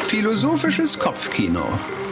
Philosophisches Kopfkino.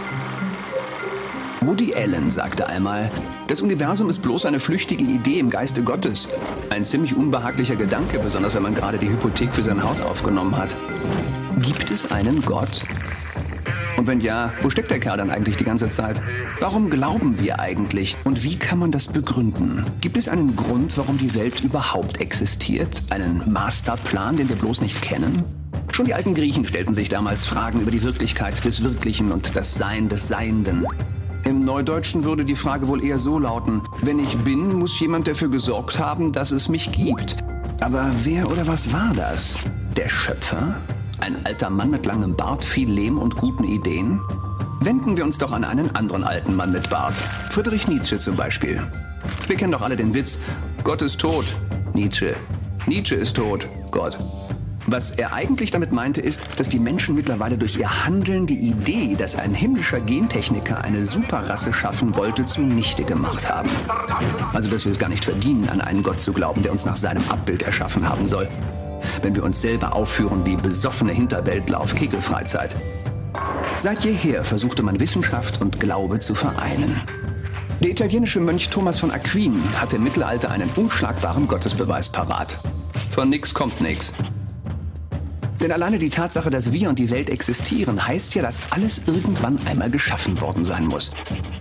Woody Allen sagte einmal, das Universum ist bloß eine flüchtige Idee im Geiste Gottes. Ein ziemlich unbehaglicher Gedanke, besonders wenn man gerade die Hypothek für sein Haus aufgenommen hat. Gibt es einen Gott? Und wenn ja, wo steckt der Kerl dann eigentlich die ganze Zeit? Warum glauben wir eigentlich? Und wie kann man das begründen? Gibt es einen Grund, warum die Welt überhaupt existiert? Einen Masterplan, den wir bloß nicht kennen? Schon die alten Griechen stellten sich damals Fragen über die Wirklichkeit des Wirklichen und das Sein des Seienden. Im Neudeutschen würde die Frage wohl eher so lauten: Wenn ich bin, muss jemand dafür gesorgt haben, dass es mich gibt. Aber wer oder was war das? Der Schöpfer? Ein alter Mann mit langem Bart, viel Lehm und guten Ideen? Wenden wir uns doch an einen anderen alten Mann mit Bart. Friedrich Nietzsche zum Beispiel. Wir kennen doch alle den Witz: Gott ist tot. Nietzsche. Nietzsche ist tot. Gott. Was er eigentlich damit meinte, ist, dass die Menschen mittlerweile durch ihr Handeln die Idee, dass ein himmlischer Gentechniker eine Superrasse schaffen wollte, zunichte gemacht haben. Also, dass wir es gar nicht verdienen, an einen Gott zu glauben, der uns nach seinem Abbild erschaffen haben soll. Wenn wir uns selber aufführen wie besoffene Hinterwäldler auf Kegelfreizeit. Seit jeher versuchte man Wissenschaft und Glaube zu vereinen. Der italienische Mönch Thomas von Aquin hatte im Mittelalter einen unschlagbaren Gottesbeweis parat. Von nix kommt nix. Denn alleine die Tatsache, dass wir und die Welt existieren, heißt ja, dass alles irgendwann einmal geschaffen worden sein muss.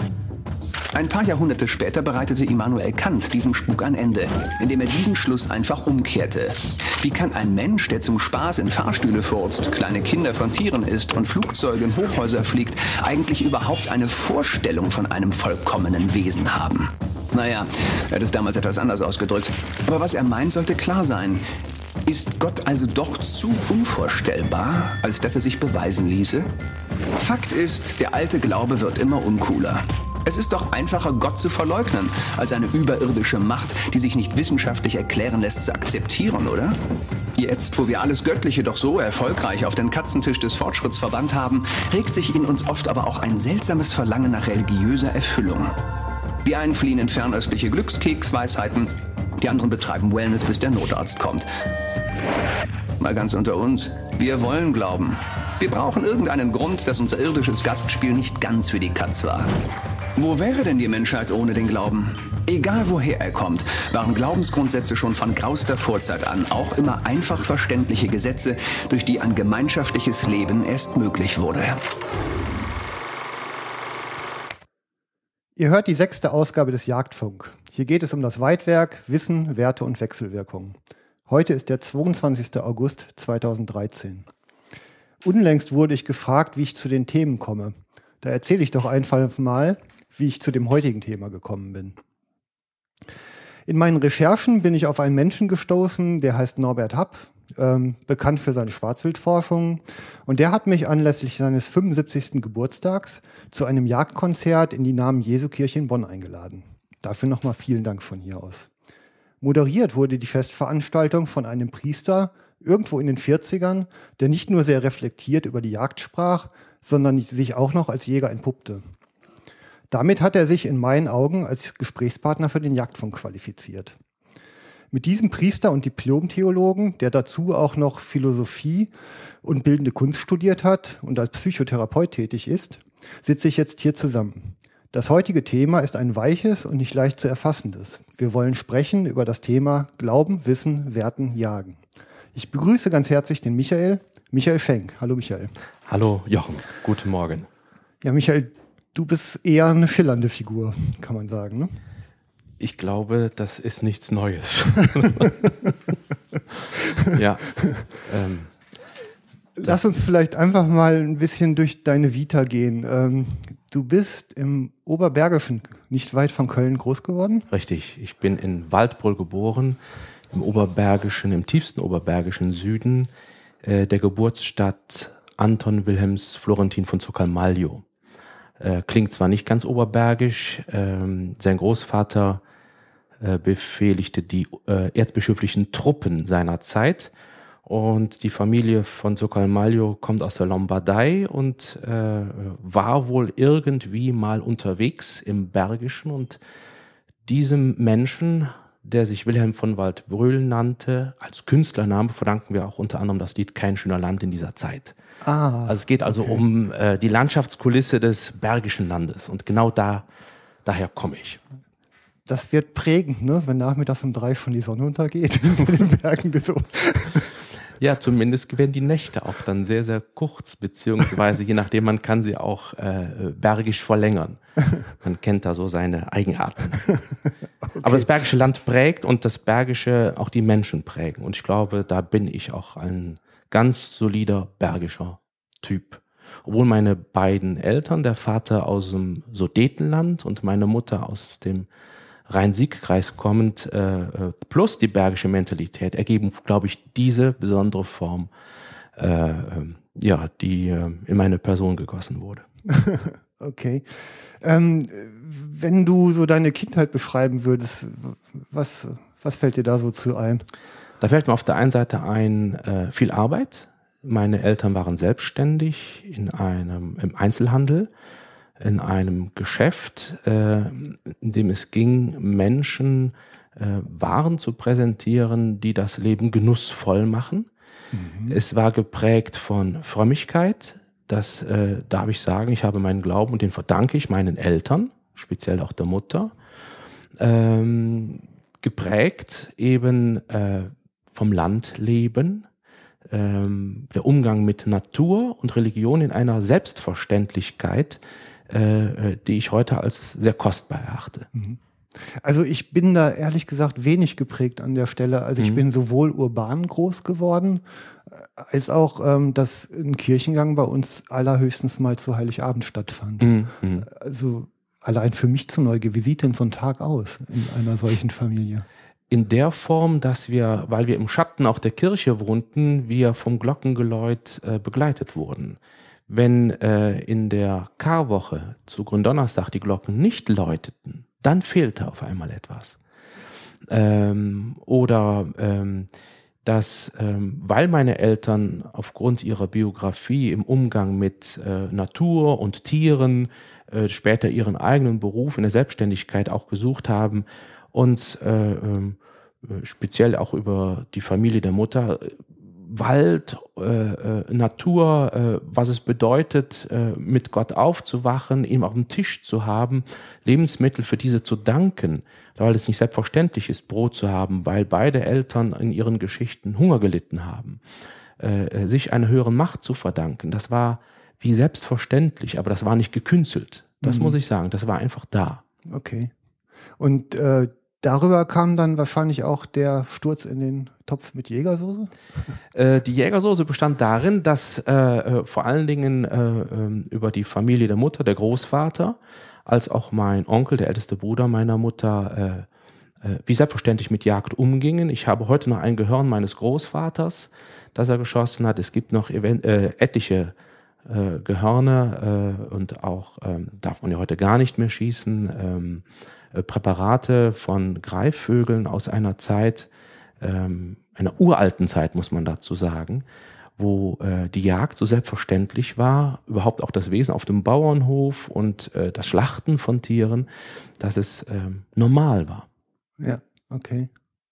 Ein paar Jahrhunderte später bereitete Immanuel Kant diesem Spuk ein Ende, indem er diesen Schluss einfach umkehrte. Wie kann ein Mensch, der zum Spaß in Fahrstühle furzt, kleine Kinder von Tieren isst und Flugzeuge in Hochhäuser fliegt, eigentlich überhaupt eine Vorstellung von einem vollkommenen Wesen haben? Naja, er hat es damals etwas anders ausgedrückt. Aber was er meint, sollte klar sein. Ist Gott also doch zu unvorstellbar, als dass er sich beweisen ließe? Fakt ist, der alte Glaube wird immer uncooler. Es ist doch einfacher, Gott zu verleugnen, als eine überirdische Macht, die sich nicht wissenschaftlich erklären lässt, zu akzeptieren, oder? Jetzt, wo wir alles Göttliche doch so erfolgreich auf den Katzentisch des Fortschritts verbannt haben, regt sich in uns oft aber auch ein seltsames Verlangen nach religiöser Erfüllung. Die einen fliehen in fernöstliche Glückskeksweisheiten, die anderen betreiben Wellness, bis der Notarzt kommt. Mal ganz unter uns, wir wollen glauben. Wir brauchen irgendeinen Grund, dass unser irdisches Gastspiel nicht ganz für die Katz war. Wo wäre denn die Menschheit ohne den Glauben? Egal woher er kommt, waren Glaubensgrundsätze schon von grauster Vorzeit an auch immer einfach verständliche Gesetze, durch die ein gemeinschaftliches Leben erst möglich wurde. Ihr hört die 6. Ausgabe des Jagdfunk. Hier geht es um das Weitwerk, Wissen, Werte und Wechselwirkungen. Heute ist der 22. August 2013. Unlängst wurde ich gefragt, wie ich zu den Themen komme. Da erzähle ich doch einfach mal, wie ich zu dem heutigen Thema gekommen bin. In meinen Recherchen bin ich auf einen Menschen gestoßen, der heißt Norbert Happ, bekannt für seine Schwarzwildforschung. Und der hat mich anlässlich seines 75. Geburtstags zu einem Jagdkonzert in die Namen-Jesu-Kirche in Bonn eingeladen. Dafür nochmal vielen Dank von hier aus. Moderiert wurde die Festveranstaltung von einem Priester irgendwo in den 40ern, der nicht nur sehr reflektiert über die Jagd sprach, sondern sich auch noch als Jäger entpuppte. Damit hat er sich in meinen Augen als Gesprächspartner für den Jagdfunk qualifiziert. Mit diesem Priester und Diplom-Theologen, der dazu auch noch Philosophie und bildende Kunst studiert hat und als Psychotherapeut tätig ist, sitze ich jetzt hier zusammen. Das heutige Thema ist ein weiches und nicht leicht zu erfassendes. Wir wollen sprechen über das Thema Glauben, Wissen, Werten, Jagen. Ich begrüße ganz herzlich den Michael Schenk. Hallo Michael. Hallo Jochen, guten Morgen. Ja Michael, du bist eher eine schillernde Figur, kann man sagen, ne? Ich glaube, das ist nichts Neues. Ja. Lass uns vielleicht einfach mal ein bisschen durch deine Vita gehen. Du bist im Oberbergischen, nicht weit von Köln, groß geworden? Richtig, ich bin in Waldbröl geboren, im Oberbergischen, im tiefsten oberbergischen Süden der Geburtsstadt Anton Wilhelms Florentin von Zuccalmaglio. Klingt zwar nicht ganz oberbergisch, sein Großvater befehligte die erzbischöflichen Truppen seiner Zeit und die Familie von Zuccalmaglio kommt aus der Lombardei und war wohl irgendwie mal unterwegs im Bergischen und diesem Menschen, der sich Wilhelm von Waldbröl nannte. Als Künstlername verdanken wir auch unter anderem das Lied Kein schöner Land in dieser Zeit. Also es geht also um die Landschaftskulisse des Bergischen Landes und genau daher komme ich. Das wird prägend, ne? Wenn nachmittags um 3 schon die Sonne untergeht in den Bergen. So. Ja, zumindest werden die Nächte auch dann sehr, sehr kurz, beziehungsweise je nachdem, man kann sie auch bergisch verlängern. Man kennt da so seine Eigenarten. Okay. Aber das Bergische Land prägt und das Bergische auch die Menschen prägen. Und ich glaube, da bin ich auch ein ganz solider bergischer Typ. Obwohl meine beiden Eltern, der Vater aus dem Sudetenland und meine Mutter aus dem Rhein-Sieg-Kreis kommend, plus die bergische Mentalität, ergeben, glaube ich, diese besondere Form, die in meine Person gegossen wurde. Okay. Wenn du so deine Kindheit beschreiben würdest, was fällt dir da so zu ein? Da fällt mir auf der einen Seite ein, viel Arbeit. Meine Eltern waren selbstständig im Einzelhandel, in einem Geschäft, in dem es ging, Menschen Waren zu präsentieren, die das Leben genussvoll machen. Mhm. Es war geprägt von Frömmigkeit. Das darf ich sagen, ich habe meinen Glauben und den verdanke ich meinen Eltern, speziell auch der Mutter. Geprägt eben vom Landleben, der Umgang mit Natur und Religion in einer Selbstverständlichkeit, die ich heute als sehr kostbar erachte. Also ich bin da ehrlich gesagt wenig geprägt an der Stelle. Also ich bin sowohl urban groß geworden, als auch, dass ein Kirchengang bei uns allerhöchstens mal zu Heiligabend stattfand. Also allein für mich zu Neugier, wie sieht denn so ein Tag aus in einer solchen Familie? In der Form, dass wir, weil wir im Schatten auch der Kirche wohnten, wir vom Glockengeläut begleitet wurden. Wenn in der Karwoche zu Gründonnerstag die Glocken nicht läuteten, dann fehlte auf einmal etwas. Weil meine Eltern aufgrund ihrer Biografie im Umgang mit Natur und Tieren später ihren eigenen Beruf in der Selbstständigkeit auch gesucht haben, uns speziell auch über die Familie der Mutter, Wald, Natur, was es bedeutet, mit Gott aufzuwachen, ihm auf dem Tisch zu haben, Lebensmittel für diese zu danken, weil es nicht selbstverständlich ist, Brot zu haben, weil beide Eltern in ihren Geschichten Hunger gelitten haben, sich einer höheren Macht zu verdanken. Das war wie selbstverständlich, aber das war nicht gekünstelt. Das muss ich sagen, das war einfach da. Okay. Und darüber kam dann wahrscheinlich auch der Sturz in den Topf mit Jägersoße? Die Jägersoße bestand darin, dass vor allen Dingen über die Familie der Mutter, der Großvater, als auch mein Onkel, der älteste Bruder meiner Mutter, wie selbstverständlich mit Jagd umgingen. Ich habe heute noch ein Gehörn meines Großvaters, das er geschossen hat. Es gibt noch etliche Gehörne und auch darf man ja heute gar nicht mehr schießen, Präparate von Greifvögeln aus einer Zeit, einer uralten Zeit, muss man dazu sagen, wo die Jagd so selbstverständlich war, überhaupt auch das Wesen auf dem Bauernhof und das Schlachten von Tieren, dass es normal war. Ja, okay.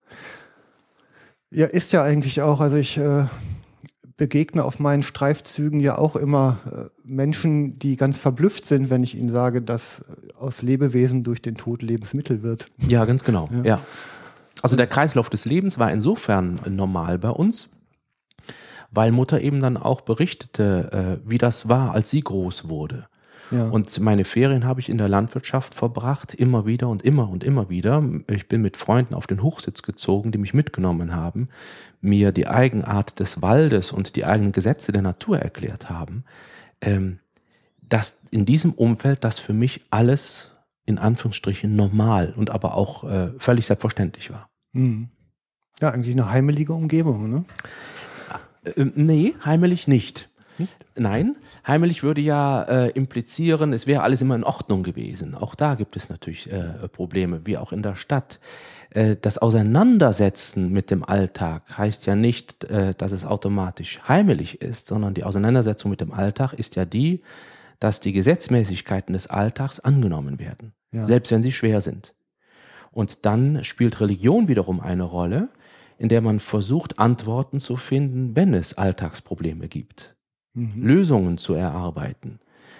Ja, ist ja eigentlich auch, also ich begegne auf meinen Streifzügen ja auch immer Menschen, die ganz verblüfft sind, wenn ich ihnen sage, dass aus Lebewesen durch den Tod Lebensmittel wird. Ja, ganz genau. Ja. Also der Kreislauf des Lebens war insofern normal bei uns, weil Mutter eben dann auch berichtete, wie das war, als sie groß wurde. Ja. Und meine Ferien habe ich in der Landwirtschaft verbracht, immer wieder und immer und immer wieder. Ich bin mit Freunden auf den Hochsitz gezogen, die mich mitgenommen haben, mir die Eigenart des Waldes und die eigenen Gesetze der Natur erklärt haben, dass in diesem Umfeld das für mich alles in Anführungsstrichen normal und aber auch völlig selbstverständlich war. Ja, eigentlich eine heimelige Umgebung, ne? Nee, heimelig nicht. Nein, heimelig würde ja implizieren, es wäre alles immer in Ordnung gewesen. Auch da gibt es natürlich Probleme, wie auch in der Stadt. Das Auseinandersetzen mit dem Alltag heißt ja nicht, dass es automatisch heimelig ist, sondern die Auseinandersetzung mit dem Alltag ist ja die, dass die Gesetzmäßigkeiten des Alltags angenommen werden, selbst wenn sie schwer sind. Und dann spielt Religion wiederum eine Rolle, in der man versucht, Antworten zu finden, wenn es Alltagsprobleme gibt. Lösungen zu erarbeiten.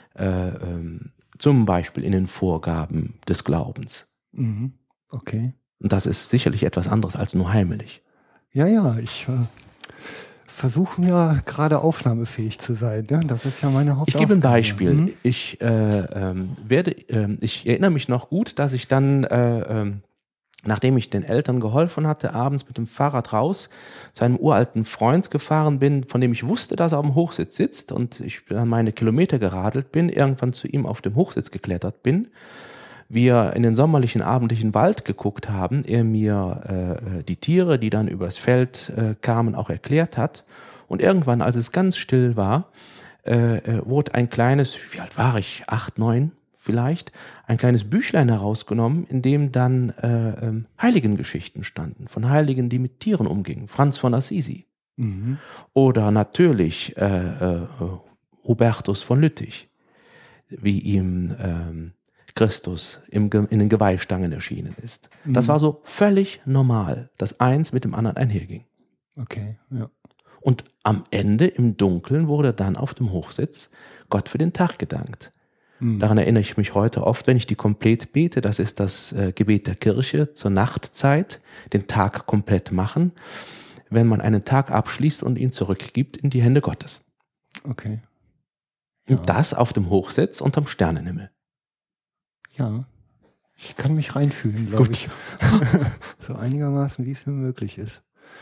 Zum Beispiel in den Vorgaben des Glaubens. Okay. Und das ist sicherlich etwas anderes als nur heimelig. Ja, ich versuche mir gerade aufnahmefähig zu sein. Ne? Das ist ja meine Hauptaufgabe. Ich gebe ein Beispiel. Ich erinnere mich noch gut, dass ich dann, nachdem ich den Eltern geholfen hatte, abends mit dem Fahrrad raus zu einem uralten Freund gefahren bin, von dem ich wusste, dass er am Hochsitz sitzt, und ich dann meine Kilometer geradelt bin, irgendwann zu ihm auf dem Hochsitz geklettert bin, wir in den sommerlichen, abendlichen Wald geguckt haben, er mir die Tiere, die dann übers Feld kamen, auch erklärt hat. Und irgendwann, als es ganz still war, wurde ein kleines, wie alt war ich, 8, 9 vielleicht, ein kleines Büchlein herausgenommen, in dem dann Heiligengeschichten standen, von Heiligen, die mit Tieren umgingen. Franz von Assisi. Oder natürlich Hubertus von Lüttich, wie ihm Christus in den Geweihstangen erschienen ist. Das war so völlig normal, dass eins mit dem anderen einherging. Okay, ja. Und am Ende im Dunkeln wurde dann auf dem Hochsitz Gott für den Tag gedankt. Daran erinnere ich mich heute oft, wenn ich die Komplett bete. Das ist das Gebet der Kirche zur Nachtzeit, den Tag komplett machen, wenn man einen Tag abschließt und ihn zurückgibt in die Hände Gottes. Okay. Ja. Und das auf dem Hochsitz unterm Sternenhimmel. Ja, ich kann mich reinfühlen, glaube ich. So einigermaßen, wie es mir möglich ist.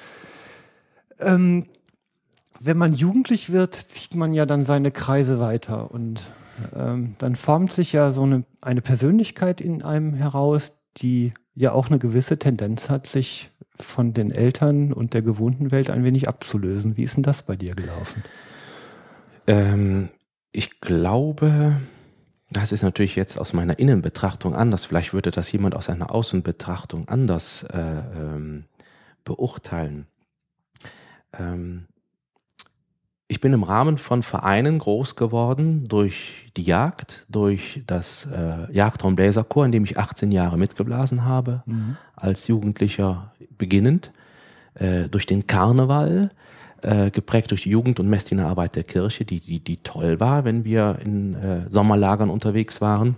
Wenn man jugendlich wird, zieht man ja dann seine Kreise weiter und dann formt sich ja so eine Persönlichkeit in einem heraus, die ja auch eine gewisse Tendenz hat, sich von den Eltern und der gewohnten Welt ein wenig abzulösen. Wie ist denn das bei dir gelaufen? Ich glaube, das ist natürlich jetzt aus meiner Innenbetrachtung anders. Vielleicht würde das jemand aus einer Außenbetrachtung anders beurteilen. Ich bin im Rahmen von Vereinen groß geworden, durch die Jagd, durch das Jagd- und Bläserchor, in dem ich 18 Jahre mitgeblasen habe, als Jugendlicher beginnend, durch den Karneval, geprägt durch die Jugend- und Messdienerarbeit der Kirche, die toll war, wenn wir in Sommerlagern unterwegs waren.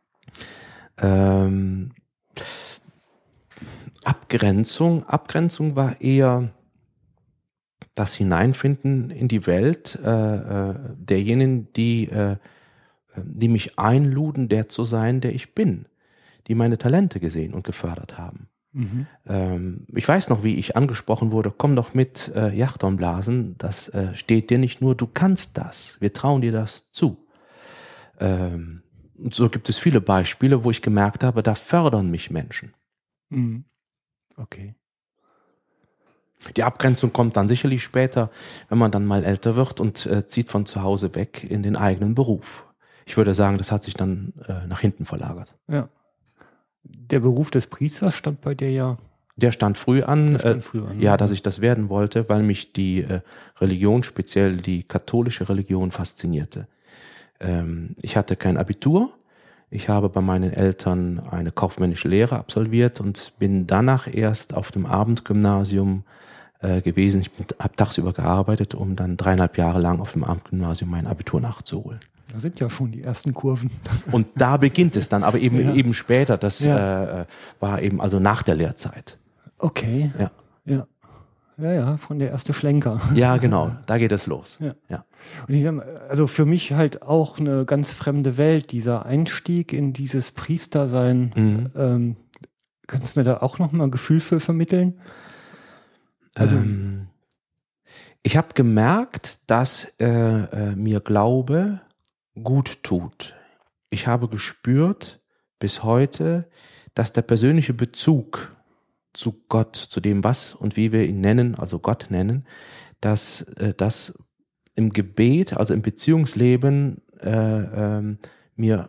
Abgrenzung war eher das Hineinfinden in die Welt derjenigen, die mich einluden, der zu sein, der ich bin, die meine Talente gesehen und gefördert haben. Ich weiß noch, wie ich angesprochen wurde, komm doch mit Jagdhornblasen, das steht dir nicht nur, du kannst das, wir trauen dir das zu. Und so gibt es viele Beispiele, wo ich gemerkt habe, da fördern mich Menschen. Okay. Die Abgrenzung kommt dann sicherlich später, wenn man dann mal älter wird und zieht von zu Hause weg in den eigenen Beruf. Ich würde sagen, das hat sich dann nach hinten verlagert. Ja. Der Beruf des Priesters stand bei dir ja. Der stand früh an, Ja, dass ich das werden wollte, weil mich die Religion, speziell die katholische Religion, faszinierte. Ich hatte kein Abitur. Ich habe bei meinen Eltern eine kaufmännische Lehre absolviert und bin danach erst auf dem Abendgymnasium gewesen. Ich habe tagsüber gearbeitet, um dann 3,5 Jahre lang auf dem Abendgymnasium mein Abitur nachzuholen. Da sind ja schon die ersten Kurven. Und da beginnt es dann, aber eben später. Das war eben also nach der Lehrzeit. Okay. Ja, von der erste Schlenker. Ja, genau, da geht es los. Ja. Und ich sag, also für mich halt auch eine ganz fremde Welt, dieser Einstieg in dieses Priestersein. Kannst du mir da auch noch mal ein Gefühl für vermitteln? Also ich habe gemerkt, dass mir Glaube gut tut. Ich habe gespürt bis heute, dass der persönliche Bezug zu Gott, zu dem, was und wie wir ihn nennen, also Gott nennen, dass das im Gebet, also im Beziehungsleben mir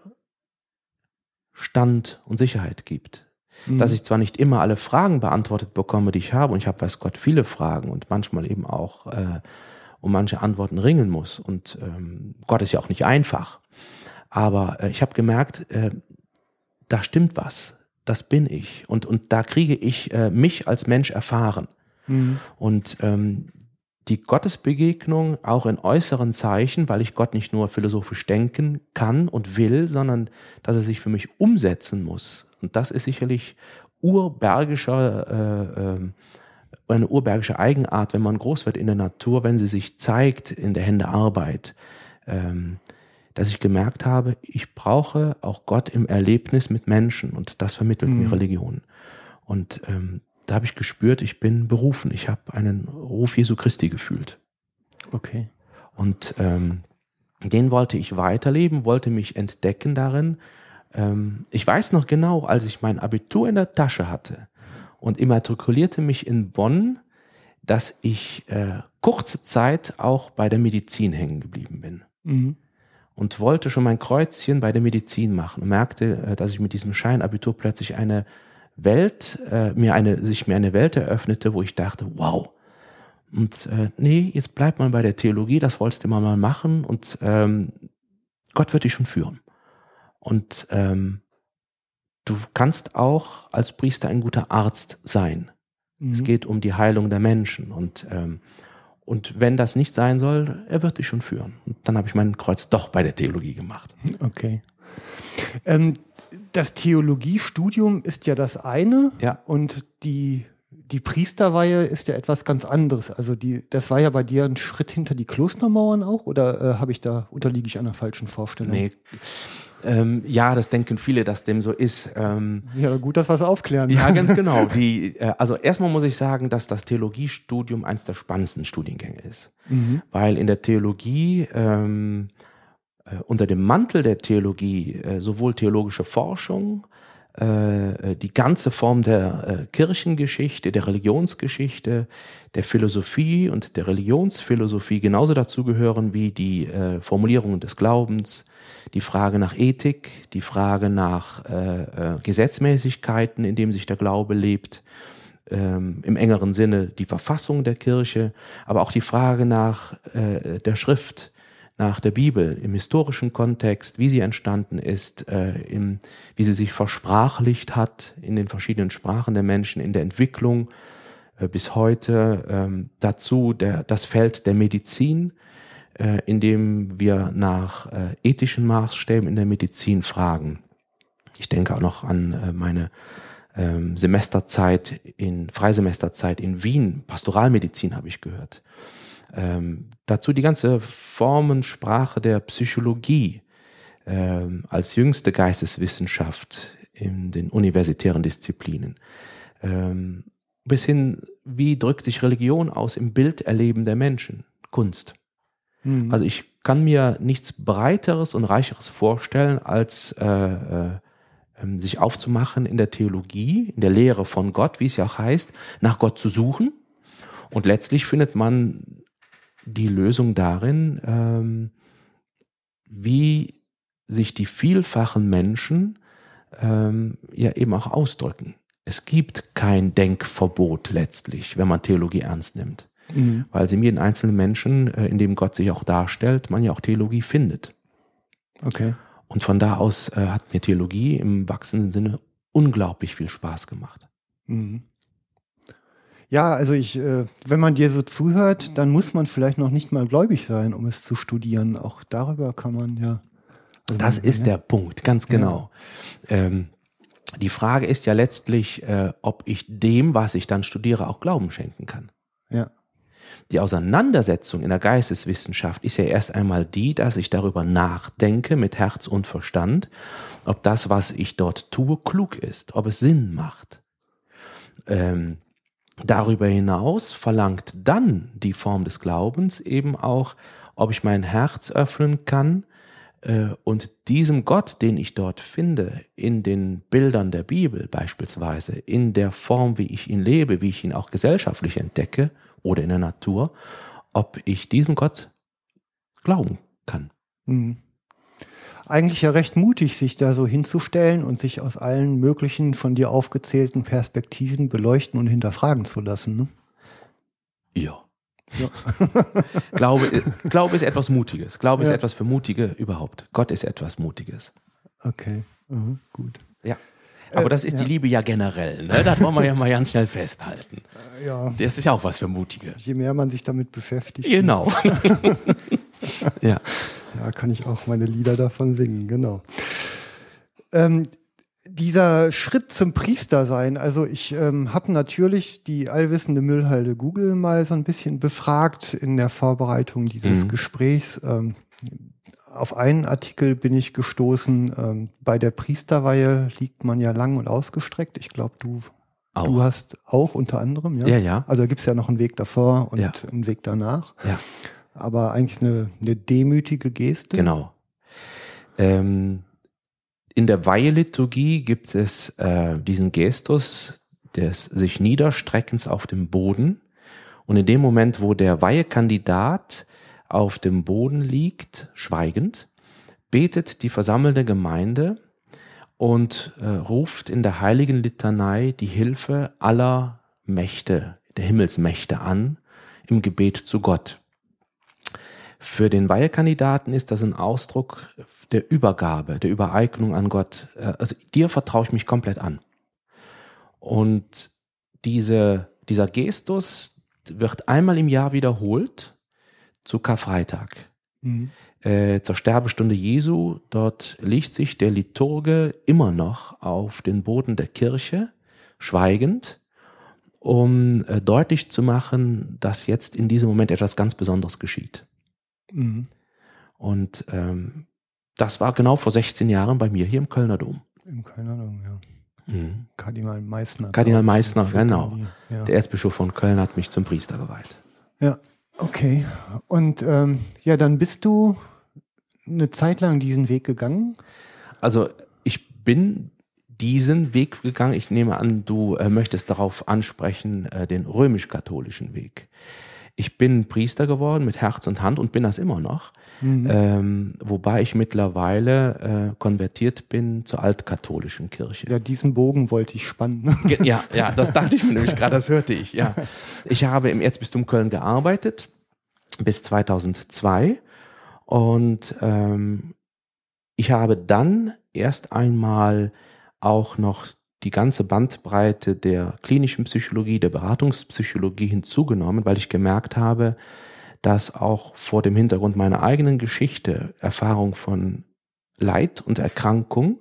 Stand und Sicherheit gibt. Dass ich zwar nicht immer alle Fragen beantwortet bekomme, die ich habe, und ich habe, weiß Gott, viele Fragen und manchmal eben auch um manche Antworten ringen muss, und Gott ist ja auch nicht einfach, aber ich habe gemerkt, da stimmt was. das bin ich. Und da kriege ich mich als Mensch erfahren. Und die Gottesbegegnung auch in äußeren Zeichen, weil ich Gott nicht nur philosophisch denken kann und will, sondern dass er sich für mich umsetzen muss. Und das ist sicherlich eine urbergische Eigenart, wenn man groß wird in der Natur, wenn sie sich zeigt in der Händearbeit, dass ich gemerkt habe, ich brauche auch Gott im Erlebnis mit Menschen und das vermittelt mir Religion. Und da habe ich gespürt, ich bin berufen. Ich habe einen Ruf Jesu Christi gefühlt. Okay. Und den wollte ich weiterleben, wollte mich entdecken darin. Ich weiß noch genau, als ich mein Abitur in der Tasche hatte und immatrikulierte mich in Bonn, dass ich kurze Zeit auch bei der Medizin hängen geblieben bin. Und wollte schon mein Kreuzchen bei der Medizin machen und merkte, dass ich mit diesem Scheinabitur plötzlich sich mir eine Welt eröffnete, wo ich dachte, wow. Und nee, jetzt bleib mal bei der Theologie, das wolltest du mal machen und Gott wird dich schon führen. Und du kannst auch als Priester ein guter Arzt sein. Es geht um die Heilung der Menschen und wenn das nicht sein soll, er wird dich schon führen. Und dann habe ich mein Kreuz doch bei der Theologie gemacht. Okay. Das Theologiestudium ist ja das eine und die Priesterweihe ist ja etwas ganz anderes. Also das war ja bei dir ein Schritt hinter die Klostermauern auch oder unterliege ich einer falschen Vorstellung? Nee. Ja, das denken viele, dass dem so ist. Ja, gut, dass wir es aufklären. Ja, ganz genau. Also erstmal muss ich sagen, dass das Theologiestudium eines der spannendsten Studiengänge ist. Weil in der Theologie, unter dem Mantel der Theologie, sowohl theologische Forschung, die ganze Form der Kirchengeschichte, der Religionsgeschichte, der Philosophie und der Religionsphilosophie genauso dazugehören wie die Formulierungen des Glaubens, die Frage nach Ethik, die Frage nach Gesetzmäßigkeiten, in dem sich der Glaube lebt, im engeren Sinne die Verfassung der Kirche, aber auch die Frage nach der Schrift, nach der Bibel im historischen Kontext, wie sie entstanden ist, wie sie sich versprachlicht hat in den verschiedenen Sprachen der Menschen, in der Entwicklung bis heute. Dazu das Feld der Medizin, in dem wir nach ethischen Maßstäben in der Medizin fragen. Ich denke auch noch an meine Freisemesterzeit in Wien. Pastoralmedizin habe ich gehört. Dazu die ganze Formensprache der Psychologie als jüngste Geisteswissenschaft in den universitären Disziplinen. Bis hin, wie drückt sich Religion aus im Bilderleben der Menschen? Kunst. Also ich kann mir nichts Breiteres und Reicheres vorstellen, als sich aufzumachen in der Theologie, in der Lehre von Gott, wie es ja auch heißt, nach Gott zu suchen. Und letztlich findet man die Lösung darin, wie sich die vielfachen Menschen ja eben auch ausdrücken. Es gibt kein Denkverbot letztlich, wenn man Theologie ernst nimmt. Weil sie in jedem einzelnen Menschen, in dem Gott sich auch darstellt, man ja auch Theologie findet. Okay. Und von da aus hat mir Theologie im wachsenden Sinne unglaublich viel Spaß gemacht. Ja, also wenn man dir so zuhört, dann muss man vielleicht noch nicht mal gläubig sein, um es zu studieren. Auch darüber kann man ja. Also das ist der Punkt, ganz genau. Ja. Die Frage ist ja letztlich, ob ich dem, was ich dann studiere, auch Glauben schenken kann. Ja. Die Auseinandersetzung in der Geisteswissenschaft ist ja erst einmal die, dass ich darüber nachdenke mit Herz und Verstand, ob das, was ich dort tue, klug ist, ob es Sinn macht. Darüber hinaus verlangt dann die Form des Glaubens eben auch, ob ich mein Herz öffnen kann und diesem Gott, den ich dort finde, in den Bildern der Bibel beispielsweise, in der Form, wie ich ihn lebe, wie ich ihn auch gesellschaftlich entdecke oder in der Natur, ob ich diesem Gott glauben kann. Eigentlich ja recht mutig, sich da so hinzustellen und sich aus allen möglichen von dir aufgezählten Perspektiven beleuchten und hinterfragen zu lassen. Ne? Ja. Glaube ist etwas Mutiges. Glaube ist etwas für Mutige überhaupt. Gott ist etwas Mutiges. Okay, gut. Ja. Aber das ist die Liebe ja generell, ne? Das wollen wir ja mal ganz schnell festhalten. Ja. Das ist ja auch was für Mutige. Je mehr man sich damit beschäftigt. Genau. Ja. Ja, kann ich auch meine Lieder davon singen, genau. Dieser Schritt zum Priester sein, also ich habe natürlich die allwissende Müllhalde Google mal so ein bisschen befragt in der Vorbereitung dieses Gesprächs. Auf einen Artikel bin ich gestoßen, bei der Priesterweihe liegt man ja lang und ausgestreckt. Ich glaube, du hast auch unter anderem, ja? Ja. Also da gibt es ja noch einen Weg davor und einen Weg danach. Ja. Aber eigentlich eine demütige Geste. Genau. In der Weiheliturgie gibt es diesen Gestus des sich Niederstreckens auf dem Boden. Und in dem Moment, wo der Weihekandidat auf dem Boden liegt, schweigend, betet die versammelte Gemeinde und ruft in der heiligen Litanei die Hilfe aller Mächte, der Himmelsmächte an, im Gebet zu Gott. Für den Weihekandidaten ist das ein Ausdruck der Übergabe, der Übereignung an Gott. Also dir vertraue ich mich komplett an. Und dieser Gestus wird einmal im Jahr wiederholt zu Karfreitag. Zur Sterbestunde Jesu, dort legt sich der Liturge immer noch auf den Boden der Kirche, schweigend, um deutlich zu machen, dass jetzt in diesem Moment etwas ganz Besonderes geschieht. Und das war genau vor 16 Jahren bei mir hier im Kölner Dom. Im Kölner Dom, ja. Kardinal Meissner. Kardinal Meissner, genau. Ja. Der Erzbischof von Köln hat mich zum Priester geweiht. Ja, okay. Und dann bist du eine Zeit lang diesen Weg gegangen? Also ich bin diesen Weg gegangen. Ich nehme an, du möchtest darauf ansprechen, den römisch-katholischen Weg. Ich bin Priester geworden mit Herz und Hand und bin das immer noch, wobei ich mittlerweile konvertiert bin zur altkatholischen Kirche. Ja, diesen Bogen wollte ich spannen. Ja, das dachte ich mir nämlich gerade, das hörte ich, ja. Ich habe im Erzbistum Köln gearbeitet bis 2002 und ich habe dann erst einmal auch noch die ganze Bandbreite der klinischen Psychologie, der Beratungspsychologie hinzugenommen, weil ich gemerkt habe, dass auch vor dem Hintergrund meiner eigenen Geschichte, Erfahrung von Leid und Erkrankung,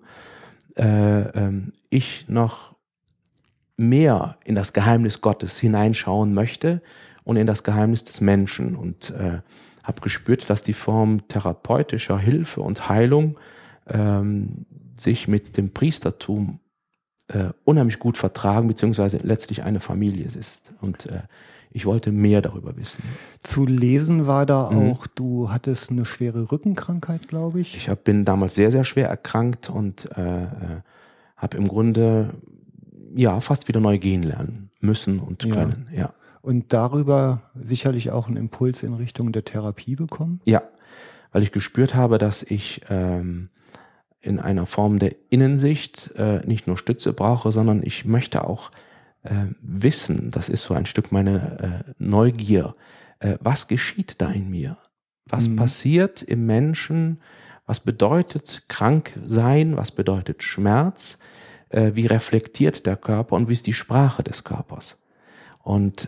ich noch mehr in das Geheimnis Gottes hineinschauen möchte und in das Geheimnis des Menschen und habe gespürt, dass die Form therapeutischer Hilfe und Heilung sich mit dem Priestertum unheimlich gut vertragen, beziehungsweise letztlich eine Familie ist. Und ich wollte mehr darüber wissen. Zu lesen war da auch, du hattest eine schwere Rückenkrankheit, glaube ich. Ich bin damals sehr, sehr schwer erkrankt und habe im Grunde fast wieder neu gehen lernen müssen und können. Ja. Und darüber sicherlich auch einen Impuls in Richtung der Therapie bekommen? Ja, weil ich gespürt habe, dass ich in einer Form der Innensicht nicht nur Stütze brauche, sondern ich möchte auch wissen, das ist so ein Stück meine Neugier, was geschieht da in mir? Was passiert im Menschen? Was bedeutet krank sein? Was bedeutet Schmerz? Wie reflektiert der Körper und wie ist die Sprache des Körpers? Und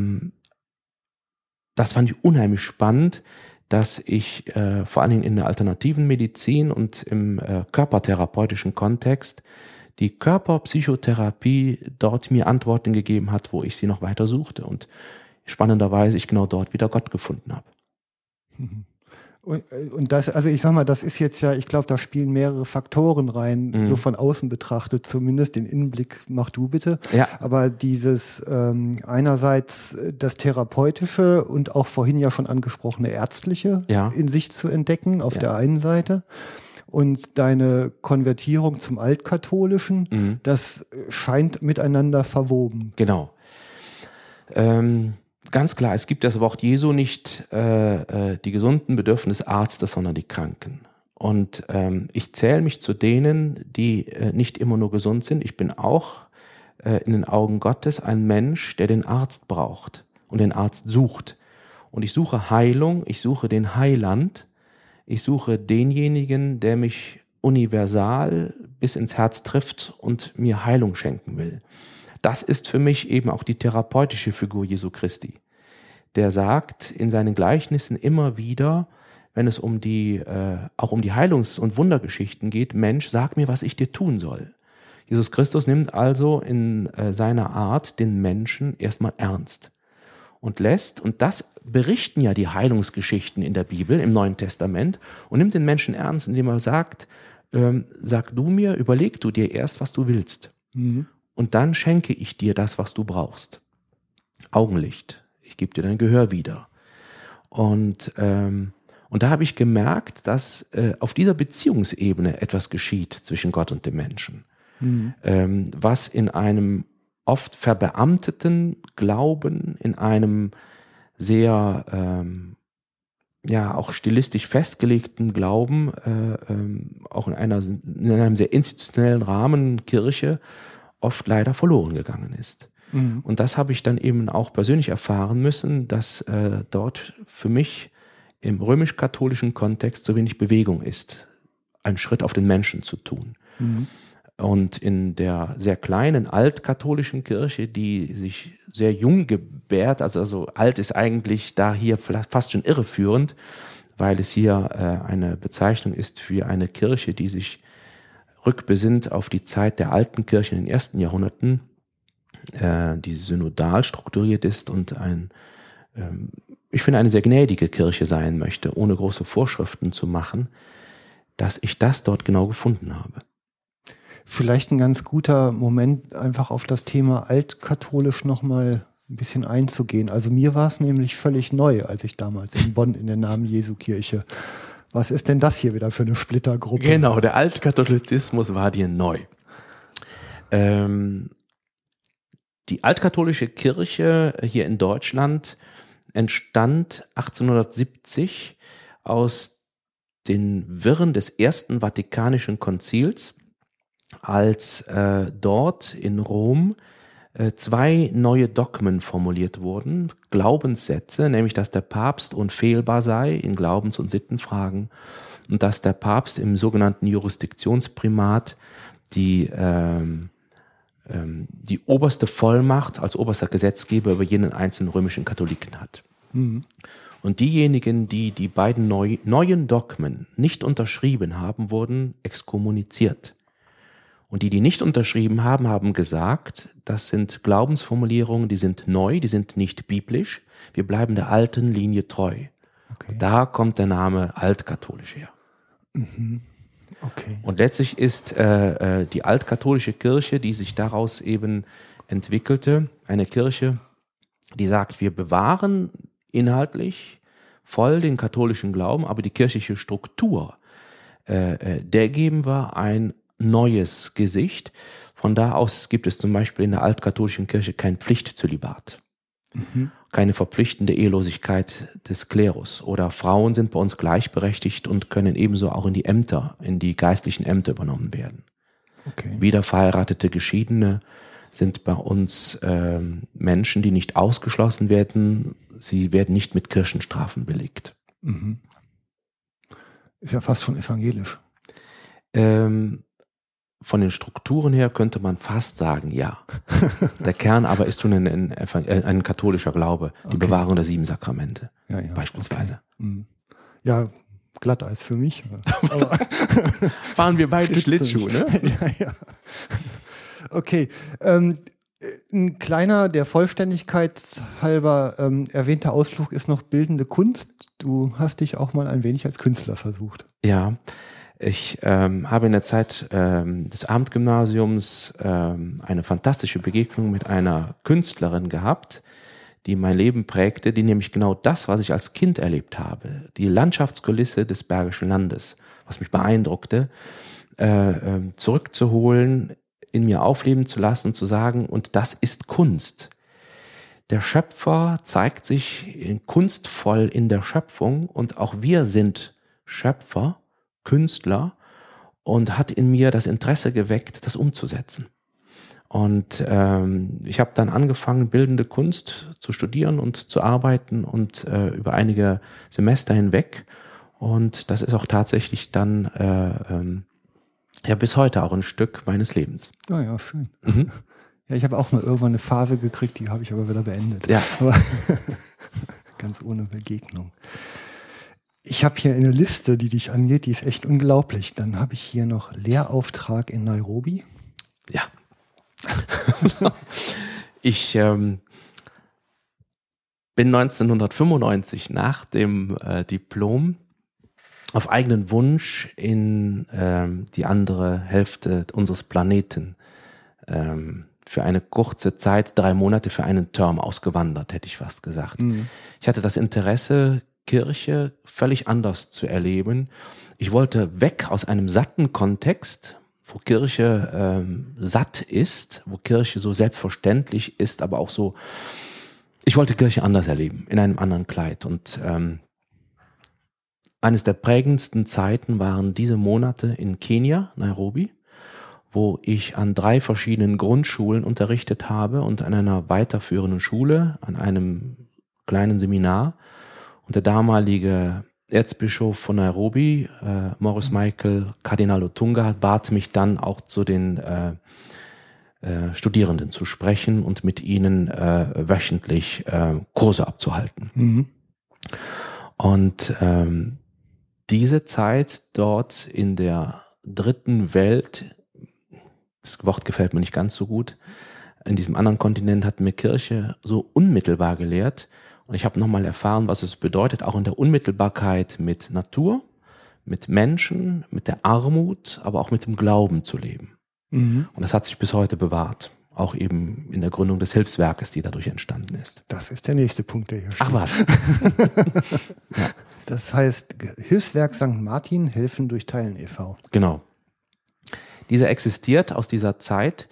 das fand ich unheimlich spannend, dass ich vor allen Dingen in der alternativen Medizin und im körpertherapeutischen Kontext die Körperpsychotherapie dort mir Antworten gegeben hat, wo ich sie noch weiter suchte und spannenderweise ich genau dort wieder Gott gefunden habe. Und das, also ich sag mal, das ist jetzt ja, ich glaube, da spielen mehrere Faktoren rein, so von außen betrachtet zumindest, den Innenblick mach du bitte. Ja. Aber dieses einerseits das Therapeutische und auch vorhin ja schon angesprochene Ärztliche in sich zu entdecken, auf der einen Seite. Und deine Konvertierung zum Altkatholischen, das scheint miteinander verwoben. Genau. Ganz klar, es gibt das Wort Jesu nicht, die Gesunden bedürfen des Arztes, sondern die Kranken. Und ich zähle mich zu denen, die nicht immer nur gesund sind. Ich bin auch in den Augen Gottes ein Mensch, der den Arzt braucht und den Arzt sucht. Und ich suche Heilung, ich suche den Heiland, ich suche denjenigen, der mich universal bis ins Herz trifft und mir Heilung schenken will. Das ist für mich eben auch die therapeutische Figur Jesu Christi. Der sagt in seinen Gleichnissen immer wieder, wenn es auch um die Heilungs- und Wundergeschichten geht, Mensch, sag mir, was ich dir tun soll. Jesus Christus nimmt also in seiner Art den Menschen erstmal ernst und das berichten ja die Heilungsgeschichten in der Bibel, im Neuen Testament, und nimmt den Menschen ernst, indem er sagt, überleg du dir erst, was du willst. Mhm. Und dann schenke ich dir das, was du brauchst. Augenlicht, ich gebe dir dein Gehör wieder. Und da habe ich gemerkt, dass auf dieser Beziehungsebene etwas geschieht zwischen Gott und dem Menschen. Mhm. Was in einem oft verbeamteten Glauben, in einem sehr auch stilistisch festgelegten Glauben, auch in einem sehr institutionellen Rahmen Kirche oft leider verloren gegangen ist. Mhm. Und das habe ich dann eben auch persönlich erfahren müssen, dass dort für mich im römisch-katholischen Kontext so wenig Bewegung ist, einen Schritt auf den Menschen zu tun. Mhm. Und in der sehr kleinen altkatholischen Kirche, die sich sehr jung gebärt, also alt ist eigentlich da hier fast schon irreführend, weil es hier eine Bezeichnung ist für eine Kirche, die sich rückbesinnt auf die Zeit der alten Kirche in den ersten Jahrhunderten, die synodal strukturiert ist und ich finde, eine sehr gnädige Kirche sein möchte, ohne große Vorschriften zu machen, dass ich das dort genau gefunden habe. Vielleicht ein ganz guter Moment, einfach auf das Thema altkatholisch nochmal ein bisschen einzugehen. Also mir war es nämlich völlig neu, als ich damals in Bonn in der Namen Jesu Kirche. Was ist denn das hier wieder für eine Splittergruppe? Genau, der Altkatholizismus war dir neu. Die altkatholische Kirche hier in Deutschland entstand 1870 aus den Wirren des Ersten Vatikanischen Konzils, als dort in Rom 2 neue Dogmen formuliert wurden, Glaubenssätze, nämlich dass der Papst unfehlbar sei in Glaubens- und Sittenfragen und dass der Papst im sogenannten Jurisdiktionsprimat die oberste Vollmacht als oberster Gesetzgeber über jeden einzelnen römischen Katholiken hat. Mhm. Und diejenigen, die die beiden neuen Dogmen nicht unterschrieben haben, wurden exkommuniziert. Und die nicht unterschrieben haben, haben gesagt, das sind Glaubensformulierungen, die sind neu, die sind nicht biblisch. Wir bleiben der alten Linie treu. Okay. Da kommt der Name altkatholisch her. Mhm. Okay. Und letztlich ist die altkatholische Kirche, die sich daraus eben entwickelte, eine Kirche, die sagt, wir bewahren inhaltlich voll den katholischen Glauben, aber die kirchliche Struktur, der geben wir ein neues Gesicht. Von da aus gibt es zum Beispiel in der altkatholischen Kirche kein Pflichtzölibat, keine verpflichtende Ehelosigkeit des Klerus oder Frauen sind bei uns gleichberechtigt und können ebenso auch in die geistlichen Ämter übernommen werden. Okay. Wiederverheiratete Geschiedene sind bei uns Menschen, die nicht ausgeschlossen werden. Sie werden nicht mit Kirchenstrafen belegt. Mhm. Ist ja fast schon evangelisch. Von den Strukturen her könnte man fast sagen, ja. Der Kern aber ist schon ein katholischer Glaube, die Bewahrung der 7 Sakramente, beispielsweise. Okay. Ja, Glatteis für mich. Fahren wir beide Schlittschuh, ne? Ja. Okay. Ein kleiner, der Vollständigkeit halber erwähnter Ausflug ist noch bildende Kunst. Du hast dich auch mal ein wenig als Künstler versucht. Ja. Ich habe in der Zeit des Abendgymnasiums eine fantastische Begegnung mit einer Künstlerin gehabt, die mein Leben prägte, die nämlich genau das, was ich als Kind erlebt habe, die Landschaftskulisse des Bergischen Landes, was mich beeindruckte, zurückzuholen, in mir aufleben zu lassen und zu sagen, und das ist Kunst. Der Schöpfer zeigt sich kunstvoll in der Schöpfung und auch wir sind Schöpfer, Künstler und hat in mir das Interesse geweckt, das umzusetzen. Und ich habe dann angefangen, bildende Kunst zu studieren und zu arbeiten und über einige Semester hinweg. Und das ist auch tatsächlich dann Ja, bis heute auch ein Stück meines Lebens. Ah ja, schön. Ja, ich habe auch mal irgendwann eine Phase gekriegt, die habe ich aber wieder beendet. Ja. Aber ganz ohne Begegnung. Ich habe hier eine Liste, die dich angeht, die ist echt unglaublich. Dann habe ich hier noch Lehrauftrag in Nairobi. Ja. Ich bin 1995 nach dem Diplom auf eigenen Wunsch in die andere Hälfte unseres Planeten für eine kurze Zeit, 3 Monate für einen Term ausgewandert, hätte ich fast gesagt. Ich hatte das Interesse, Kirche völlig anders zu erleben. Ich wollte weg aus einem satten Kontext, wo Kirche satt ist, wo Kirche so selbstverständlich ist, aber auch so, ich wollte Kirche anders erleben, in einem anderen Kleid. Und eines der prägendsten Zeiten waren diese Monate in Kenia, Nairobi, wo ich an 3 verschiedenen Grundschulen unterrichtet habe und an einer weiterführenden Schule, an einem kleinen Seminar. Und der damalige Erzbischof von Nairobi, Maurice Michael Kardinal Otunga, bat mich dann auch zu den Studierenden zu sprechen und mit ihnen wöchentlich Kurse abzuhalten. Und diese Zeit dort in der dritten Welt, das Wort gefällt mir nicht ganz so gut, in diesem anderen Kontinent hat mir Kirche so unmittelbar gelehrt. Und ich habe nochmal erfahren, was es bedeutet, auch in der Unmittelbarkeit mit Natur, mit Menschen, mit der Armut, aber auch mit dem Glauben zu leben. Und das hat sich bis heute bewahrt. Auch eben in der Gründung des Hilfswerkes, die dadurch entstanden ist. Das ist der nächste Punkt, der hier steht. Ach was. Ja. Das heißt, Hilfswerk St. Martin, Helfen durch Teilen e.V. Genau. Dieser existiert aus dieser Zeit.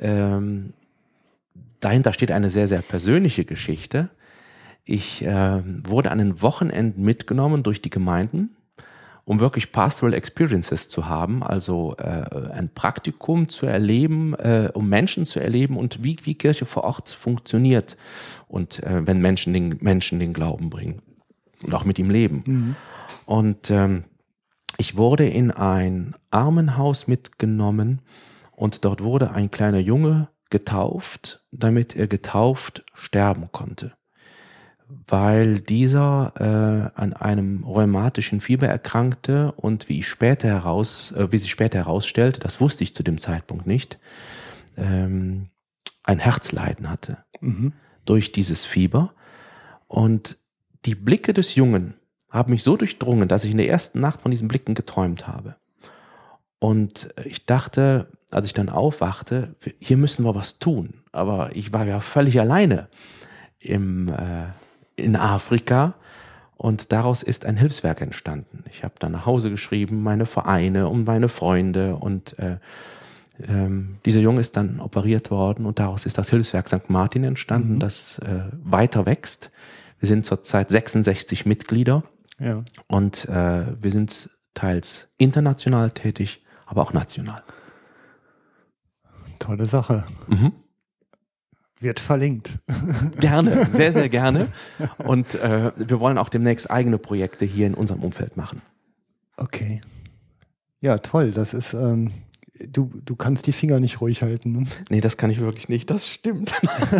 Dahinter steht eine sehr, sehr persönliche Geschichte. Ich wurde an den Wochenenden mitgenommen durch die Gemeinden, um wirklich Pastoral Experiences zu haben, also ein Praktikum zu erleben, um Menschen zu erleben und wie Kirche vor Ort funktioniert und wenn Menschen den Glauben bringen und auch mit ihm leben. Und ich wurde in ein Armenhaus mitgenommen und dort wurde ein kleiner Junge getauft, damit er getauft sterben konnte. Weil dieser an einem rheumatischen Fieber erkrankte und wie sich später herausstellte, das wusste ich zu dem Zeitpunkt nicht, ein Herzleiden hatte durch dieses Fieber. Und die Blicke des Jungen haben mich so durchdrungen, dass ich in der ersten Nacht von diesen Blicken geträumt habe. Und ich dachte, als ich dann aufwachte, hier müssen wir was tun. Aber ich war ja völlig alleine in Afrika und daraus ist ein Hilfswerk entstanden. Ich habe dann nach Hause geschrieben, meine Vereine und meine Freunde und dieser Junge ist dann operiert worden und daraus ist das Hilfswerk St. Martin entstanden, das weiter wächst. Wir sind zurzeit 66 Mitglieder und wir sind teils international tätig, aber auch national. Tolle Sache. Wird verlinkt. Gerne, sehr, sehr gerne. Und wir wollen auch demnächst eigene Projekte hier in unserem Umfeld machen. Okay. Ja, toll. Das ist, du kannst die Finger nicht ruhig halten. Ne? Nee, das kann ich wirklich nicht. Das stimmt.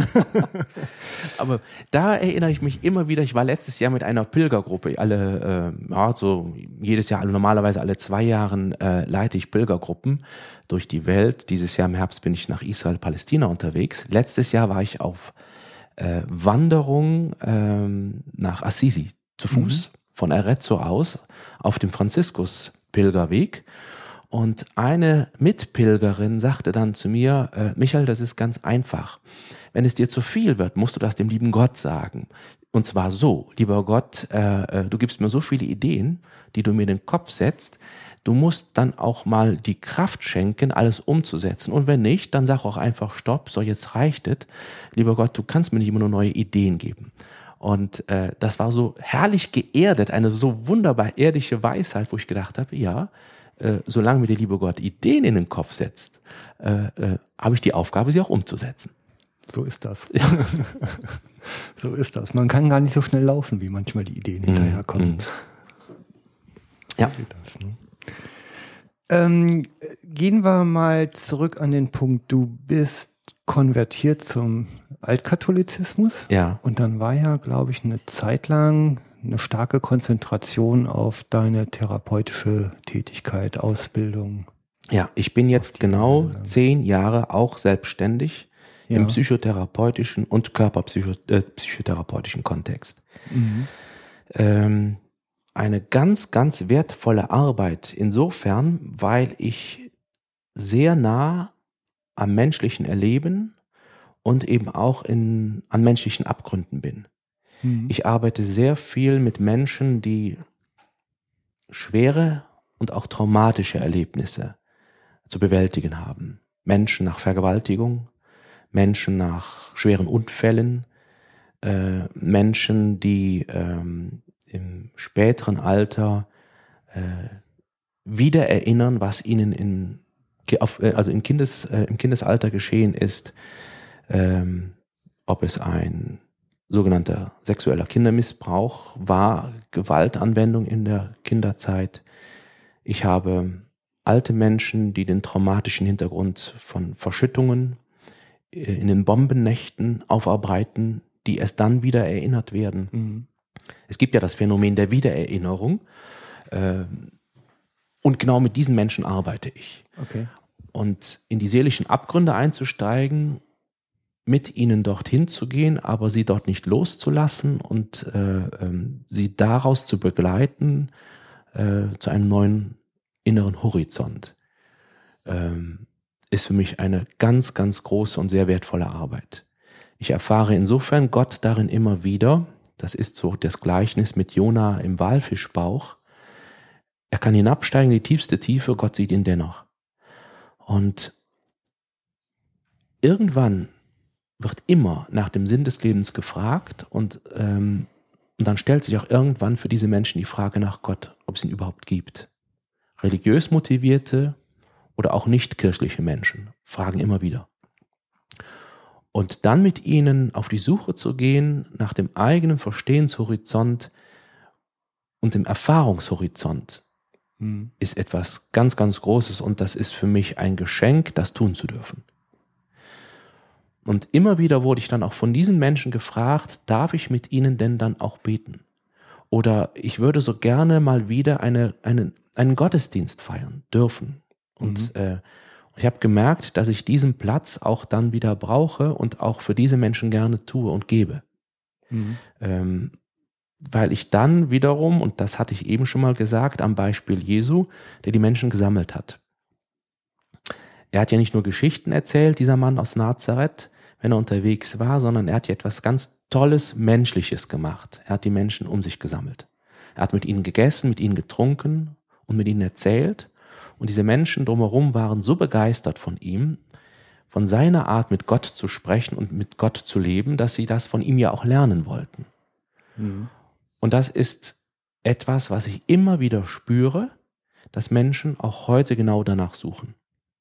Aber da erinnere ich mich immer wieder, ich war letztes Jahr mit einer Pilgergruppe, so jedes Jahr, normalerweise alle 2 Jahren leite ich Pilgergruppen durch die Welt. Dieses Jahr im Herbst bin ich nach Israel, Palästina unterwegs. Letztes Jahr war ich auf Wanderung nach Assisi zu Fuß, von Arezzo aus, auf dem Franziskus-Pilgerweg. Und eine Mitpilgerin sagte dann zu mir, Michael, das ist ganz einfach. Wenn es dir zu viel wird, musst du das dem lieben Gott sagen. Und zwar so, lieber Gott, du gibst mir so viele Ideen, die du mir in den Kopf setzt. Du musst dann auch mal die Kraft schenken, alles umzusetzen. Und wenn nicht, dann sag auch einfach Stopp, so jetzt reicht es. Lieber Gott, du kannst mir nicht immer nur neue Ideen geben. Und das war so herrlich geerdet, eine so wunderbar ehrliche Weisheit, wo ich gedacht habe, ja, solange mir der liebe Gott Ideen in den Kopf setzt, habe ich die Aufgabe, sie auch umzusetzen. So ist das. Ja. So ist das. Man kann gar nicht so schnell laufen, wie manchmal die Ideen hinterherkommen. Ja. Gehen wir mal zurück an den Punkt, du bist konvertiert zum Altkatholizismus. Ja. Und dann war ja, glaube ich, eine Zeit lang eine starke Konzentration auf deine therapeutische Tätigkeit, Ausbildung. Ja, ich bin jetzt genau 10 Jahre auch selbstständig im psychotherapeutischen und körperpsychotherapeutischen Kontext. Eine ganz, ganz wertvolle Arbeit insofern, weil ich sehr nah am menschlichen Erleben und eben auch an menschlichen Abgründen bin. Ich arbeite sehr viel mit Menschen, die schwere und auch traumatische Erlebnisse zu bewältigen haben. Menschen nach Vergewaltigung, Menschen nach schweren Unfällen, Menschen, die im späteren Alter wieder erinnern, was ihnen im Kindesalter geschehen ist, ob es ein sogenannter sexueller Kindermissbrauch war, Gewaltanwendung in der Kinderzeit. Ich habe alte Menschen, die den traumatischen Hintergrund von Verschüttungen in den Bombennächten aufarbeiten, die erst dann wieder erinnert werden. Es gibt ja das Phänomen der Wiedererinnerung und genau mit diesen Menschen arbeite ich. Okay. Und in die seelischen Abgründe einzusteigen, mit ihnen dorthin zu gehen, aber sie dort nicht loszulassen und sie daraus zu begleiten zu einem neuen inneren Horizont, ist für mich eine ganz, ganz große und sehr wertvolle Arbeit. Ich erfahre insofern Gott darin immer wieder. Das ist so das Gleichnis mit Jona im Walfischbauch. Er kann hinabsteigen in die tiefste Tiefe, Gott sieht ihn dennoch. Und irgendwann wird immer nach dem Sinn des Lebens gefragt und dann stellt sich auch irgendwann für diese Menschen die Frage nach Gott, ob es ihn überhaupt gibt. Religiös motivierte oder auch nicht kirchliche Menschen fragen immer wieder. Und dann mit ihnen auf die Suche zu gehen nach dem eigenen Verstehenshorizont und dem Erfahrungshorizont ist etwas ganz, ganz Großes und das ist für mich ein Geschenk, das tun zu dürfen. Und immer wieder wurde ich dann auch von diesen Menschen gefragt, darf ich mit ihnen denn dann auch beten? Oder ich würde so gerne mal wieder einen Gottesdienst feiern dürfen. Und ich habe gemerkt, dass ich diesen Platz auch dann wieder brauche und auch für diese Menschen gerne tue und gebe. Weil ich dann wiederum, und das hatte ich eben schon mal gesagt, am Beispiel Jesu, der die Menschen gesammelt hat. Er hat ja nicht nur Geschichten erzählt, dieser Mann aus Nazareth, wenn er unterwegs war, sondern er hat ja etwas ganz Tolles, Menschliches gemacht. Er hat die Menschen um sich gesammelt. Er hat mit ihnen gegessen, mit ihnen getrunken und mit ihnen erzählt. Und diese Menschen drumherum waren so begeistert von ihm, von seiner Art mit Gott zu sprechen und mit Gott zu leben, dass sie das von ihm ja auch lernen wollten. Und das ist etwas, was ich immer wieder spüre, dass Menschen auch heute genau danach suchen.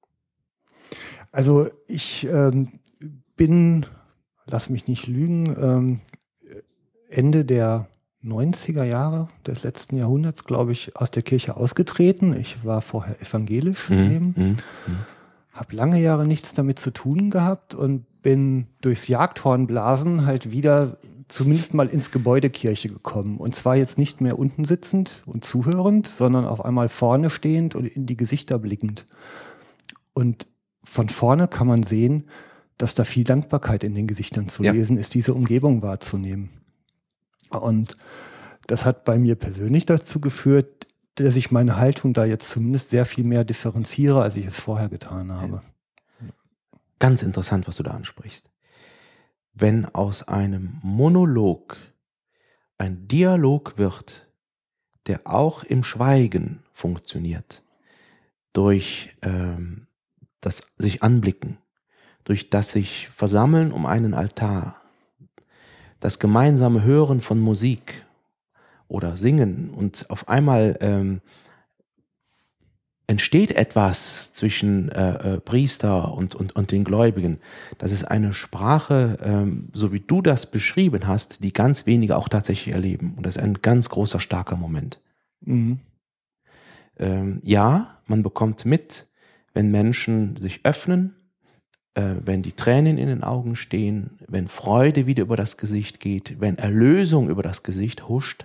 Also ich bin, lass mich nicht lügen, Ende der 90er Jahre des letzten Jahrhunderts, glaube ich, aus der Kirche ausgetreten. Ich war vorher evangelisch eben, habe lange Jahre nichts damit zu tun gehabt und bin durchs Jagdhornblasen halt wieder zumindest mal ins Gebäude Kirche gekommen. Und zwar jetzt nicht mehr unten sitzend und zuhörend, sondern auf einmal vorne stehend und in die Gesichter blickend. Und von vorne kann man sehen, dass da viel Dankbarkeit in den Gesichtern zu lesen ist, diese Umgebung wahrzunehmen. Und das hat bei mir persönlich dazu geführt, dass ich meine Haltung da jetzt zumindest sehr viel mehr differenziere, als ich es vorher getan habe. Ganz interessant, was du da ansprichst. Wenn aus einem Monolog ein Dialog wird, der auch im Schweigen funktioniert, durch das sich anblicken, durch das sich versammeln um einen Altar, das gemeinsame Hören von Musik oder Singen und auf einmal entsteht etwas zwischen Priester und den Gläubigen. Das ist eine Sprache, so wie du das beschrieben hast, die ganz wenige auch tatsächlich erleben. Und das ist ein ganz großer, starker Moment. Ja, man bekommt mit, wenn Menschen sich öffnen, wenn die Tränen in den Augen stehen, wenn Freude wieder über das Gesicht geht, wenn Erlösung über das Gesicht huscht.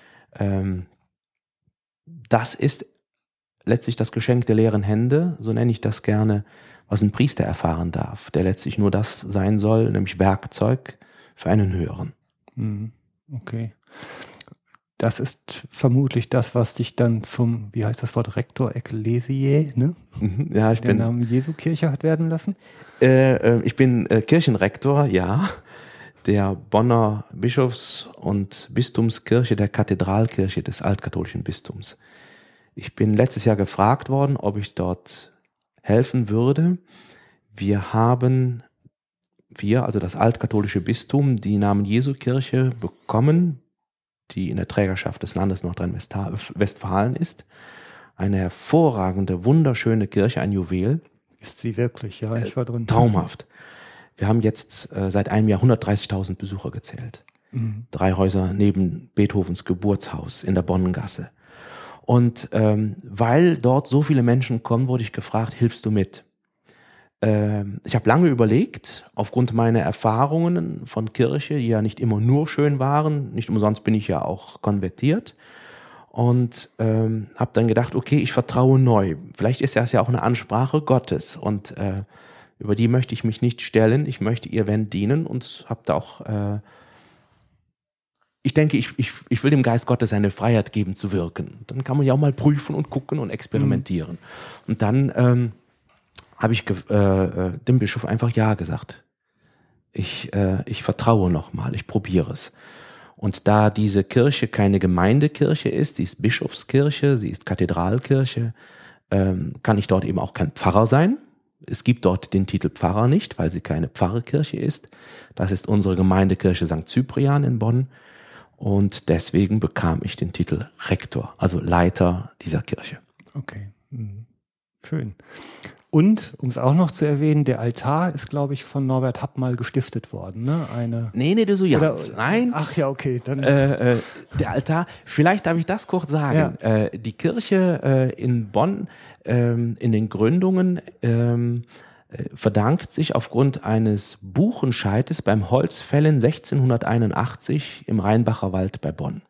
Das ist letztlich das Geschenk der leeren Hände, so nenne ich das gerne, was ein Priester erfahren darf, der letztlich nur das sein soll, nämlich Werkzeug für einen Höheren. Okay. Das ist vermutlich das, was dich dann zum, wie heißt das Wort, Rector Ecclesiae, ne? Ja, der Namen Jesu Kirche hat werden lassen? Ich bin Kirchenrektor, ja, der Bonner Bischofs- und Bistumskirche, der Kathedralkirche des altkatholischen Bistums. Ich bin letztes Jahr gefragt worden, ob ich dort helfen würde. Also das altkatholische Bistum, die Namen Jesu Kirche bekommen, die in der Trägerschaft des Landes Nordrhein-Westfalen ist. Eine hervorragende, wunderschöne Kirche, ein Juwel. Ist sie wirklich, ja, ich war drin. Traumhaft. Wir haben jetzt seit einem Jahr 130.000 Besucher gezählt. 3 Häuser neben Beethovens Geburtshaus in der Bonnengasse. Und weil dort so viele Menschen kommen, wurde ich gefragt, hilfst du mit? Ich habe lange überlegt, aufgrund meiner Erfahrungen von Kirche, die ja nicht immer nur schön waren, nicht umsonst bin ich ja auch konvertiert, und habe dann gedacht, okay, ich vertraue neu. Vielleicht ist das ja auch eine Ansprache Gottes, und über die möchte ich mich nicht stellen, ich möchte ihr wenn dienen, und habe da auch, ich denke, ich will dem Geist Gottes eine Freiheit geben zu wirken. Dann kann man ja auch mal prüfen und gucken und experimentieren. Und dann habe ich dem Bischof einfach Ja gesagt. Ich vertraue nochmal, ich probiere es. Und da diese Kirche keine Gemeindekirche ist, sie ist Bischofskirche, sie ist Kathedralkirche, kann ich dort eben auch kein Pfarrer sein. Es gibt dort den Titel Pfarrer nicht, weil sie keine Pfarrkirche ist. Das ist unsere Gemeindekirche St. Cyprian in Bonn. Und deswegen bekam ich den Titel Rektor, also Leiter dieser Kirche. Okay, schön. Und, um es auch noch zu erwähnen, der Altar ist, glaube ich, von Norbert Happ mal gestiftet worden. Ne? Nee, du so ganz. Nein. Ach ja, okay. Dann der Altar, vielleicht darf ich das kurz sagen. Ja. Die Kirche in Bonn in den Gründungen verdankt sich aufgrund eines Buchenscheides beim Holzfällen 1681 im Rheinbacher Wald bei Bonn.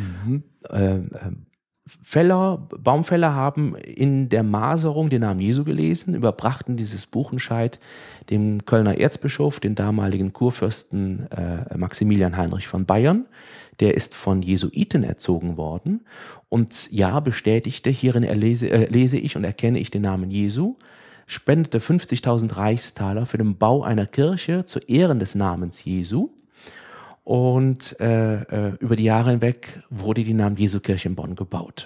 Baumfäller haben in der Maserung den Namen Jesu gelesen, überbrachten dieses Buchenscheit dem Kölner Erzbischof, den damaligen Kurfürsten Maximilian Heinrich von Bayern. Der ist von Jesuiten erzogen worden und ja, bestätigte, hierin lese ich und erkenne ich den Namen Jesu, spendete 50.000 Reichstaler für den Bau einer Kirche zu Ehren des Namens Jesu. Und über die Jahre hinweg wurde die Namen Jesu Kirche in Bonn gebaut.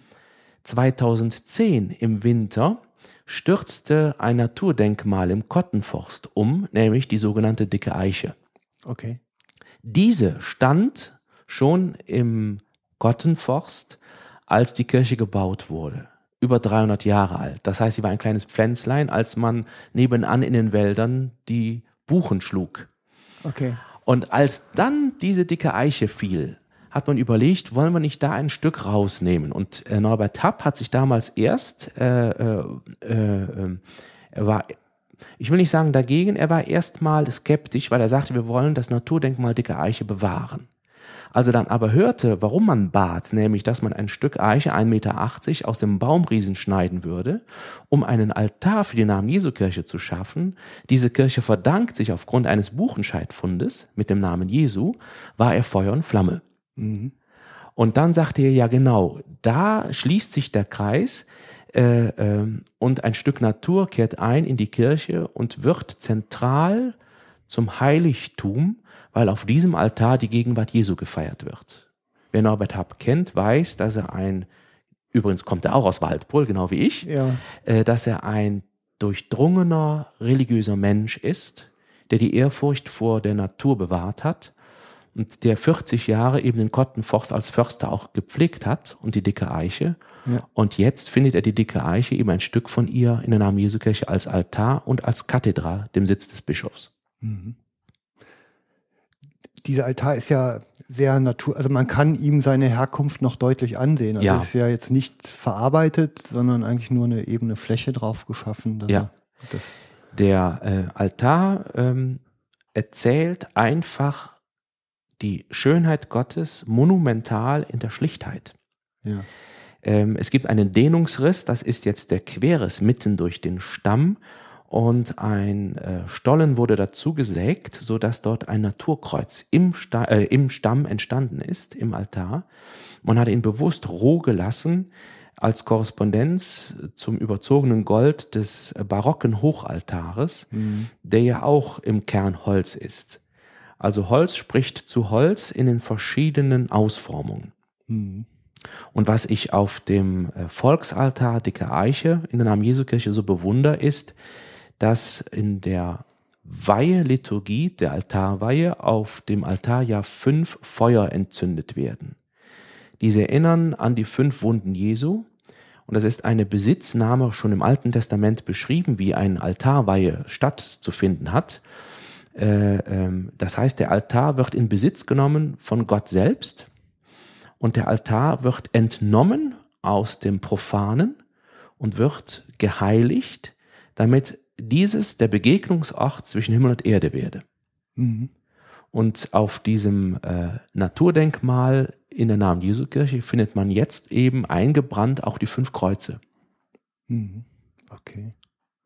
2010 im Winter stürzte ein Naturdenkmal im Kottenforst um, nämlich die sogenannte Dicke Eiche. Okay. Diese stand schon im Kottenforst, als die Kirche gebaut wurde. Über 300 Jahre alt. Das heißt, sie war ein kleines Pflänzlein, als man nebenan in den Wäldern die Buchen schlug. Okay. Und als dann diese dicke Eiche fiel, hat man überlegt, wollen wir nicht da ein Stück rausnehmen? Und Norbert Happ hat sich damals erst, er war, ich will nicht sagen dagegen, er war erstmal skeptisch, weil er sagte, wir wollen das Naturdenkmal Dicke Eiche bewahren. Als er dann aber hörte, warum man bat, nämlich, dass man ein Stück Eiche, 1,80 Meter, aus dem Baumriesen schneiden würde, um einen Altar für die Namen Jesu Kirche zu schaffen, diese Kirche verdankt sich aufgrund eines Buchenscheidfundes mit dem Namen Jesu, war er Feuer und Flamme. Und dann sagte er, ja genau, da schließt sich der Kreis und ein Stück Natur kehrt ein in die Kirche und wird zentral zum Heiligtum, weil auf diesem Altar die Gegenwart Jesu gefeiert wird. Wer Norbert Happ kennt, weiß, dass er übrigens kommt er auch aus Waldbröl, genau wie ich, dass er ein durchdrungener religiöser Mensch ist, der die Ehrfurcht vor der Natur bewahrt hat und der 40 Jahre eben den Kottenforst als Förster auch gepflegt hat und die Dicke Eiche. Ja. Und jetzt findet er die Dicke Eiche, eben ein Stück von ihr in der Namen Jesu Kirche als Altar und als Kathedra, dem Sitz des Bischofs. Dieser Altar ist ja sehr also man kann ihm seine Herkunft noch deutlich ansehen. Also es ist ja jetzt nicht verarbeitet, sondern eigentlich nur eine ebene Fläche drauf geschaffen. Der Altar erzählt einfach die Schönheit Gottes monumental in der Schlichtheit. Ja. Es gibt einen Dehnungsriss, das ist jetzt der Querriss mitten durch den Stamm, und ein Stollen wurde dazu gesägt, sodass dort ein Naturkreuz im Stamm entstanden ist, im Altar. Man hat ihn bewusst roh gelassen, als Korrespondenz zum überzogenen Gold des barocken Hochaltares, der ja auch im Kern Holz ist. Also Holz spricht zu Holz in den verschiedenen Ausformungen. Und was ich auf dem Volksaltar Dicke Eiche in der Namen Jesu Kirche so bewundere, ist, dass in der Weihe-Liturgie, der Altarweihe, auf dem Altar ja 5 Feuer entzündet werden. Diese erinnern an die 5 Wunden Jesu, und das ist eine Besitznahme schon im Alten Testament beschrieben, wie eine Altarweihe stattzufinden hat. Das heißt, der Altar wird in Besitz genommen von Gott selbst, und der Altar wird entnommen aus dem Profanen und wird geheiligt, damit dieses der Begegnungsort zwischen Himmel und Erde werde. Und auf diesem Naturdenkmal in der Namen Jesu Kirche findet man jetzt eben eingebrannt auch die 5 Kreuze. Okay.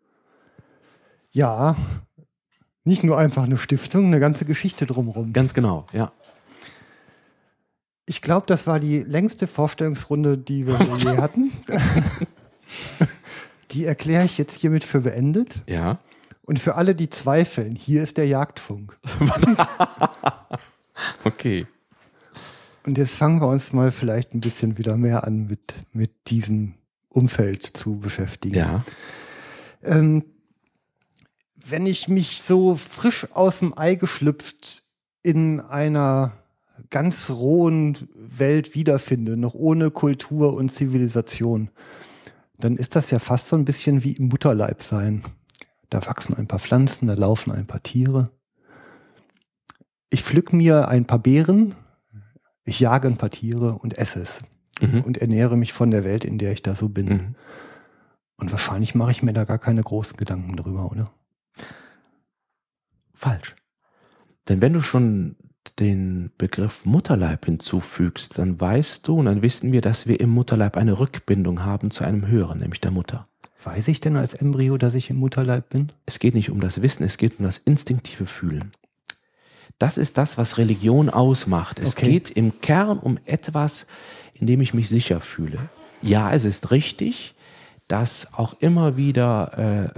Ja, nicht nur einfach eine Stiftung, eine ganze Geschichte drumherum. Ganz genau, ja. Ich glaube, das war die längste Vorstellungsrunde, die wir je hatten. Die erkläre ich jetzt hiermit für beendet. Ja. Und für alle, die zweifeln, hier ist der Jagdfunk. Okay. Und jetzt fangen wir uns mal vielleicht ein bisschen wieder mehr an, mit diesem Umfeld zu beschäftigen. Ja. Wenn ich mich so frisch aus dem Ei geschlüpft in einer ganz rohen Welt wiederfinde, noch ohne Kultur und Zivilisation, dann ist das ja fast so ein bisschen wie im Mutterleib sein. Da wachsen ein paar Pflanzen, da laufen ein paar Tiere. Ich pflück mir ein paar Beeren, ich jage ein paar Tiere und esse es. Und ernähre mich von der Welt, in der ich da so bin. Und wahrscheinlich mache ich mir da gar keine großen Gedanken drüber, oder? Falsch. Denn wenn du schon den Begriff Mutterleib hinzufügst, dann weißt du und dann wissen wir, dass wir im Mutterleib eine Rückbindung haben zu einem Höheren, nämlich der Mutter. Weiß ich denn als Embryo, dass ich im Mutterleib bin? Es geht nicht um das Wissen, es geht um das instinktive Fühlen. Das ist das, was Religion ausmacht. Es geht im Kern um etwas, in dem ich mich sicher fühle. Ja, es ist richtig, dass auch immer wieder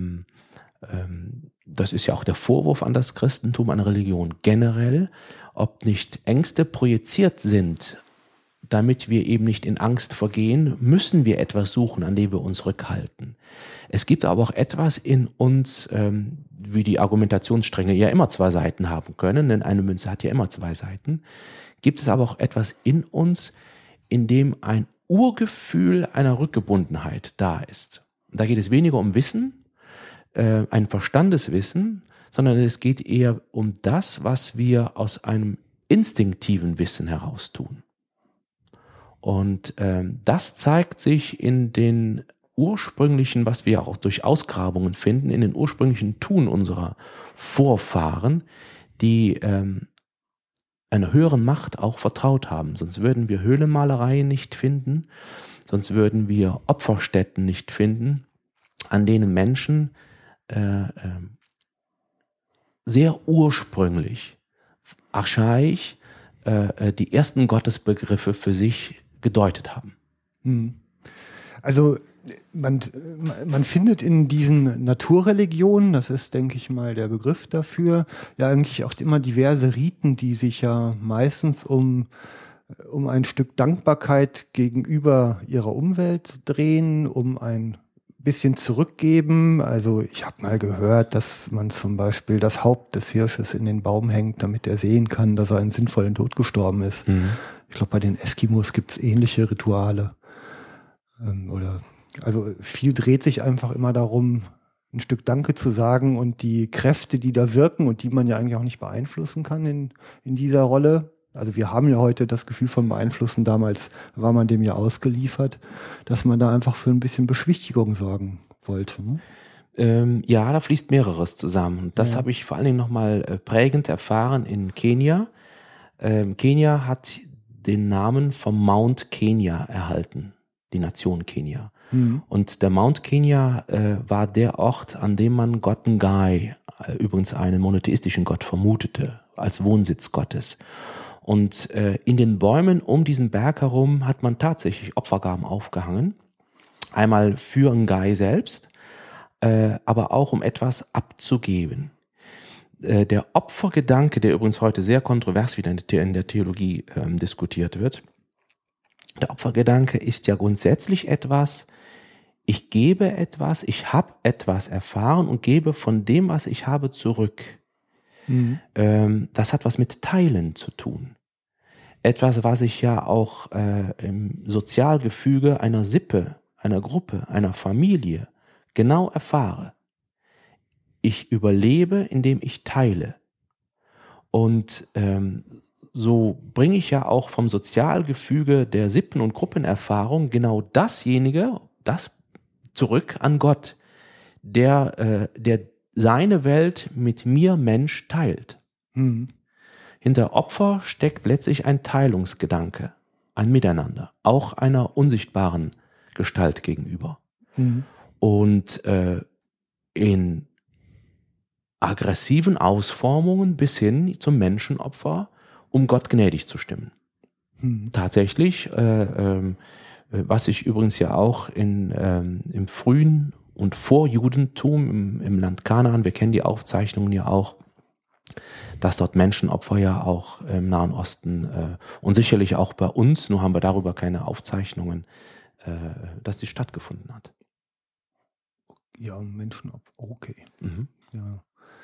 das ist ja auch der Vorwurf an das Christentum, an Religion generell, ob nicht Ängste projiziert sind, damit wir eben nicht in Angst vergehen, müssen wir etwas suchen, an dem wir uns rückhalten. Es gibt aber auch etwas in uns, wie die Argumentationsstränge ja immer 2 Seiten haben können, denn eine Münze hat ja immer 2 Seiten, gibt es aber auch etwas in uns, in dem ein Urgefühl einer Rückgebundenheit da ist. Da geht es weniger um Wissen, ein Verstandeswissen, sondern es geht eher um das, was wir aus einem instinktiven Wissen heraus tun. Und das zeigt sich in den ursprünglichen, was wir auch durch Ausgrabungen finden, in den ursprünglichen Tun unserer Vorfahren, die einer höheren Macht auch vertraut haben. Sonst würden wir Höhlenmalereien nicht finden, sonst würden wir Opferstätten nicht finden, an denen Menschen sehr ursprünglich, archaisch, die ersten Gottesbegriffe für sich gedeutet haben. Also man findet in diesen Naturreligionen, das ist, denke ich mal, der Begriff dafür, ja eigentlich auch immer diverse Riten, die sich ja meistens um ein Stück Dankbarkeit gegenüber ihrer Umwelt drehen, um ein bisschen zurückgeben. Also ich habe mal gehört, dass man zum Beispiel das Haupt des Hirsches in den Baum hängt, damit er sehen kann, dass er einen sinnvollen Tod gestorben ist. Ich glaube, bei den Eskimos gibt es ähnliche Rituale. Also viel dreht sich einfach immer darum, ein Stück Danke zu sagen, und die Kräfte, die da wirken und die man ja eigentlich auch nicht beeinflussen kann in dieser Rolle, Also wir haben ja heute das Gefühl von Beeinflussen, damals war man dem ja ausgeliefert, dass man da einfach für ein bisschen Beschwichtigung sorgen wollte. Ne? Ja, da fließt mehreres zusammen. Und das habe ich vor allen Dingen nochmal prägend erfahren in Kenia. Kenia hat den Namen vom Mount Kenya erhalten, die Nation Kenia. Und der Mount Kenya war der Ort, an dem man Gott Ngai, übrigens einen monotheistischen Gott, vermutete, als Wohnsitz Gottes. Und in den Bäumen um diesen Berg herum hat man tatsächlich Opfergaben aufgehangen. Einmal für Ngai selbst, aber auch um etwas abzugeben. Der Opfergedanke, der übrigens heute sehr kontrovers wieder in der Theologie diskutiert wird, der Opfergedanke ist ja grundsätzlich etwas, ich gebe etwas, ich habe etwas erfahren und gebe von dem, was ich habe, zurück. Das hat was mit Teilen zu tun. Etwas, was ich ja auch im Sozialgefüge einer Sippe, einer Gruppe, einer Familie genau erfahre. Ich überlebe, indem ich teile. Und so bringe ich ja auch vom Sozialgefüge der Sippen- und Gruppenerfahrung genau das zurück an Gott, der seine Welt mit mir, Mensch, teilt. Hinter Opfer steckt letztlich ein Teilungsgedanke, ein Miteinander, auch einer unsichtbaren Gestalt gegenüber. Und in aggressiven Ausformungen bis hin zum Menschenopfer, um Gott gnädig zu stimmen. Tatsächlich, was sich übrigens ja auch im frühen und Vorjudentum im Land Kanaan, wir kennen die Aufzeichnungen ja auch, dass dort Menschenopfer ja auch im Nahen Osten und sicherlich auch bei uns, nur haben wir darüber keine Aufzeichnungen, dass die stattgefunden hat. Ja, Menschenopfer, okay. Ja.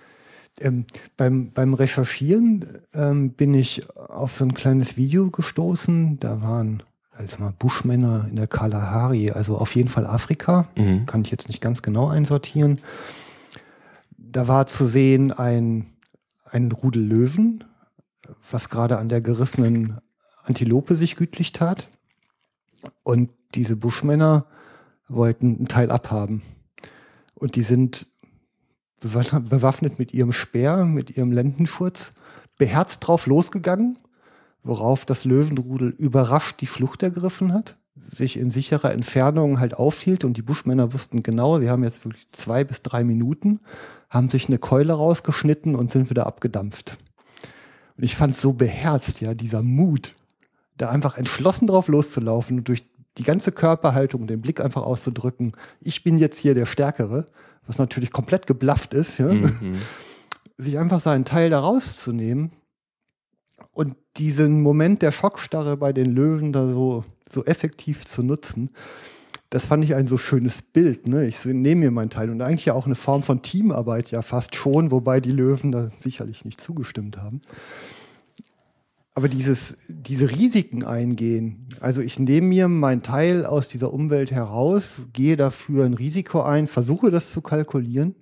Beim Recherchieren bin ich auf so ein kleines Video gestoßen. Da waren Buschmänner in der Kalahari, also auf jeden Fall Afrika. Kann ich jetzt nicht ganz genau einsortieren. Da war zu sehen ein Rudel Löwen, was gerade an der gerissenen Antilope sich gütlich tat. Und diese Buschmänner wollten einen Teil abhaben. Und die sind bewaffnet mit ihrem Speer, mit ihrem Lendenschurz, beherzt drauf losgegangen, worauf das Löwenrudel überrascht die Flucht ergriffen hat, sich in sicherer Entfernung halt aufhielt und die Buschmänner wussten genau, sie haben jetzt wirklich 2 bis 3 Minuten, haben sich eine Keule rausgeschnitten und sind wieder abgedampft. Und ich fand es so beherzt, ja, dieser Mut, da einfach entschlossen drauf loszulaufen und durch die ganze Körperhaltung, den Blick einfach auszudrücken, ich bin jetzt hier der Stärkere, was natürlich komplett geblufft ist, ja? Sich einfach seinen Teil da rauszunehmen und diesen Moment der Schockstarre bei den Löwen da so effektiv zu nutzen, das fand ich ein so schönes Bild. Ne? Ich nehme mir meinen Teil und eigentlich ja auch eine Form von Teamarbeit ja fast schon, wobei die Löwen da sicherlich nicht zugestimmt haben. Aber diese Risiken eingehen, also ich nehme mir meinen Teil aus dieser Umwelt heraus, gehe dafür ein Risiko ein, versuche das zu kalkulieren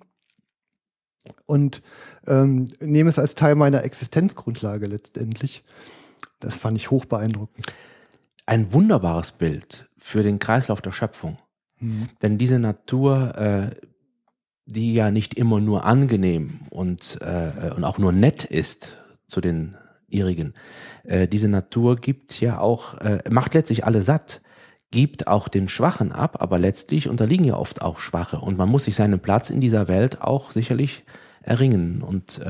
und nehme es als Teil meiner Existenzgrundlage letztendlich. Das fand ich hoch beeindruckend. Ein wunderbares Bild für den Kreislauf der Schöpfung. Denn diese Natur, die ja nicht immer nur angenehm und auch nur nett ist zu den ihrigen. Diese Natur gibt ja auch, macht letztlich alle satt, gibt auch den Schwachen ab, aber letztlich unterliegen ja oft auch Schwache und man muss sich seinen Platz in dieser Welt auch sicherlich erringen und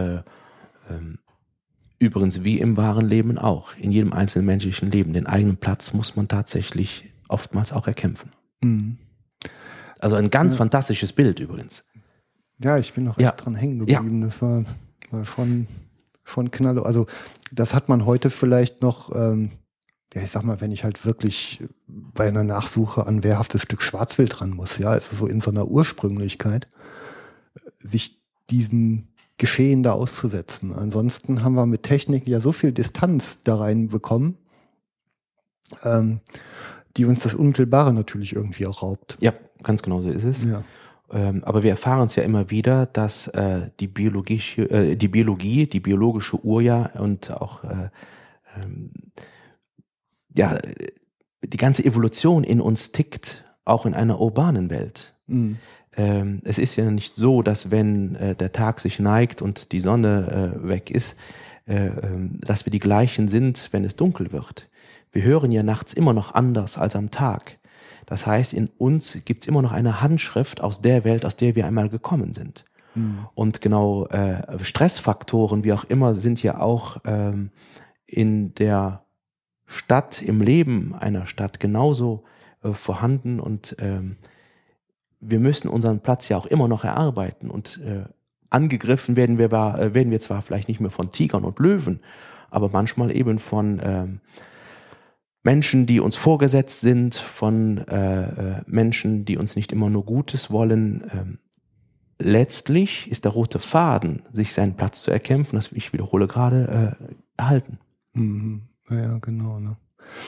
übrigens wie im wahren Leben auch, in jedem einzelnen menschlichen Leben, den eigenen Platz muss man tatsächlich oftmals auch erkämpfen. Also ein ganz fantastisches Bild übrigens. Ja, ich bin noch echt dran hängen geblieben, das war schon knalle. Also das hat man heute vielleicht noch, ich sag mal, wenn ich halt wirklich bei einer Nachsuche an wehrhaftes Stück Schwarzwild ran muss, ja, also so in so einer Ursprünglichkeit, sich diesen Geschehen da auszusetzen. Ansonsten haben wir mit Technik ja so viel Distanz da rein bekommen, die uns das Unmittelbare natürlich irgendwie auch raubt. Ja, ganz genau so ist es. Ja. Aber wir erfahren es ja immer wieder, dass die biologische Uhr ja und auch die ganze Evolution in uns tickt auch in einer urbanen Welt. Es ist ja nicht so, dass wenn der Tag sich neigt und die Sonne weg ist, dass wir die gleichen sind, wenn es dunkel wird. Wir hören ja nachts immer noch anders als am Tag. Das heißt, in uns gibt es immer noch eine Handschrift aus der Welt, aus der wir einmal gekommen sind. Und genau Stressfaktoren, wie auch immer, sind ja auch in der Stadt, im Leben einer Stadt genauso vorhanden. Und wir müssen unseren Platz ja auch immer noch erarbeiten. Und angegriffen werden wir zwar vielleicht nicht mehr von Tigern und Löwen, aber manchmal eben von Menschen, die uns vorgesetzt sind, von Menschen, die uns nicht immer nur Gutes wollen. Letztlich ist der rote Faden, sich seinen Platz zu erkämpfen, das ich wiederhole gerade, erhalten. Ja, genau. Ne?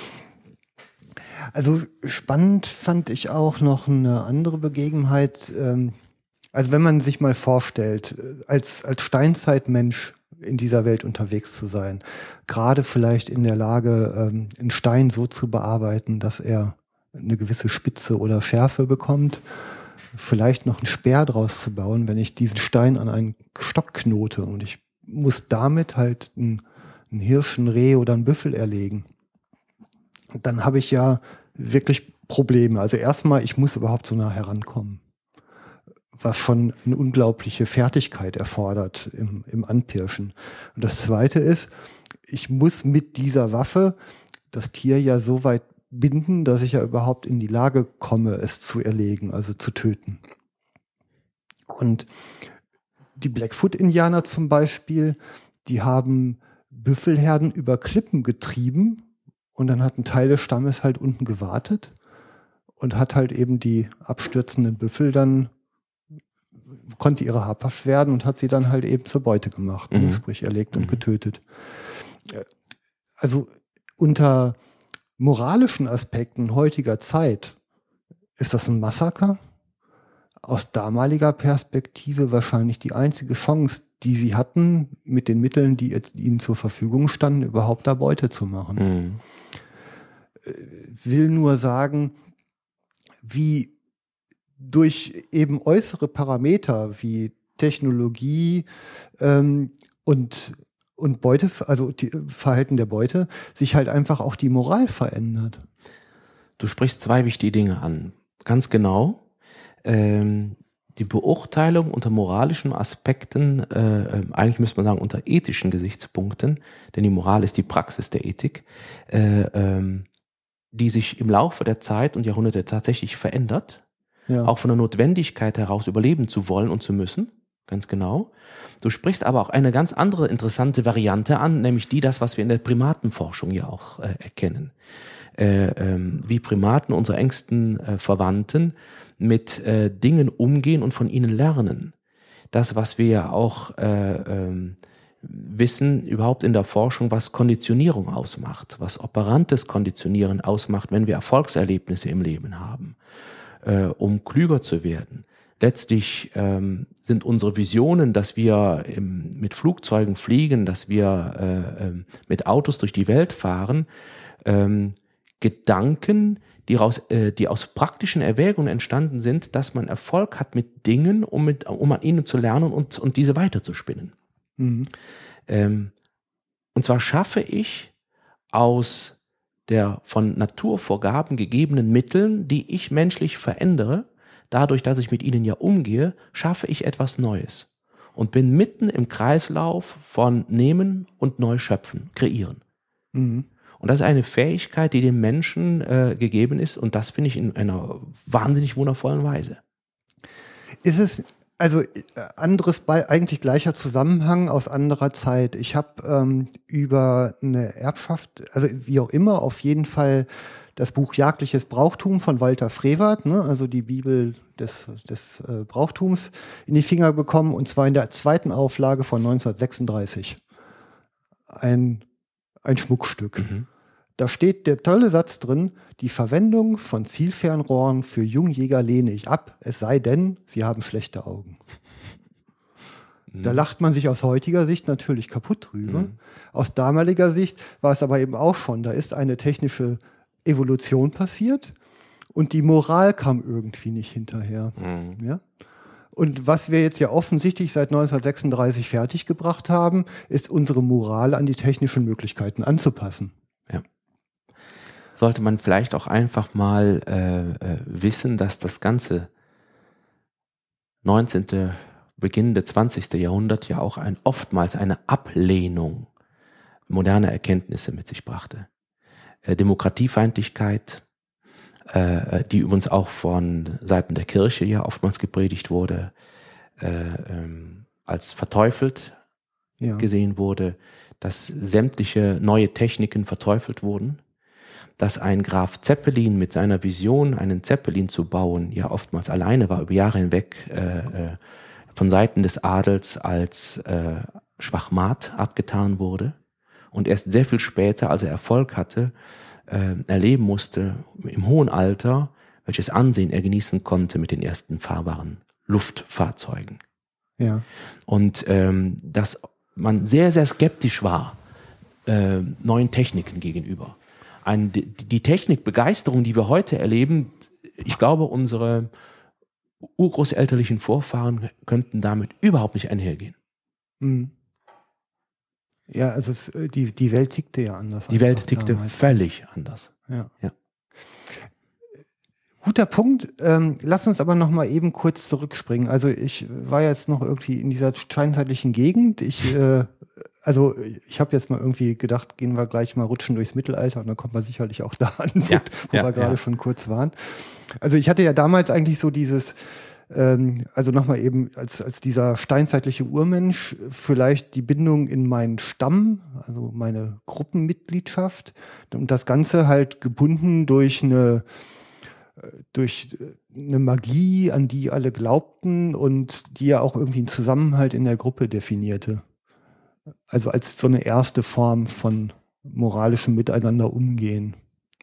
Also spannend fand ich auch noch eine andere Begebenheit. Also wenn man sich mal vorstellt, als Steinzeitmensch in dieser Welt unterwegs zu sein, gerade vielleicht in der Lage, einen Stein so zu bearbeiten, dass er eine gewisse Spitze oder Schärfe bekommt, vielleicht noch einen Speer draus zu bauen, wenn ich diesen Stein an einen Stock knote und ich muss damit halt einen Hirsch, ein Reh oder einen Büffel erlegen. Dann habe ich ja wirklich Probleme. Also erstmal, ich muss überhaupt so nah herankommen, was schon eine unglaubliche Fertigkeit erfordert im Anpirschen. Und das Zweite ist, ich muss mit dieser Waffe das Tier ja so weit binden, dass ich ja überhaupt in die Lage komme, es zu erlegen, also zu töten. Und die Blackfoot-Indianer zum Beispiel, die haben Büffelherden über Klippen getrieben und dann hat ein Teil des Stammes halt unten gewartet und hat halt eben die abstürzenden Büffel dann, konnte ihre habhaft werden und hat sie dann halt eben zur Beute gemacht, sprich erlegt und getötet. Also unter moralischen Aspekten heutiger Zeit ist das ein Massaker. Aus damaliger Perspektive wahrscheinlich die einzige Chance, die sie hatten, mit den Mitteln, die jetzt ihnen zur Verfügung standen, überhaupt da Beute zu machen. Will nur sagen, wie durch eben äußere Parameter wie Technologie und Beute, also die Verhalten der Beute, sich halt einfach auch die Moral verändert. Du sprichst zwei wichtige Dinge an. Ganz genau. Die Beurteilung unter moralischen Aspekten, eigentlich müsste man sagen unter ethischen Gesichtspunkten, denn die Moral ist die Praxis der Ethik, die sich im Laufe der Zeit und Jahrhunderte tatsächlich verändert, auch von der Notwendigkeit heraus überleben zu wollen und zu müssen, ganz genau. Du sprichst aber auch eine ganz andere interessante Variante an, nämlich was wir in der Primatenforschung ja auch erkennen. Wie Primaten, unsere engsten Verwandten, mit Dingen umgehen und von ihnen lernen. Das, was wir ja auch wissen, überhaupt in der Forschung, was Konditionierung ausmacht, was operantes Konditionieren ausmacht, wenn wir Erfolgserlebnisse im Leben haben, um klüger zu werden. Letztlich sind unsere Visionen, dass wir mit Flugzeugen fliegen, dass wir mit Autos durch die Welt fahren, Gedanken, die aus praktischen Erwägungen entstanden sind, dass man Erfolg hat mit Dingen, um an ihnen zu lernen und diese weiterzuspinnen. Und zwar schaffe ich aus der von Naturvorgaben gegebenen Mitteln, die ich menschlich verändere, dadurch, dass ich mit ihnen ja umgehe, schaffe ich etwas Neues und bin mitten im Kreislauf von Nehmen und Neuschöpfen, Kreieren. Und das ist eine Fähigkeit, die dem Menschen gegeben ist und das finde ich in einer wahnsinnig wundervollen Weise. Ist es, also eigentlich gleicher Zusammenhang aus anderer Zeit. Ich habe über eine Erbschaft, also wie auch immer, auf jeden Fall das Buch Jagdliches Brauchtum von Walter Frevert, ne, also die Bibel des Brauchtums, in die Finger bekommen, und zwar in der zweiten Auflage von 1936. Ein Schmuckstück. Da steht der tolle Satz drin: Die Verwendung von Zielfernrohren für Jungjäger lehne ich ab, es sei denn, sie haben schlechte Augen. Da lacht man sich aus heutiger Sicht natürlich kaputt drüber. Aus damaliger Sicht war es aber eben auch schon, da ist eine technische Evolution passiert und die Moral kam irgendwie nicht hinterher. Ja? Und was wir jetzt ja offensichtlich seit 1936 fertiggebracht haben, ist unsere Moral an die technischen Möglichkeiten anzupassen. Ja. Sollte man vielleicht auch einfach mal wissen, dass das ganze 19. beginnende 20. Jahrhundert ja auch oftmals eine Ablehnung moderner Erkenntnisse mit sich brachte. Demokratiefeindlichkeit, die übrigens auch von Seiten der Kirche ja oftmals gepredigt wurde, als verteufelt gesehen wurde, dass sämtliche neue Techniken verteufelt wurden, dass ein Graf Zeppelin mit seiner Vision, einen Zeppelin zu bauen, ja oftmals alleine war, über Jahre hinweg von Seiten des Adels als Schwachmat abgetan wurde und erst sehr viel später, als er Erfolg hatte, erleben musste, im hohen Alter, welches Ansehen er genießen konnte mit den ersten fahrbaren Luftfahrzeugen. Ja. Und dass man sehr, sehr skeptisch war neuen Techniken gegenüber. Die Technikbegeisterung, die wir heute erleben, ich glaube, unsere urgroßelterlichen Vorfahren könnten damit überhaupt nicht einhergehen. Ja, also die Welt tickte ja anders. Die Welt tickte damals völlig anders. Ja. Guter Punkt. Lass uns aber noch mal eben kurz zurückspringen. Also ich war jetzt noch irgendwie in dieser steinzeitlichen Gegend. Ich habe jetzt mal irgendwie gedacht, gehen wir gleich mal rutschen durchs Mittelalter und dann kommt man sicherlich auch da an, wo wir gerade schon kurz waren. Also ich hatte ja damals eigentlich so dieses, also nochmal eben als dieser steinzeitliche Urmensch vielleicht die Bindung in meinen Stamm, also meine Gruppenmitgliedschaft und das Ganze halt gebunden durch eine Magie, an die alle glaubten und die ja auch irgendwie einen Zusammenhalt in der Gruppe definierte. Also als so eine erste Form von moralischem Miteinander umgehen.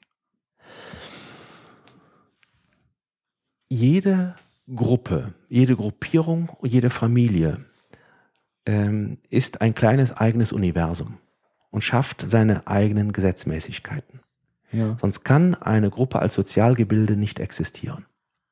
Jede Gruppe, jede Gruppierung, jede Familie ist ein kleines eigenes Universum und schafft seine eigenen Gesetzmäßigkeiten. Ja. Sonst kann eine Gruppe als Sozialgebilde nicht existieren.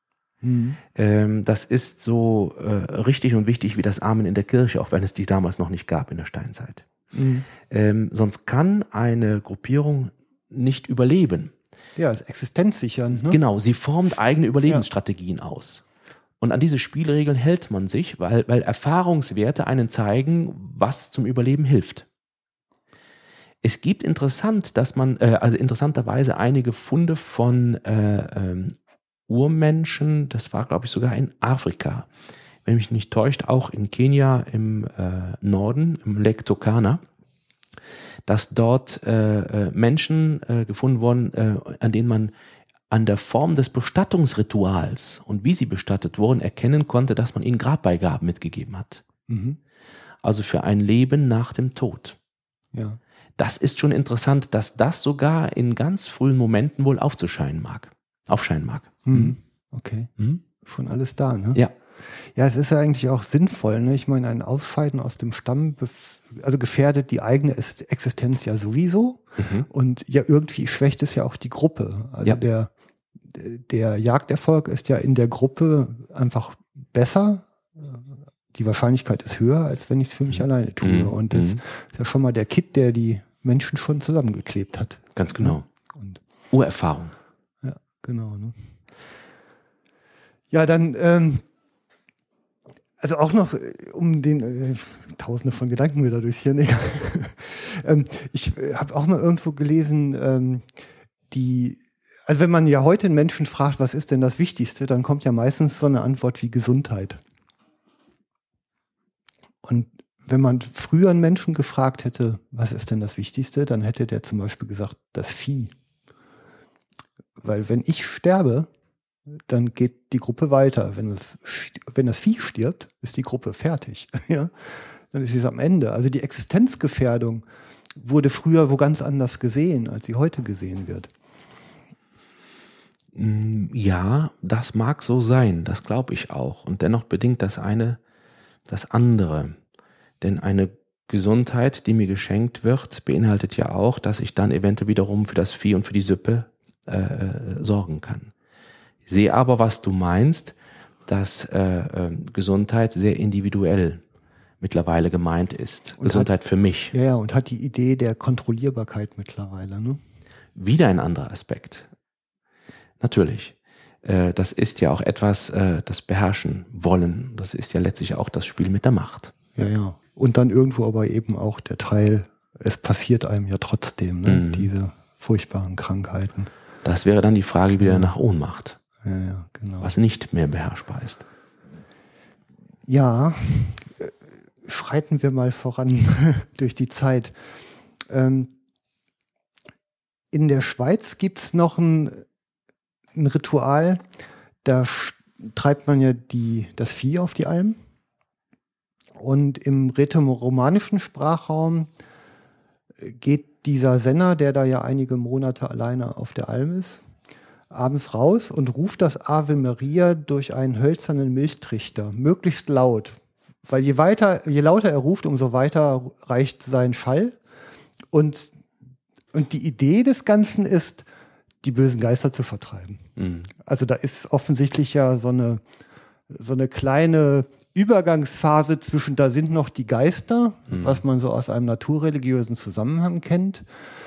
Das ist so richtig und wichtig wie das Amen in der Kirche, auch wenn es die damals noch nicht gab in der Steinzeit. Sonst kann eine Gruppierung nicht überleben. Ja, ist existenzsichernd. Ne? Genau, sie formt eigene Überlebensstrategien aus. Und an diese Spielregeln hält man sich, weil Erfahrungswerte einen zeigen, was zum Überleben hilft. Es gibt interessanterweise einige Funde von Urmenschen, das war, glaube ich, sogar in Afrika, wenn mich nicht täuscht, auch in Kenia im Norden, im Lake Turkana, dass dort Menschen gefunden wurden, an denen man an der Form des Bestattungsrituals und wie sie bestattet wurden, erkennen konnte, dass man ihnen Grabbeigaben mitgegeben hat. Also für ein Leben nach dem Tod. Ja. Das ist schon interessant, dass das sogar in ganz frühen Momenten wohl aufscheinen mag. Okay. Schon alles da, ne? Ja. Ja, es ist ja eigentlich auch sinnvoll, ne? Ich meine, ein Ausscheiden aus dem Stamm gefährdet die eigene Existenz ja sowieso. Und ja, irgendwie schwächt es ja auch die Gruppe. Also der Jagderfolg ist ja in der Gruppe einfach besser. Die Wahrscheinlichkeit ist höher, als wenn ich es für mich alleine tue. Und das ist ja schon mal der Kit, der die Menschen schon zusammengeklebt hat. Ganz genau. Und Urerfahrung. ja, genau. Ne? Ja, dann also auch noch um den Tausende von Gedanken wieder durchs Hirn. Ich habe auch mal irgendwo gelesen, also wenn man ja heute einen Menschen fragt, was ist denn das Wichtigste, dann kommt ja meistens so eine Antwort wie Gesundheit. Und wenn man früher einen Menschen gefragt hätte, was ist denn das Wichtigste, dann hätte der zum Beispiel gesagt, das Vieh. Weil wenn ich sterbe, dann geht die Gruppe weiter. Wenn das Vieh stirbt, ist die Gruppe fertig. Ja? Dann ist es am Ende. Also die Existenzgefährdung wurde früher wo ganz anders gesehen, als sie heute gesehen wird. Ja, das mag so sein, das glaube ich auch. Und dennoch bedingt das eine das andere. Denn eine Gesundheit, die mir geschenkt wird, beinhaltet ja auch, dass ich dann eventuell wiederum für das Vieh und für die Süppe sorgen kann. Ich sehe aber, was du meinst, dass Gesundheit sehr individuell mittlerweile gemeint ist. Und Gesundheit für mich. Ja, und hat die Idee der Kontrollierbarkeit mittlerweile. Ne? Wieder ein anderer Aspekt. Natürlich. Das ist ja auch etwas, das beherrschen wollen. Das ist ja letztlich auch das Spiel mit der Macht. Ja. Und dann irgendwo aber eben auch der Teil, es passiert einem ja trotzdem, ne? Diese furchtbaren Krankheiten. Das wäre dann die Frage wieder nach Ohnmacht. Ja, genau. Was nicht mehr beherrschbar ist. Ja, schreiten wir mal voran durch die Zeit. In der Schweiz gibt es noch ein Ritual, da treibt man ja das Vieh auf die Alm. Und im rätoromanischen Sprachraum geht dieser Senner, der da ja einige Monate alleine auf der Alm ist, abends raus und ruft das Ave Maria durch einen hölzernen Milchtrichter, möglichst laut. Weil je lauter er ruft, umso weiter reicht sein Schall. Und die Idee des Ganzen ist, die bösen Geister zu vertreiben. Mhm. Also da ist offensichtlich ja so eine kleine Übergangsphase zwischen, da sind noch die Geister, was man so aus einem naturreligiösen Zusammenhang kennt,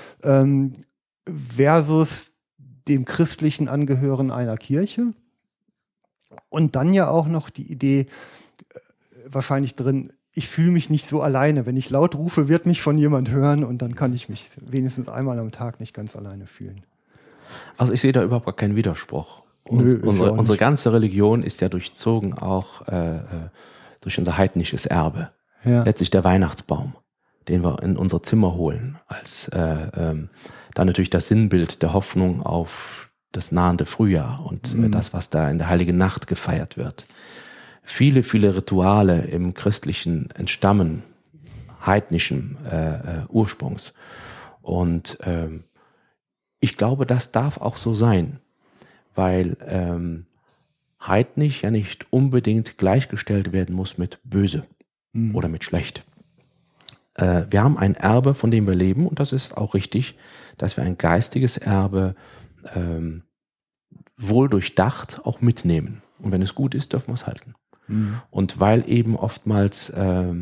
versus dem christlichen Angehören einer Kirche. Und dann ja auch noch die Idee wahrscheinlich drin, ich fühle mich nicht so alleine. Wenn ich laut rufe, wird mich von jemand hören und dann kann ich mich wenigstens einmal am Tag nicht ganz alleine fühlen. Also ich sehe da überhaupt gar keinen Widerspruch. Unsere ganze Religion ist ja durchzogen auch durch unser heidnisches Erbe. Ja. Letztlich der Weihnachtsbaum, den wir in unser Zimmer holen, als dann natürlich das Sinnbild der Hoffnung auf das nahende Frühjahr und das, was da in der Heiligen Nacht gefeiert wird. Viele, viele Rituale im Christlichen entstammen heidnischen Ursprungs. Und ich glaube, das darf auch so sein, weil heidnisch ja nicht unbedingt gleichgestellt werden muss mit böse oder mit schlecht. Wir haben ein Erbe, von dem wir leben, und das ist auch richtig, dass wir ein geistiges Erbe wohl durchdacht auch mitnehmen. Und wenn es gut ist, dürfen wir es halten. Und weil eben oftmals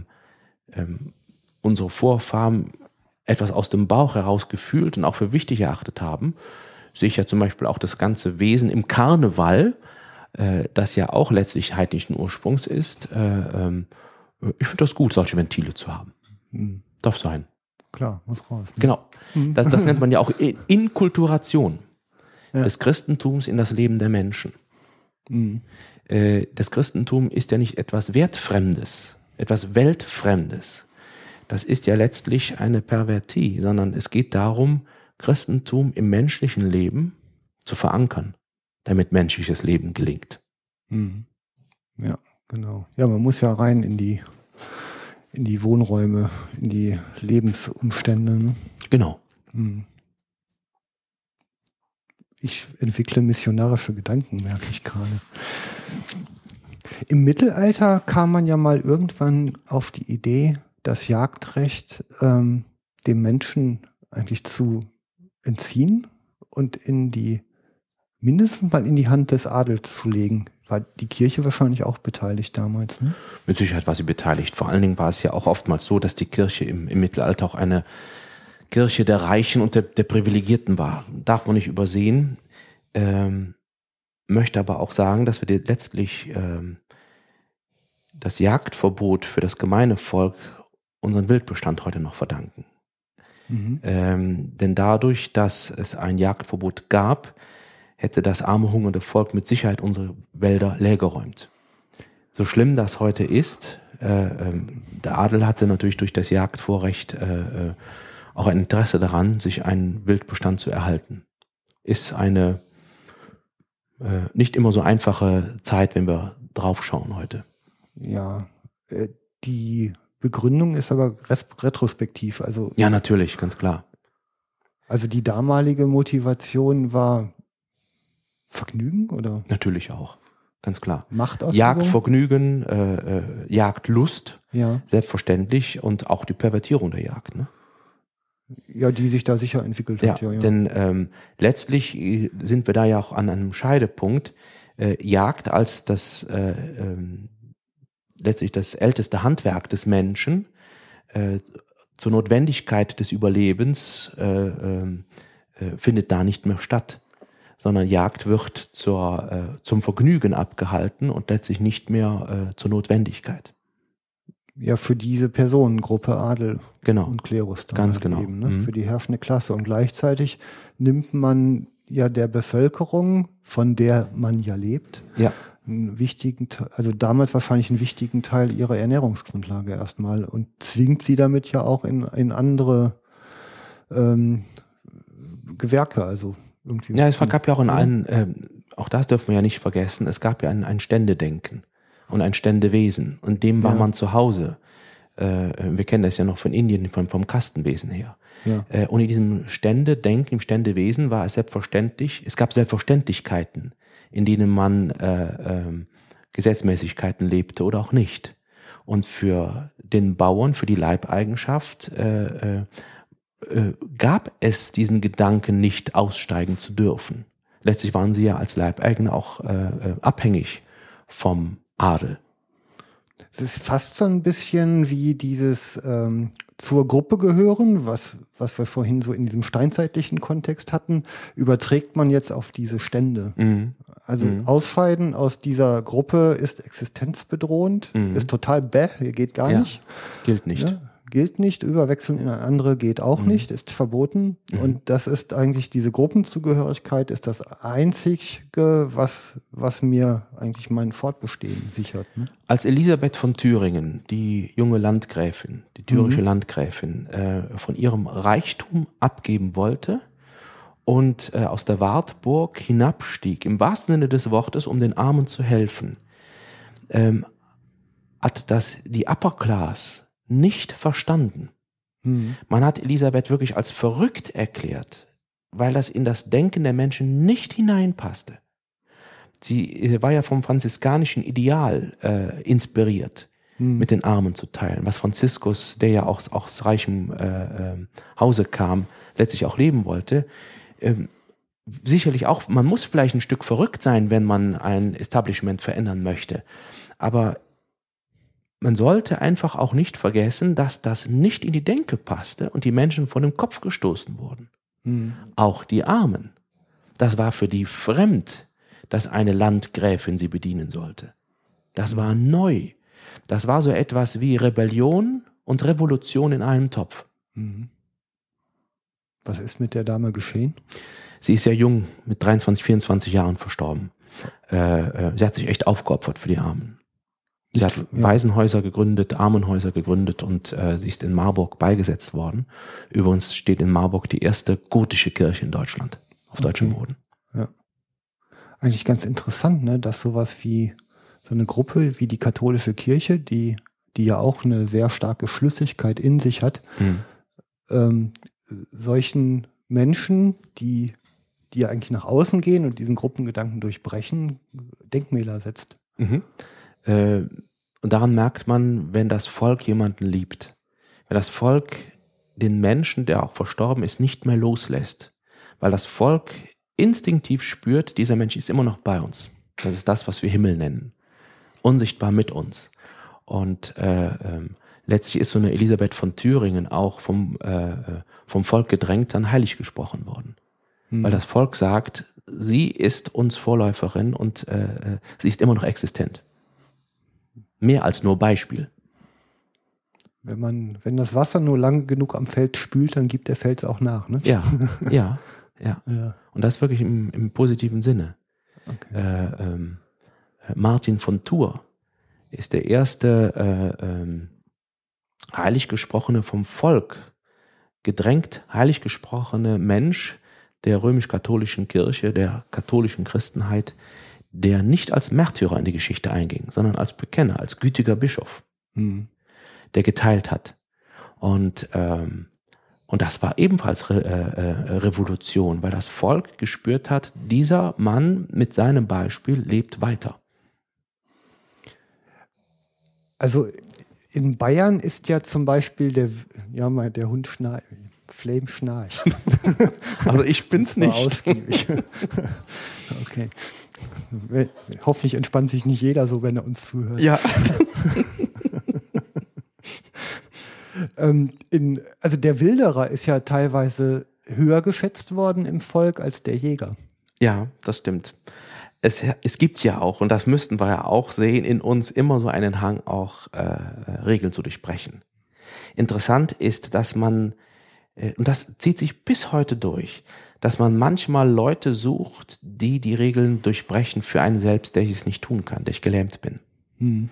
unsere Vorfahren etwas aus dem Bauch heraus gefühlt und auch für wichtig erachtet haben, sehe ich ja zum Beispiel auch das ganze Wesen im Karneval, das ja auch letztlich heidnischen Ursprungs ist. Ich finde das gut, solche Ventile zu haben. Darf sein. Klar, muss raus. Ne? Genau. Das nennt man ja auch Inkulturation des Christentums in das Leben der Menschen. Das Christentum ist ja nicht etwas Wertfremdes, etwas Weltfremdes. Das ist ja letztlich eine Pervertie, sondern es geht darum, Christentum im menschlichen Leben zu verankern, damit menschliches Leben gelingt. Ja, genau. Ja, man muss ja rein in die Wohnräume, in die Lebensumstände. Ne? Genau. Ich entwickle missionarische Gedanken, merke ich gerade. Im Mittelalter kam man ja mal irgendwann auf die Idee, das Jagdrecht dem Menschen eigentlich zu entziehen und mindestens mal in die Hand des Adels zu legen. War die Kirche wahrscheinlich auch beteiligt damals? Ne? Mit Sicherheit war sie beteiligt. Vor allen Dingen war es ja auch oftmals so, dass die Kirche im Mittelalter auch eine Kirche der Reichen und der Privilegierten war. Darf man nicht übersehen. Möchte aber auch sagen, dass wir letztlich das Jagdverbot für das gemeine Volk unseren Wildbestand heute noch verdanken. Denn dadurch, dass es ein Jagdverbot gab, hätte das arme, hungernde Volk mit Sicherheit unsere Wälder leergeräumt. So schlimm das heute ist, der Adel hatte natürlich durch das Jagdvorrecht auch ein Interesse daran, sich einen Wildbestand zu erhalten. Ist eine nicht immer so einfache Zeit, wenn wir drauf schauen heute. Ja, die Begründung ist aber retrospektiv. Also, ja, natürlich, ganz klar. Also die damalige Motivation war Vergnügen, oder? Natürlich auch. ganz klar. Machtausübung? Jagdvergnügen, Jagdlust, Ja. selbstverständlich, und auch die Pervertierung der Jagd. Ne? Ja, die sich da sicher entwickelt hat. Ja. Denn letztlich sind wir da ja auch an einem Scheidepunkt. Jagd als letztlich das älteste Handwerk des Menschen zur Notwendigkeit des Überlebens findet da nicht mehr statt, sondern Jagd wird zum Vergnügen abgehalten und letztlich nicht mehr zur Notwendigkeit. Ja, für diese Personengruppe Adel und Klerus. Ganz genau. Eben, ne? Für die herrschende Klasse. Und gleichzeitig nimmt man ja der Bevölkerung, von der man ja lebt, einen wichtigen, also damals wahrscheinlich einen wichtigen Teil ihrer Ernährungsgrundlage erstmal und zwingt sie damit ja auch in andere Gewerke, also irgendwie. Ja, es gab ja auch auch das dürfen wir ja nicht vergessen, es gab ja ein Ständedenken und ein Ständewesen, und dem war man zu Hause. Wir kennen das ja noch von Indien, vom Kastenwesen her. Ja. Und in diesem Ständedenken, im Ständewesen war es selbstverständlich, es gab Selbstverständlichkeiten, in denen man Gesetzmäßigkeiten lebte oder auch nicht. Und für den Bauern, für die Leibeigenschaft gab es diesen Gedanken nicht, aussteigen zu dürfen. Letztlich waren sie ja als Leibeigene auch abhängig vom Adel. Es ist fast so ein bisschen wie dieses zur Gruppe gehören, was wir vorhin so in diesem steinzeitlichen Kontext hatten, überträgt man jetzt auf diese Stände. Also Ausscheiden aus dieser Gruppe ist existenzbedrohend, ist total geht gar nicht. Gilt nicht. Ja, gilt nicht, überwechseln in eine andere geht auch nicht, ist verboten. Und das ist eigentlich, diese Gruppenzugehörigkeit ist das Einzige, was mir eigentlich mein Fortbestehen sichert. Ne? Als Elisabeth von Thüringen, die junge Landgräfin, die thüringische Landgräfin, von ihrem Reichtum abgeben wollte und aus der Wartburg hinabstieg, im wahrsten Sinne des Wortes, um den Armen zu helfen, hat das die Upper Class nicht verstanden. Man hat Elisabeth wirklich als verrückt erklärt, weil das in das Denken der Menschen nicht hineinpasste. Sie war ja vom franziskanischen Ideal inspiriert, mit den Armen zu teilen, was Franziskus, der ja auch aus reichem Hause kam, letztlich auch leben wollte. Sicherlich auch, man muss vielleicht ein Stück verrückt sein, wenn man ein Establishment verändern möchte, aber man sollte einfach auch nicht vergessen, dass das nicht in die Denke passte und die Menschen vor den Kopf gestoßen wurden. Auch die Armen. Das war für die fremd, dass eine Landgräfin sie bedienen sollte. Das war neu. Das war so etwas wie Rebellion und Revolution in einem Topf. Was ist mit der Dame geschehen? Sie ist sehr jung, mit 23, 24 Jahren verstorben. Sie hat sich echt aufgeopfert für die Armen. Sie hat Waisenhäuser gegründet, Armenhäuser gegründet und sie ist in Marburg beigesetzt worden. Übrigens steht in Marburg die erste gotische Kirche in Deutschland, auf deutschem Boden. Ja. Eigentlich ganz interessant, ne, dass sowas wie so eine Gruppe wie die katholische Kirche, die ja auch eine sehr starke Schlüssigkeit in sich hat, solchen Menschen, die ja eigentlich nach außen gehen und diesen Gruppengedanken durchbrechen, Denkmäler setzt. Und daran merkt man, wenn das Volk jemanden liebt, wenn das Volk den Menschen, der auch verstorben ist, nicht mehr loslässt, weil das Volk instinktiv spürt, dieser Mensch ist immer noch bei uns. Das ist das, was wir Himmel nennen. Unsichtbar mit uns. Und letztlich ist so eine Elisabeth von Thüringen auch vom Volk gedrängt dann heilig gesprochen worden. Weil das Volk sagt, sie ist uns Vorläuferin und sie ist immer noch existent. Mehr als nur Beispiel. Wenn das Wasser nur lang genug am Feld spült, dann gibt der Fels auch nach, ne? Ja. Und das wirklich im positiven Sinne. Okay. Martin von Tours ist der erste heilig gesprochene, vom Volk gedrängt heilig gesprochene Mensch der römisch-katholischen Kirche, der katholischen Christenheit, der nicht als Märtyrer in die Geschichte einging, sondern als Bekenner, als gütiger Bischof, der geteilt hat. Und das war ebenfalls Revolution, weil das Volk gespürt hat, dieser Mann mit seinem Beispiel lebt weiter. Also in Bayern ist ja zum Beispiel der Hund Flame schnarcht. Also ich bin's nicht. Ausgiebig. Okay. Hoffentlich entspannt sich nicht jeder so, wenn er uns zuhört. Ja. Also der Wilderer ist ja teilweise höher geschätzt worden im Volk als der Jäger. Ja, das stimmt. Es gibt ja auch, und das müssten wir ja auch sehen, in uns immer so einen Hang, auch Regeln zu durchbrechen. Interessant ist, dass man, und das zieht sich bis heute durch, dass man manchmal Leute sucht, die die Regeln durchbrechen für einen selbst, der ich es nicht tun kann, der ich gelähmt bin.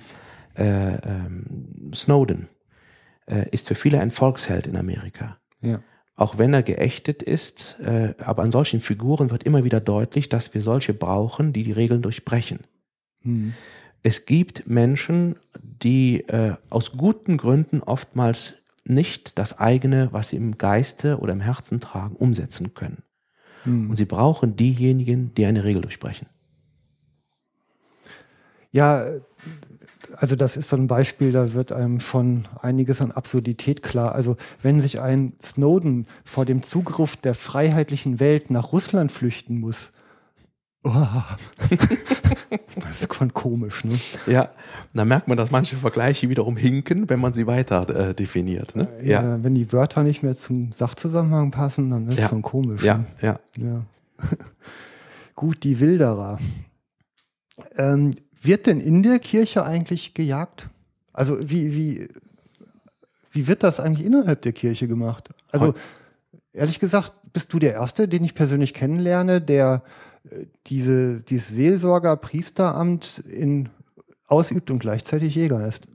Snowden ist für viele ein Volksheld in Amerika. Ja. Auch wenn er geächtet ist, aber an solchen Figuren wird immer wieder deutlich, dass wir solche brauchen, die die Regeln durchbrechen. Es gibt Menschen, die aus guten Gründen oftmals nicht das eigene, was sie im Geiste oder im Herzen tragen, umsetzen können. Und sie brauchen diejenigen, die eine Regel durchbrechen. Ja, also das ist so ein Beispiel, da wird einem schon einiges an Absurdität klar. Also wenn sich ein Snowden vor dem Zugriff der freiheitlichen Welt nach Russland flüchten muss, das ist schon komisch, ne? Ja, da merkt man, dass manche Vergleiche wiederum hinken, wenn man sie weiter definiert. Ne? Ja, wenn die Wörter nicht mehr zum Sachzusammenhang passen, dann wird es schon komisch. Ja, ne? ja. Gut, die Wilderer. Wird denn in der Kirche eigentlich gejagt? Also wie wird das eigentlich innerhalb der Kirche gemacht? Also ehrlich gesagt, bist du der Erste, den ich persönlich kennenlerne, der dieses Seelsorger-Priesteramt ausübt und gleichzeitig Jäger ist.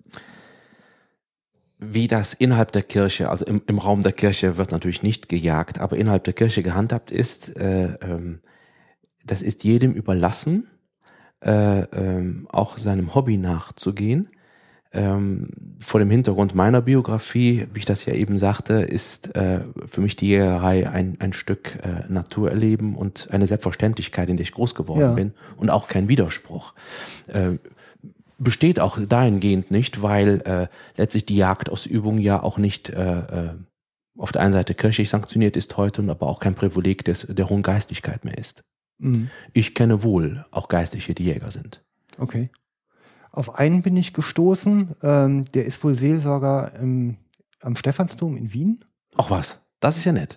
Wie das innerhalb der Kirche, also im Raum der Kirche wird natürlich nicht gejagt, aber innerhalb der Kirche gehandhabt ist, das ist jedem überlassen, auch seinem Hobby nachzugehen. Vor dem Hintergrund meiner Biografie, wie ich das ja eben sagte, ist für mich die Jägerei ein Stück Naturerleben und eine Selbstverständlichkeit, in der ich groß geworden bin und auch kein Widerspruch. Besteht auch dahingehend nicht, weil letztlich die Jagdausübung ja auch nicht auf der einen Seite kirchlich sanktioniert ist heute und aber auch kein Privileg der hohen Geistlichkeit mehr ist. Mhm. Ich kenne wohl auch Geistliche, die Jäger sind. Okay. Auf einen bin ich gestoßen, der ist wohl Seelsorger am Stephansdom in Wien. Ach was, das ist ja nett.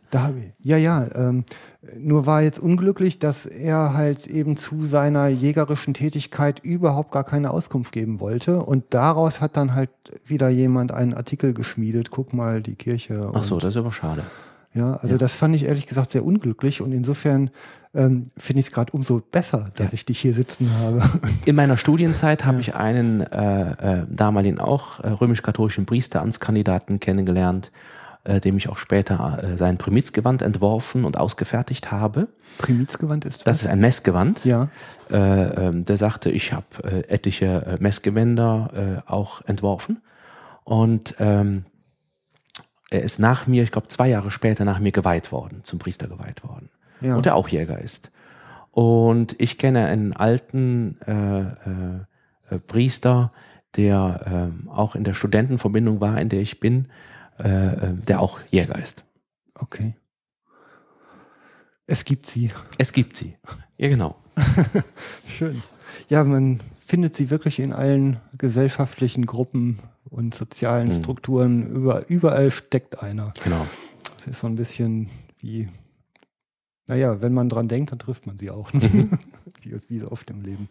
Nur war jetzt unglücklich, dass er halt eben zu seiner jägerischen Tätigkeit überhaupt gar keine Auskunft geben wollte. Und daraus hat dann halt wieder jemand einen Artikel geschmiedet. Guck mal, die Kirche. Ach so, das ist aber schade. Ja, also das fand ich ehrlich gesagt sehr unglücklich und insofern finde ich es gerade umso besser, dass ich dich hier sitzen habe. In meiner Studienzeit habe ich einen damaligen auch römisch-katholischen Priesteramtskandidaten kennengelernt, dem ich auch später sein Primizgewand entworfen und ausgefertigt habe. Primizgewand ist was? Das ist ein Messgewand. Ja. Der sagte, ich habe etliche Messgewänder auch entworfen und er ist nach mir, ich glaube 2 Jahre später nach mir geweiht worden, zum Priester geweiht worden. Ja. Und der auch Jäger ist. Und ich kenne einen alten Priester, der auch in der Studentenverbindung war, in der ich bin, der auch Jäger ist. Okay. Es gibt sie. Es gibt sie. Ja, genau. Schön. Ja, man findet sie wirklich in allen gesellschaftlichen Gruppen und sozialen Strukturen. Überall steckt einer. Genau. Das ist so ein bisschen wie, naja, wenn man dran denkt, dann trifft man sie auch. Wie so oft im Leben.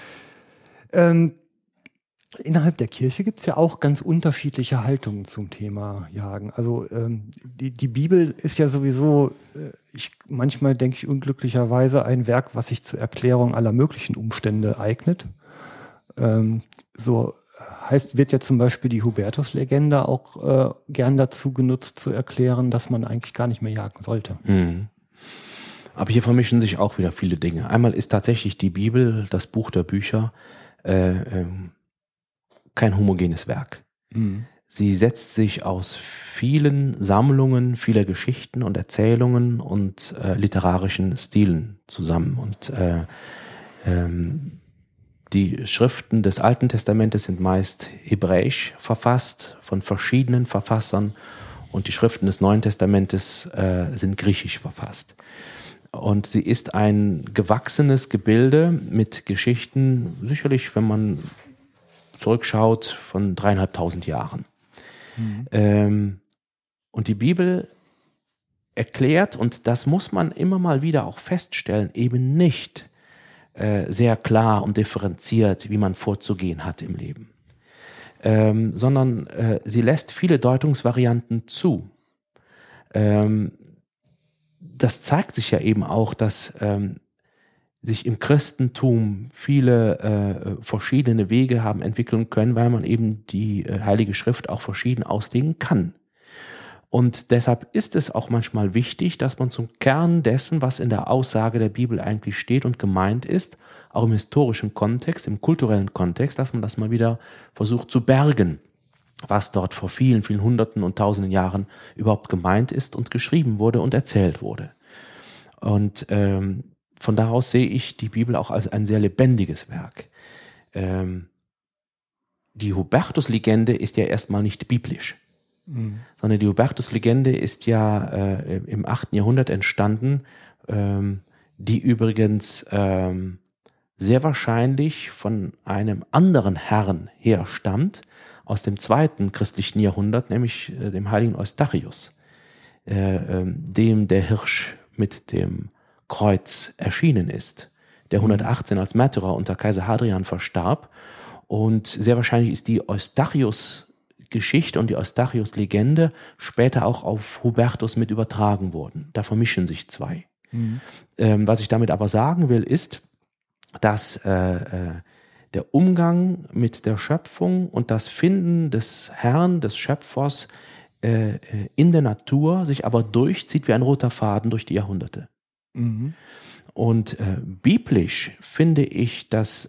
Innerhalb der Kirche gibt es ja auch ganz unterschiedliche Haltungen zum Thema Jagen. Also die Bibel ist ja sowieso, manchmal denke ich unglücklicherweise, ein Werk, was sich zur Erklärung aller möglichen Umstände eignet. So wird ja zum Beispiel die Hubertus-Legende auch gern dazu genutzt, zu erklären, dass man eigentlich gar nicht mehr jagen sollte. Mhm. Aber hier vermischen sich auch wieder viele Dinge. Einmal ist tatsächlich die Bibel, das Buch der Bücher, kein homogenes Werk. Mhm. Sie setzt sich aus vielen Sammlungen, vieler Geschichten und Erzählungen und literarischen Stilen zusammen. Und Die Schriften des Alten Testamentes sind meist hebräisch verfasst, von verschiedenen Verfassern, und die Schriften des Neuen Testamentes sind griechisch verfasst. Und sie ist ein gewachsenes Gebilde mit Geschichten, sicherlich, wenn man zurückschaut, von 3.500 Jahren. Und die Bibel erklärt, und das muss man immer mal wieder auch feststellen, eben nicht sehr klar und differenziert, wie man vorzugehen hat im Leben, sondern sie lässt viele Deutungsvarianten zu. Das zeigt sich ja eben auch, dass sich im Christentum viele verschiedene Wege haben entwickeln können, weil man eben die Heilige Schrift auch verschieden auslegen kann. Und deshalb ist es auch manchmal wichtig, dass man zum Kern dessen, was in der Aussage der Bibel eigentlich steht und gemeint ist, auch im historischen Kontext, im kulturellen Kontext, dass man das mal wieder versucht zu bergen, was dort vor vielen, vielen Hunderten und Tausenden Jahren überhaupt gemeint ist und geschrieben wurde und erzählt wurde. Und von daraus sehe ich die Bibel auch als ein sehr lebendiges Werk. Die Hubertus-Legende ist ja erstmal nicht biblisch. Sondern die Hubertus-Legende ist ja im 8. Jahrhundert entstanden, die übrigens sehr wahrscheinlich von einem anderen Herrn herstammt, aus dem 2. christlichen Jahrhundert, nämlich dem heiligen Eustachius, dem der Hirsch mit dem Kreuz erschienen ist, der 118 als Märtyrer unter Kaiser Hadrian verstarb. Und sehr wahrscheinlich ist die Eustachius-Geschichte und die Eustachius-Legende später auch auf Hubertus mit übertragen worden. Da vermischen sich zwei. Was ich damit aber sagen will, ist, dass der Umgang mit der Schöpfung und das Finden des Herrn, des Schöpfers in der Natur sich aber durchzieht wie ein roter Faden durch die Jahrhunderte. Und biblisch finde ich, dass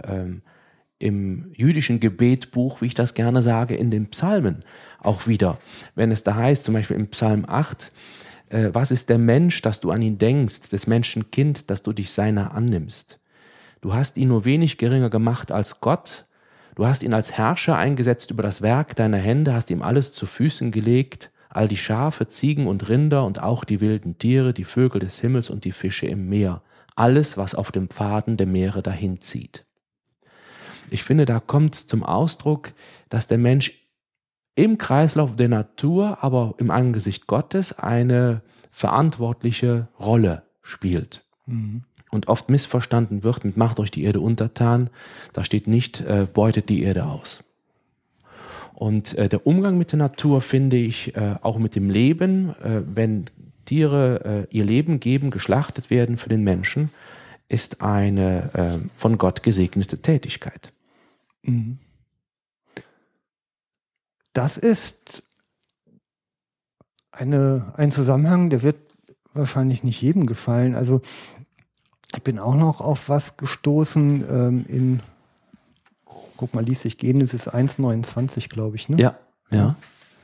im jüdischen Gebetbuch, wie ich das gerne sage, in den Psalmen auch wieder, wenn es da heißt, zum Beispiel im Psalm 8, was ist der Mensch, dass du an ihn denkst, des Menschen Kind, dass du dich seiner annimmst. Du hast ihn nur wenig geringer gemacht als Gott, du hast ihn als Herrscher eingesetzt über das Werk deiner Hände, hast ihm alles zu Füßen gelegt, all die Schafe, Ziegen und Rinder und auch die wilden Tiere, die Vögel des Himmels und die Fische im Meer, alles, was auf dem Pfaden der Meere dahinzieht. Ich finde, da kommt zum Ausdruck, dass der Mensch im Kreislauf der Natur, aber im Angesicht Gottes eine verantwortliche Rolle spielt. Und oft missverstanden wird mit macht euch die Erde untertan. Da steht nicht, beutet die Erde aus. Und der Umgang mit der Natur finde ich auch mit dem Leben, wenn Tiere ihr Leben geben, geschlachtet werden für den Menschen, ist eine von Gott gesegnete Tätigkeit. Das ist ein Zusammenhang, der wird wahrscheinlich nicht jedem gefallen. Also ich bin auch noch auf was gestoßen guck mal, liest sich Genesis 1,29, glaube ich, ne? Ja.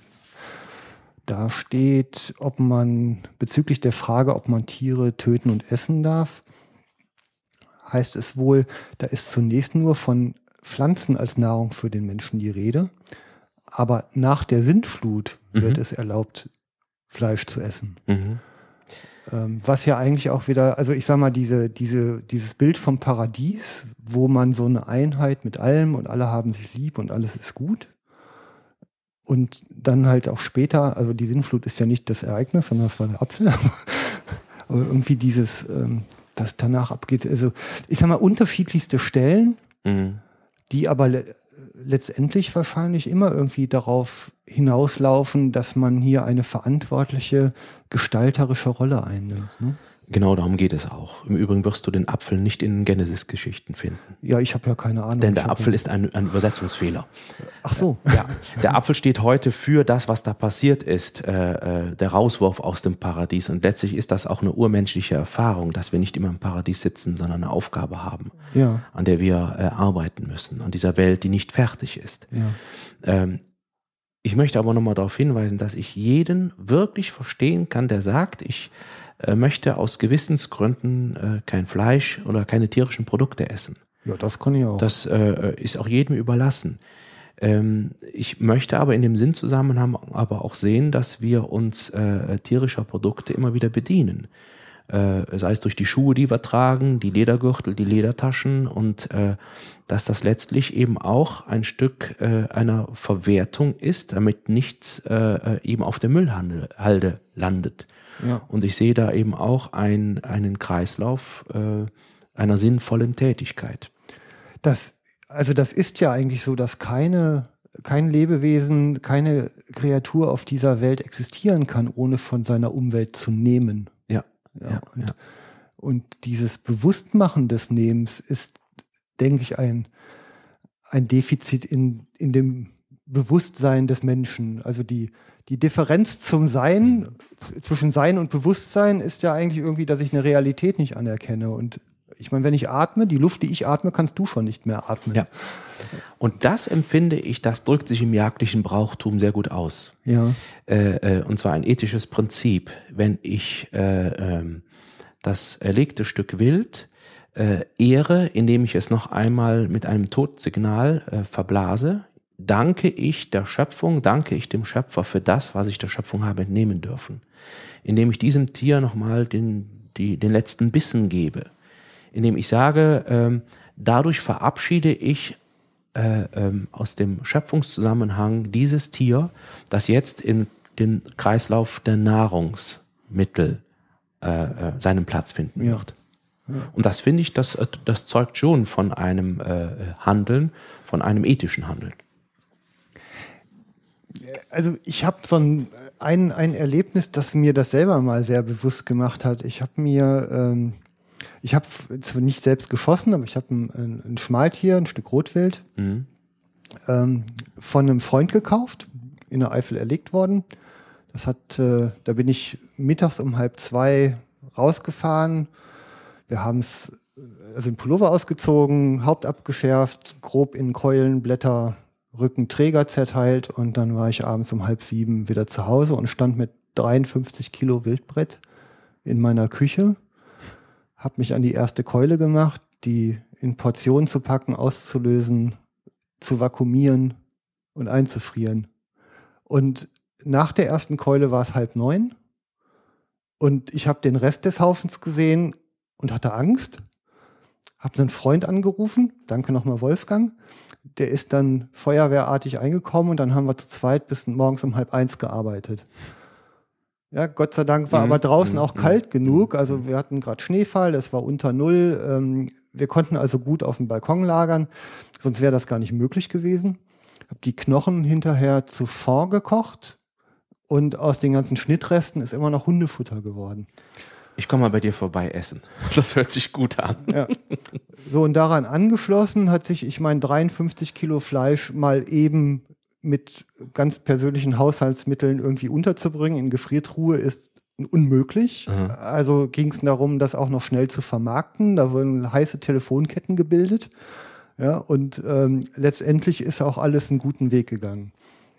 Da steht, ob man bezüglich der Frage, ob man Tiere töten und essen darf, heißt es wohl, da ist zunächst nur von Pflanzen als Nahrung für den Menschen die Rede, aber nach der Sintflut wird es erlaubt, Fleisch zu essen. Was ja eigentlich auch wieder, also ich sag mal, dieses Bild vom Paradies, wo man so eine Einheit mit allem und alle haben sich lieb und alles ist gut. Und dann halt auch später, also die Sintflut ist ja nicht das Ereignis, sondern das war der Apfel. Aber irgendwie dieses, das danach abgeht, also ich sag mal, unterschiedlichste Stellen, die aber letztendlich wahrscheinlich immer irgendwie darauf hinauslaufen, dass man hier eine verantwortliche, gestalterische Rolle einnimmt. Ne? Genau, darum geht es auch. Im Übrigen wirst du den Apfel nicht in Genesis-Geschichten finden. Ja, ich habe ja keine Ahnung. Denn der Apfel ist ein Übersetzungsfehler. Ach so. Ja, der Apfel steht heute für das, was da passiert ist, der Rauswurf aus dem Paradies. Und letztlich ist das auch eine urmenschliche Erfahrung, dass wir nicht immer im Paradies sitzen, sondern eine Aufgabe haben, an der wir arbeiten müssen, an dieser Welt, die nicht fertig ist. Ja. Ich möchte aber nochmal darauf hinweisen, dass ich jeden wirklich verstehen kann, der sagt, ich möchte aus Gewissensgründen kein Fleisch oder keine tierischen Produkte essen. Ja, das kann ich auch. Das ist auch jedem überlassen. Ich möchte aber in dem Sinnzusammenhang aber auch sehen, dass wir uns tierischer Produkte immer wieder bedienen. Sei es durch die Schuhe, die wir tragen, die Ledergürtel, die Ledertaschen und dass das letztlich eben auch ein Stück einer Verwertung ist, damit nichts eben auf der Müllhalde landet. Ja. Und ich sehe da eben auch einen Kreislauf einer sinnvollen Tätigkeit. Das ist ja eigentlich so, dass kein Lebewesen, keine Kreatur auf dieser Welt existieren kann, ohne von seiner Umwelt zu nehmen. Und dieses Bewusstmachen des Nehmens ist, denke ich, ein Defizit in dem Bewusstsein des Menschen. Also die Differenz zum Sein, zwischen Sein und Bewusstsein ist ja eigentlich irgendwie, dass ich eine Realität nicht anerkenne. Und ich meine, wenn ich atme, die Luft, die ich atme, kannst du schon nicht mehr atmen. Ja. Und das empfinde ich, das drückt sich im jagdlichen Brauchtum sehr gut aus. Ja. Und zwar ein ethisches Prinzip. Wenn ich das erlegte Stück Wild ehre, indem ich es noch einmal mit einem Todsignal verblase, danke ich der Schöpfung, danke ich dem Schöpfer für das, was ich der Schöpfung habe entnehmen dürfen. Indem ich diesem Tier nochmal den letzten Bissen gebe. Indem ich sage, dadurch verabschiede ich aus dem Schöpfungszusammenhang dieses Tier, das jetzt in den Kreislauf der Nahrungsmittel seinen Platz finden wird. Ja. Und das finde ich, das zeugt schon von einem Handeln, von einem ethischen Handeln. Also ich habe so ein Erlebnis, das mir das selber mal sehr bewusst gemacht hat. Ich habe zwar nicht selbst geschossen, aber ich habe ein Schmaltier, ein Stück Rotwild, von einem Freund gekauft, in der Eifel erlegt worden. Da bin ich mittags um 1:30 rausgefahren. Wir haben den Pullover ausgezogen, Haupt abgeschärft, grob in Keulen, Blätter, Rücken, Träger zerteilt und dann war ich abends um 6:30 wieder zu Hause und stand mit 53 Kilo Wildbrett in meiner Küche. Habe mich an die erste Keule gemacht, die in Portionen zu packen, auszulösen, zu vakuumieren und einzufrieren. Und nach der ersten Keule war es 8:30 und ich habe den Rest des Haufens gesehen und hatte Angst. Habe einen Freund angerufen, danke nochmal Wolfgang. Der ist dann feuerwehrartig eingekommen und dann haben wir zu zweit bis morgens um 12:30 gearbeitet. Ja, Gott sei Dank war aber draußen auch kalt genug. Also wir hatten gerade Schneefall, es war unter Null. Wir konnten also gut auf dem Balkon lagern, sonst wäre das gar nicht möglich gewesen. Ich habe die Knochen hinterher zu Fond gekocht und aus den ganzen Schnittresten ist immer noch Hundefutter geworden. Ich komme mal bei dir vorbei essen. Das hört sich gut an. Ja. So, und daran angeschlossen hat sich, 53 Kilo Fleisch mal eben mit ganz persönlichen Haushaltsmitteln irgendwie unterzubringen in Gefriertruhe ist unmöglich. Mhm. Also ging es darum, das auch noch schnell zu vermarkten. Da wurden heiße Telefonketten gebildet. Ja, und letztendlich ist auch alles einen guten Weg gegangen.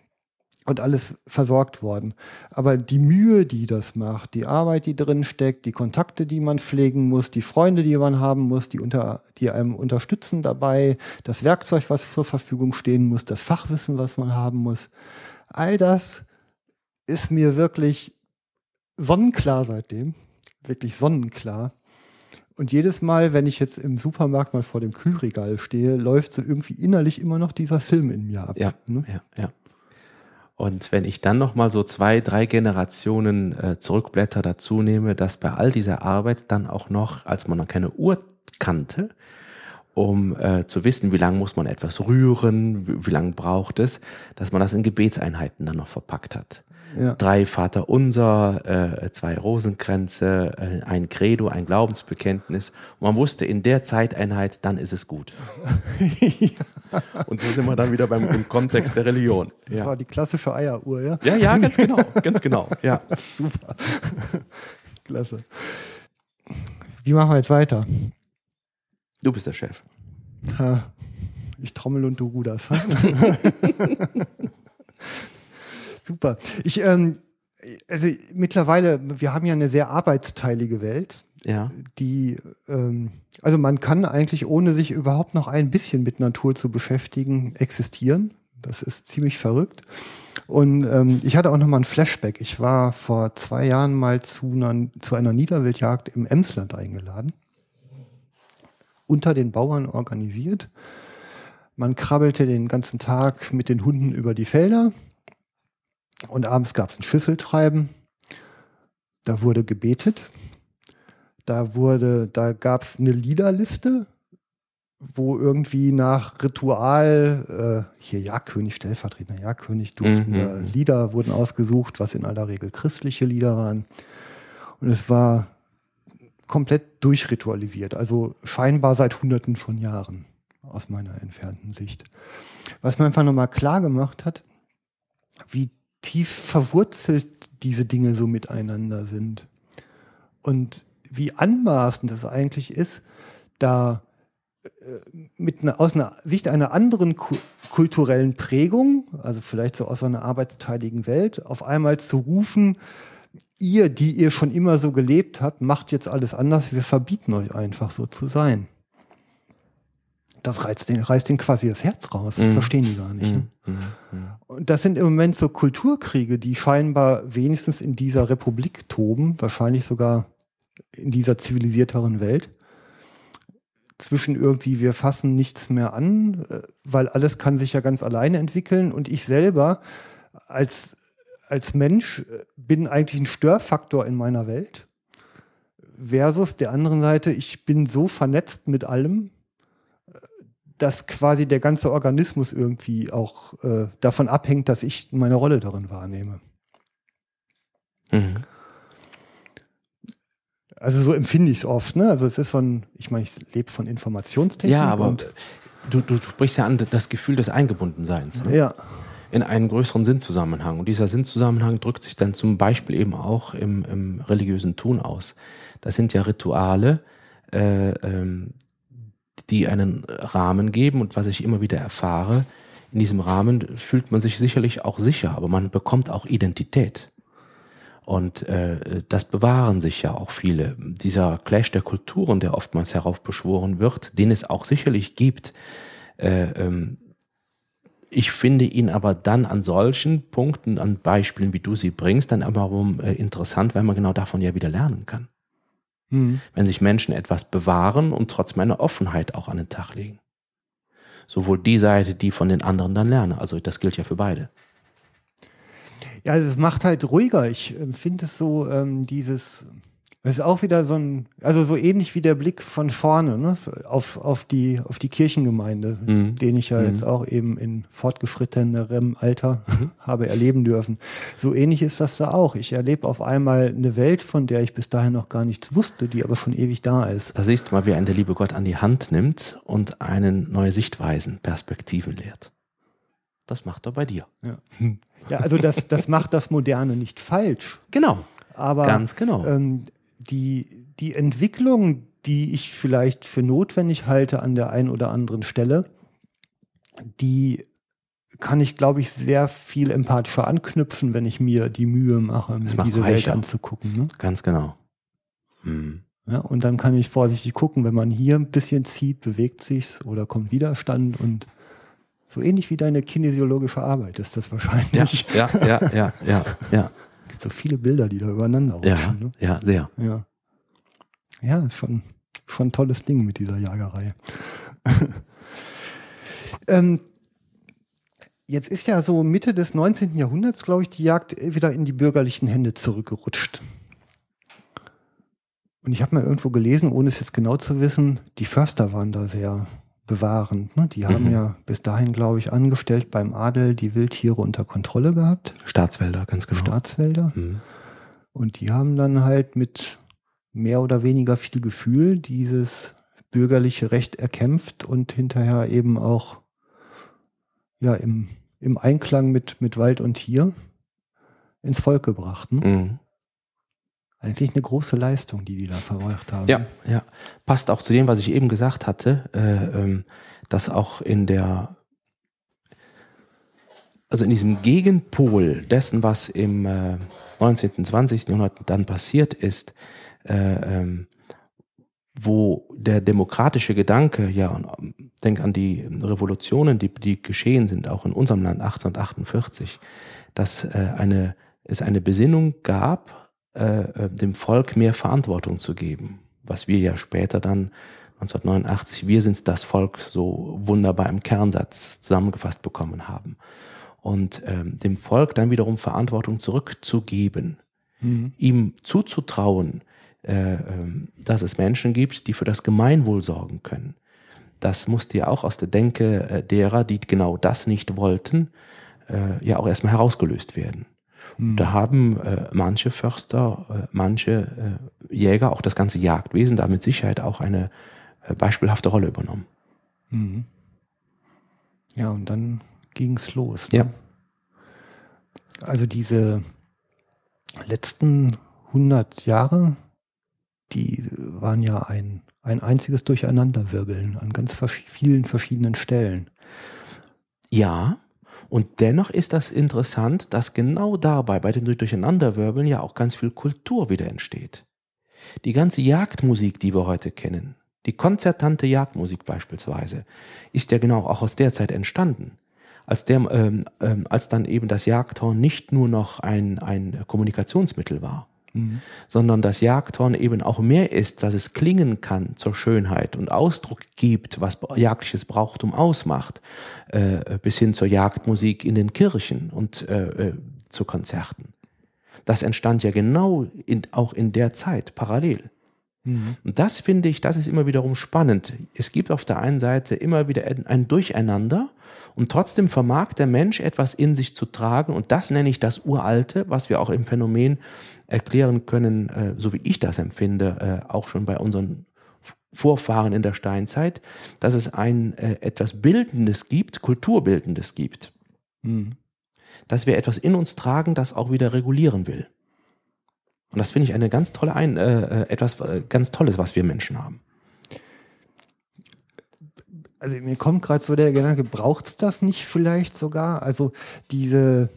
Und alles versorgt worden. Aber die Mühe, die das macht, die Arbeit, die drin steckt, die Kontakte, die man pflegen muss, die Freunde, die man haben muss, die einem unterstützen dabei, das Werkzeug, was zur Verfügung stehen muss, das Fachwissen, was man haben muss, all das ist mir wirklich sonnenklar seitdem. Wirklich sonnenklar. Und jedes Mal, wenn ich jetzt im Supermarkt mal vor dem Kühlregal stehe, läuft so irgendwie innerlich immer noch dieser Film in mir ab. Ja, ne? Ja. Und wenn ich dann nochmal so 2, 3 Generationen Zurückblätter dazu nehme, dass bei all dieser Arbeit dann auch noch, als man noch keine Uhr kannte, um zu wissen, wie lange muss man etwas rühren, wie lange braucht es, dass man das in Gebetseinheiten dann noch verpackt hat. Ja. 3 Vaterunser, 2 Rosenkränze, ein Credo, ein Glaubensbekenntnis. Und man wusste in der Zeiteinheit, dann ist es gut. Ja. Und so sind wir dann wieder im Kontext der Religion. Das war die klassische Eieruhr, ja? Ja, ganz genau. Ja. Super. Klasse. Wie machen wir jetzt weiter? Du bist der Chef. Ich trommel und du ruderst. Super. Also mittlerweile, wir haben ja eine sehr arbeitsteilige Welt. Ja. Also man kann eigentlich, ohne sich überhaupt noch ein bisschen mit Natur zu beschäftigen, existieren. Das ist ziemlich verrückt. Und ich hatte auch noch mal ein Flashback. Ich war vor 2 Jahren mal zu einer Niederwildjagd im Emsland eingeladen. Unter den Bauern organisiert. Man krabbelte den ganzen Tag mit den Hunden über die Felder. Und abends gab es ein Schüsseltreiben. Da wurde gebetet. Da gab es eine Liederliste, wo irgendwie nach Ritual, hier Jagdkönig, stellvertretender Jagdkönig, duftende Lieder wurden ausgesucht, was in aller Regel christliche Lieder waren. Und es war komplett durchritualisiert, also scheinbar seit Hunderten von Jahren aus meiner entfernten Sicht. Was mir einfach nochmal klar gemacht hat, wie tief verwurzelt diese Dinge so miteinander sind. Und wie anmaßend es eigentlich ist, da aus einer Sicht einer anderen kulturellen Prägung, also vielleicht so aus einer arbeitsteiligen Welt, auf einmal zu rufen, ihr, die ihr schon immer so gelebt habt, macht jetzt alles anders, wir verbieten euch einfach so zu sein. Das reißt denen quasi das Herz raus, das verstehen die gar nicht. Ne? Und das sind im Moment so Kulturkriege, die scheinbar wenigstens in dieser Republik toben, wahrscheinlich sogar in dieser zivilisierteren Welt, zwischen irgendwie, wir fassen nichts mehr an, weil alles kann sich ja ganz alleine entwickeln und ich selber als Mensch bin eigentlich ein Störfaktor in meiner Welt, versus der anderen Seite, ich bin so vernetzt mit allem, dass quasi der ganze Organismus irgendwie auch davon abhängt, dass ich meine Rolle darin wahrnehme. Also so empfinde ich es oft, ne? Also es ist so ich lebe von Informationstechnik. Ja, aber du sprichst ja an das Gefühl des Eingebundenseins. Ne? Ja. In einen größeren Sinnzusammenhang. Und dieser Sinnzusammenhang drückt sich dann zum Beispiel eben auch im religiösen Tun aus. Das sind ja Rituale, die einen Rahmen geben. Und was ich immer wieder erfahre, in diesem Rahmen fühlt man sich sicherlich auch sicher, aber man bekommt auch Identität. Und das bewahren sich ja auch viele. Dieser Clash der Kulturen, der oftmals heraufbeschworen wird, den es auch sicherlich gibt, ich finde ihn aber dann an solchen Punkten, an Beispielen, wie du sie bringst, dann aber interessant, weil man genau davon ja wieder lernen kann. Wenn sich Menschen etwas bewahren und trotzdem eine Offenheit auch an den Tag legen. Sowohl die Seite, die von den anderen dann lernen. Also das gilt ja für beide. Ja, es macht halt ruhiger. Ich finde es so, es ist auch wieder also so ähnlich wie der Blick von vorne, ne, auf die Kirchengemeinde, den ich ja jetzt auch eben in fortgeschrittenerem Alter habe erleben dürfen. So ähnlich ist das da auch. Ich erlebe auf einmal eine Welt, von der ich bis dahin noch gar nichts wusste, die aber schon ewig da ist. Da siehst du mal, wie einen der liebe Gott an die Hand nimmt und einen neue Sichtweisen, Perspektiven lehrt. Das macht er bei dir. Ja. Ja, also das macht das Moderne nicht falsch. Genau. Aber ganz genau. Die Entwicklung, die ich vielleicht für notwendig halte an der einen oder anderen Stelle, die kann ich, glaube ich, sehr viel empathischer anknüpfen, wenn ich mir die Mühe mache, mir diese Welt anzugucken. Ne? Ganz genau. Ja, und dann kann ich vorsichtig gucken, wenn man hier ein bisschen zieht, bewegt sich's oder kommt Widerstand und so ähnlich wie deine kinesiologische Arbeit ist das wahrscheinlich. Ja. Es gibt so viele Bilder, die da übereinander rutschen. Ne? Ja, sehr. Ja, schon ein tolles Ding mit dieser Jagerei. Jetzt ist ja so Mitte des 19. Jahrhunderts, glaube ich, die Jagd wieder in die bürgerlichen Hände zurückgerutscht. Und ich habe mal irgendwo gelesen, ohne es jetzt genau zu wissen, die Förster waren da sehr bewahrend. Ne? Die haben ja bis dahin, glaube ich, angestellt beim Adel die Wildtiere unter Kontrolle gehabt. Staatswälder, ganz genau. Staatswälder. Und die haben dann halt mit mehr oder weniger viel Gefühl dieses bürgerliche Recht erkämpft und hinterher eben auch ja, im Einklang mit Wald und Tier ins Volk gebracht. Ne? Eigentlich eine große Leistung, die da verbracht haben. Ja. Passt auch zu dem, was ich eben gesagt hatte, dass auch in diesem Gegenpol dessen, was im 19., 20. Jahrhundert dann passiert ist, wo der demokratische Gedanke, ja, denk an die Revolutionen, die geschehen sind, auch in unserem Land 1848, dass es eine Besinnung gab, dem Volk mehr Verantwortung zu geben, was wir ja später dann 1989, wir sind das Volk, so wunderbar im Kernsatz zusammengefasst bekommen haben. Und dem Volk dann wiederum Verantwortung zurückzugeben, ihm zuzutrauen, dass es Menschen gibt, die für das Gemeinwohl sorgen können. Das musste ja auch aus der Denke derer, die genau das nicht wollten, ja auch erstmal herausgelöst werden. Da haben manche Förster, manche Jäger, auch das ganze Jagdwesen, da mit Sicherheit auch eine beispielhafte Rolle übernommen. Ja, und dann ging es los. Ne? Ja. Also diese letzten 100 Jahre, die waren ja ein einziges Durcheinanderwirbeln an ganz vielen verschiedenen Stellen. Ja, und dennoch ist das interessant, dass genau dabei, bei dem Durcheinanderwirbeln, ja auch ganz viel Kultur wieder entsteht. Die ganze Jagdmusik, die wir heute kennen, die konzertante Jagdmusik beispielsweise, ist ja genau auch aus der Zeit entstanden. Als dann eben das Jagdhorn nicht nur noch ein Kommunikationsmittel war, sondern das Jagdhorn eben auch mehr ist, dass es klingen kann zur Schönheit und Ausdruck gibt, was jagdliches Brauchtum ausmacht, bis hin zur Jagdmusik in den Kirchen und zu Konzerten. Das entstand ja genau auch in der Zeit parallel. Und das finde ich, das ist immer wiederum spannend. Es gibt auf der einen Seite immer wieder ein Durcheinander und trotzdem vermag der Mensch etwas in sich zu tragen und das nenne ich das Uralte, was wir auch im Phänomen erklären können, so wie ich das empfinde, auch schon bei unseren Vorfahren in der Steinzeit, dass es etwas Bildendes gibt, Kulturbildendes gibt. Dass wir etwas in uns tragen, das auch wieder regulieren will. Und das finde ich eine ganz tolle etwas ganz Tolles, was wir Menschen haben. Also mir kommt gerade so der Gedanke, braucht es das nicht vielleicht sogar? Also dieser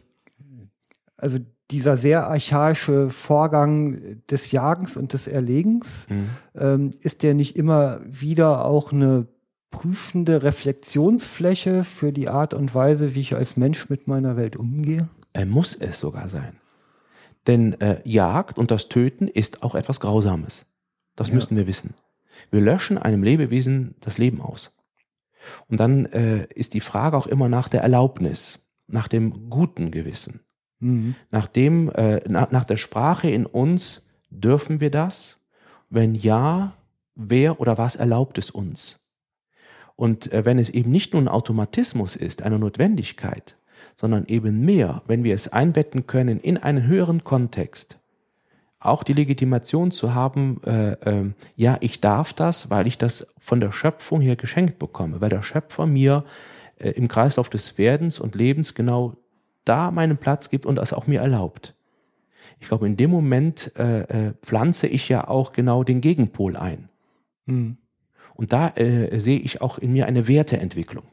sehr archaische Vorgang des Jagens und des Erlegens, ist der nicht immer wieder auch eine prüfende Reflexionsfläche für die Art und Weise, wie ich als Mensch mit meiner Welt umgehe? Muss es sogar sein. Denn Jagd und das Töten ist auch etwas Grausames. Das müssen wir wissen. Wir löschen einem Lebewesen das Leben aus. Und dann ist die Frage auch immer nach der Erlaubnis, nach dem guten Gewissen. Nach der Sprache in uns, dürfen wir das? Wenn ja, wer oder was erlaubt es uns? Und wenn es eben nicht nur ein Automatismus ist, eine Notwendigkeit, sondern eben mehr, wenn wir es einbetten können in einen höheren Kontext, auch die Legitimation zu haben, ja, ich darf das, weil ich das von der Schöpfung her geschenkt bekomme, weil der Schöpfer mir im Kreislauf des Werdens und Lebens genau da meinen Platz gibt und das auch mir erlaubt. Ich glaube, in dem Moment pflanze ich ja auch genau den Gegenpol ein. Und da sehe ich auch in mir eine Werteentwicklung.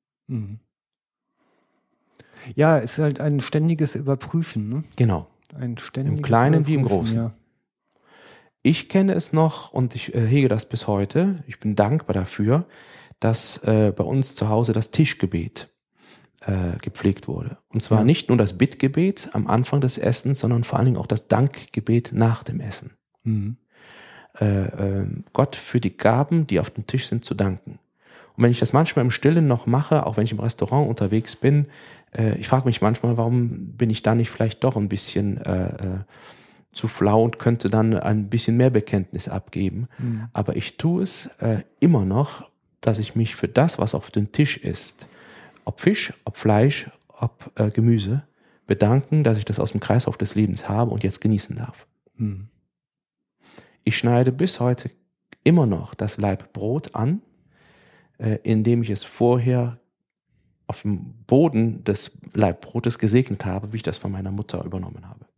Ja, es ist halt ein ständiges Überprüfen. Ne? Genau. Ein ständiges im Kleinen wie im Überprüfen, Großen. Ja. Ich kenne es noch und ich hege das bis heute. Ich bin dankbar dafür, dass bei uns zu Hause das Tischgebet gepflegt wurde. Und zwar nicht nur das Bittgebet am Anfang des Essens, sondern vor allen Dingen auch das Dankgebet nach dem Essen. Gott für die Gaben, die auf dem Tisch sind, zu danken. Und wenn ich das manchmal im Stillen noch mache, auch wenn ich im Restaurant unterwegs bin, ich frage mich manchmal, warum bin ich da nicht vielleicht doch ein bisschen zu flau und könnte dann ein bisschen mehr Bekenntnis abgeben. Aber ich tue es immer noch, dass ich mich für das, was auf dem Tisch ist, ob Fisch, ob Fleisch, ob Gemüse, bedanken, dass ich das aus dem Kreislauf des Lebens habe und jetzt genießen darf. Ich schneide bis heute immer noch das Laib Brot an, indem ich es vorher auf dem Boden des Laibbrotes gesegnet habe, wie ich das von meiner Mutter übernommen habe.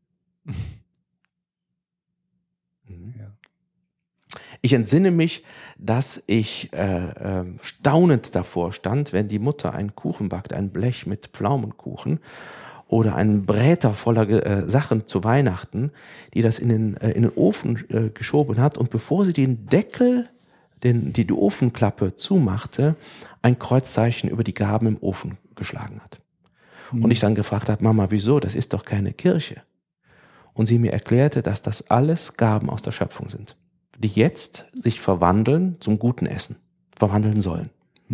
Ich entsinne mich, dass ich staunend davor stand, wenn die Mutter einen Kuchen backt, ein Blech mit Pflaumenkuchen oder einen Bräter voller Sachen zu Weihnachten, die das in den Ofen geschoben hat und bevor sie den Deckel die Ofenklappe zumachte, ein Kreuzzeichen über die Gaben im Ofen geschlagen hat. Und ich dann gefragt habe, Mama, wieso? Das ist doch keine Kirche. Und sie mir erklärte, dass das alles Gaben aus der Schöpfung sind, die jetzt sich verwandeln zum guten Essen, verwandeln sollen.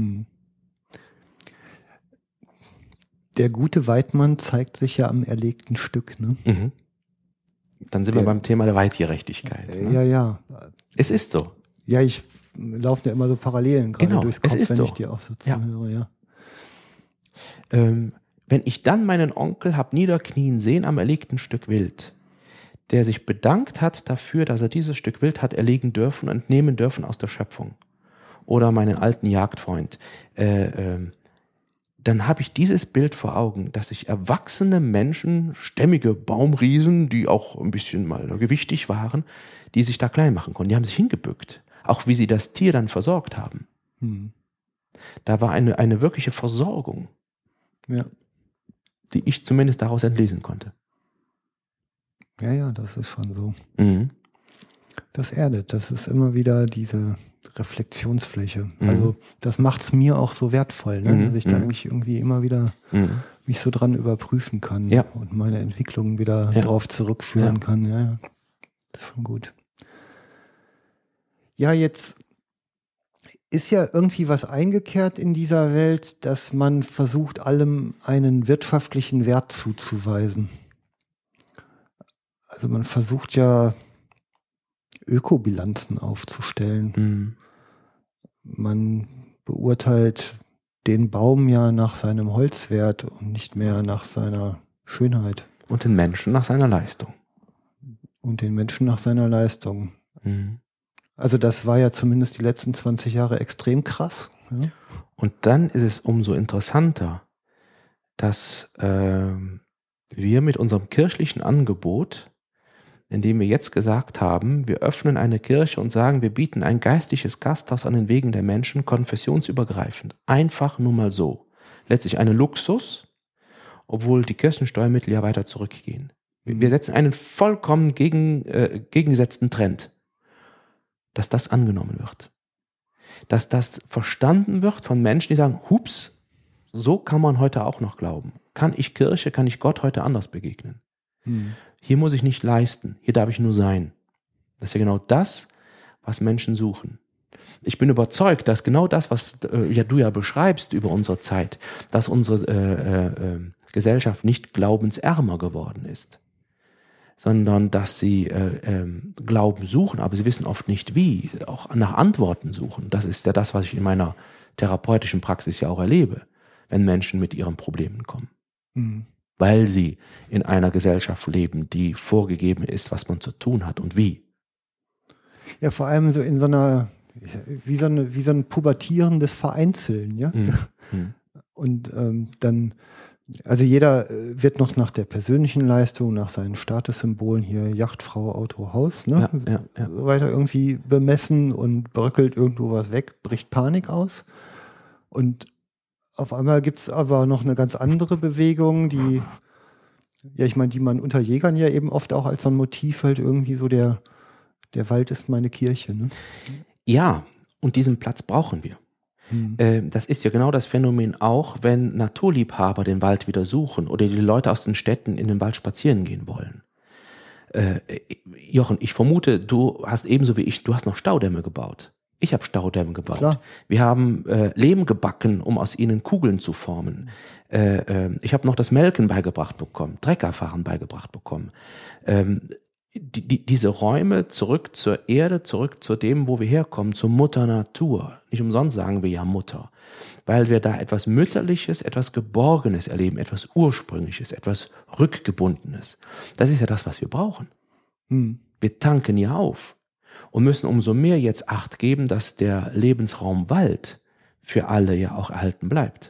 Der gute Weidmann zeigt sich ja am erlegten Stück, ne? Mhm. Dann sind wir beim Thema der Weitgerechtigkeit. Ne? Ja. Es ist so. Ja, ich laufen ja immer so Parallelen gerade durchs Kopf, wenn ich dir auch so zuhöre, ja. Wenn ich dann meinen Onkel hab niederknien sehen am erlegten Stück Wild, der sich bedankt hat dafür, dass er dieses Stück Wild hat erlegen dürfen und nehmen dürfen aus der Schöpfung. Oder meinen alten Jagdfreund, dann habe ich dieses Bild vor Augen, dass sich erwachsene Menschen, stämmige Baumriesen, die auch ein bisschen mal gewichtig waren, die sich da klein machen konnten. Die haben sich hingebückt. Auch wie sie das Tier dann versorgt haben. Da war eine wirkliche Versorgung, die ich zumindest daraus entlesen konnte. Ja, das ist schon so. Mhm. Das erdet, das ist immer wieder diese Reflexionsfläche. Also das macht es mir auch so wertvoll, ne? Dass ich da eigentlich irgendwie immer wieder mich so dran überprüfen kann und meine Entwicklung wieder drauf zurückführen kann. Ja, das ist schon gut. Ja, jetzt ist ja irgendwie was eingekehrt in dieser Welt, dass man versucht, allem einen wirtschaftlichen Wert zuzuweisen. Also man versucht ja Ökobilanzen aufzustellen. Man beurteilt den Baum ja nach seinem Holzwert und nicht mehr nach seiner Schönheit. Und den Menschen nach seiner Leistung. Also das war ja zumindest die letzten 20 Jahre extrem krass. Ja. Und dann ist es umso interessanter, dass wir mit unserem kirchlichen Angebot, indem wir jetzt gesagt haben, wir öffnen eine Kirche und sagen, wir bieten ein geistliches Gasthaus an den Wegen der Menschen, konfessionsübergreifend. Einfach nur mal so. Letztlich ein Luxus, obwohl die Kirchensteuermittel ja weiter zurückgehen. Wir setzen einen vollkommen gegengesetzten Trend, dass das angenommen wird. Dass das verstanden wird von Menschen, die sagen, hups, so kann man heute auch noch glauben. Kann ich Kirche, kann ich Gott heute anders begegnen? Hier muss ich nicht leisten, hier darf ich nur sein. Das ist ja genau das, was Menschen suchen. Ich bin überzeugt, dass genau das, was du ja beschreibst über unsere Zeit, dass unsere Gesellschaft nicht glaubensärmer geworden ist, sondern dass sie Glauben suchen, aber sie wissen oft nicht wie, auch nach Antworten suchen. Das ist ja das, was ich in meiner therapeutischen Praxis ja auch erlebe, wenn Menschen mit ihren Problemen kommen. Weil sie in einer Gesellschaft leben, die vorgegeben ist, was man zu tun hat und wie. Ja, vor allem so in so einer, wie so ein pubertierendes Vereinzeln, ja. Und dann, also jeder wird noch nach der persönlichen Leistung, nach seinen Statussymbolen hier Yachtfrau, Auto, Haus, ne? So weiter irgendwie bemessen und bröckelt irgendwo was weg, bricht Panik aus. Und auf einmal gibt es aber noch eine ganz andere Bewegung, die man unter Jägern ja eben oft auch als so ein Motiv halt irgendwie so der Wald ist meine Kirche. Ne? Ja, und diesen Platz brauchen wir. Das ist ja genau das Phänomen auch, wenn Naturliebhaber den Wald wieder suchen oder die Leute aus den Städten in den Wald spazieren gehen wollen. Jochen, ich vermute, du hast ebenso wie ich, du hast noch Staudämme gebaut. Ich habe Staudämme gebaut. Klar. Wir haben Lehm gebacken, um aus ihnen Kugeln zu formen. Ich habe noch das Melken beigebracht bekommen, Treckerfahren beigebracht bekommen. Diese Räume zurück zur Erde, zurück zu dem, wo wir herkommen, zur Mutter Natur. Nicht umsonst sagen wir ja Mutter, weil wir da etwas Mütterliches, etwas Geborgenes erleben, etwas Ursprüngliches, etwas Rückgebundenes. Das ist ja das, was wir brauchen. Wir tanken ja auf. Und müssen umso mehr jetzt Acht geben, dass der Lebensraum Wald für alle ja auch erhalten bleibt.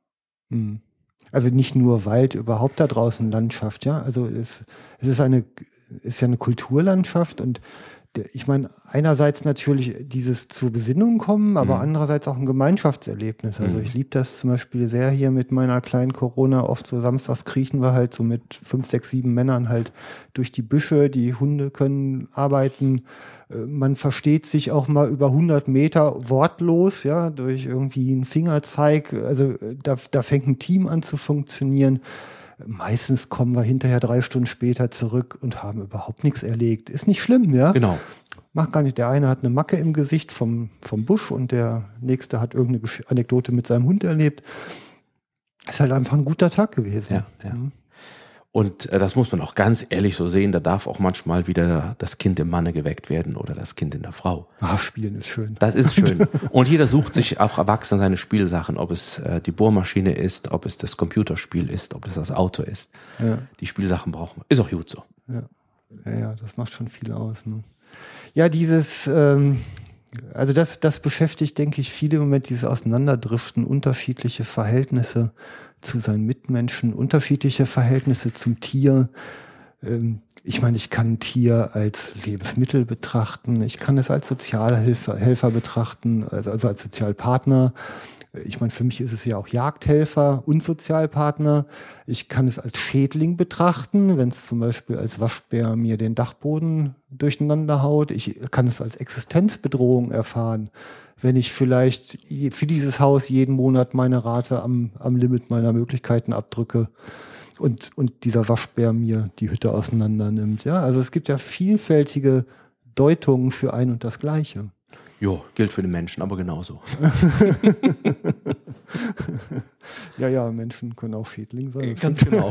Also nicht nur Wald, überhaupt da draußen Landschaft, ja. Also es ist ja eine Kulturlandschaft und ich meine, einerseits natürlich dieses zur Besinnung kommen, aber andererseits auch ein Gemeinschaftserlebnis. Also ich liebe das zum Beispiel sehr hier mit meiner kleinen Corona. Oft so samstags kriechen wir halt so mit 5, 6, 7 Männern halt durch die Büsche. Die Hunde können arbeiten. Man versteht sich auch mal über 100 Meter wortlos, ja, durch irgendwie einen Fingerzeig. Also da fängt ein Team an zu funktionieren. Meistens kommen wir hinterher 3 Stunden später zurück und haben überhaupt nichts erlegt. Ist nicht schlimm, ja? Genau. Macht gar nicht. Der eine hat eine Macke im Gesicht vom Busch und der nächste hat irgendeine Anekdote mit seinem Hund erlebt. Ist halt einfach ein guter Tag gewesen. Ja. Und das muss man auch ganz ehrlich so sehen, da darf auch manchmal wieder das Kind im Manne geweckt werden oder das Kind in der Frau. Ach, Spielen ist schön. Das ist schön. Und jeder sucht sich auch erwachsen seine Spielsachen, ob es die Bohrmaschine ist, ob es das Computerspiel ist, ob es das Auto ist. Ja. Die Spielsachen brauchen wir. Ist auch gut so. Ja, das macht schon viel aus. Ne? Ja, dieses, also das beschäftigt, denke ich, viele im Moment, dieses Auseinanderdriften, unterschiedliche Verhältnisse zu seinen Mitmenschen, unterschiedliche Verhältnisse zum Tier. Ich meine, ich kann ein Tier als Lebensmittel betrachten, ich kann es als Sozialhelfer betrachten, also als Sozialpartner. Ich meine, für mich ist es ja auch Jagdhelfer und Sozialpartner. Ich kann es als Schädling betrachten, wenn es zum Beispiel als Waschbär mir den Dachboden durcheinander haut. Ich kann es als Existenzbedrohung erfahren, wenn ich vielleicht für dieses Haus jeden Monat meine Rate am Limit meiner Möglichkeiten abdrücke und dieser Waschbär mir die Hütte auseinander nimmt. Ja, also es gibt ja vielfältige Deutungen für ein und das Gleiche. Jo, gilt für den Menschen, aber genauso. Ja, Menschen können auch Schädling sein. Ganz genau.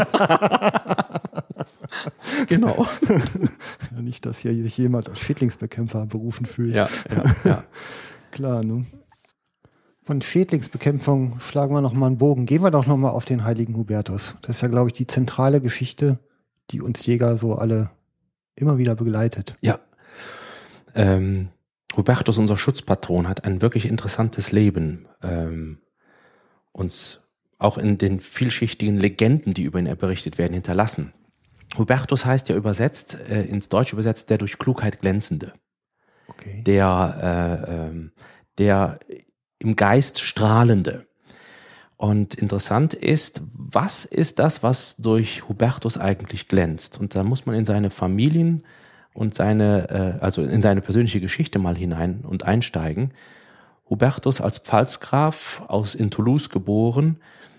Genau. Ja, nicht, dass hier sich jemand als Schädlingsbekämpfer berufen fühlt. Ja. Klar, ne? Von Schädlingsbekämpfung schlagen wir nochmal einen Bogen. Gehen wir doch nochmal auf den heiligen Hubertus. Das ist ja, glaube ich, die zentrale Geschichte, die uns Jäger so alle immer wieder begleitet. Ja. Hubertus, unser Schutzpatron, hat ein wirklich interessantes Leben. Uns auch in den vielschichtigen Legenden, die über ihn berichtet werden, hinterlassen. Hubertus heißt ja übersetzt, ins Deutsche übersetzt, der durch Klugheit glänzende. Okay. Der im Geist strahlende. Und interessant ist, was ist das, was durch Hubertus eigentlich glänzt? Und da muss man in seine Familien und also in seine persönliche Geschichte mal hinein und einsteigen. Hubertus als Pfalzgraf in Toulouse geboren,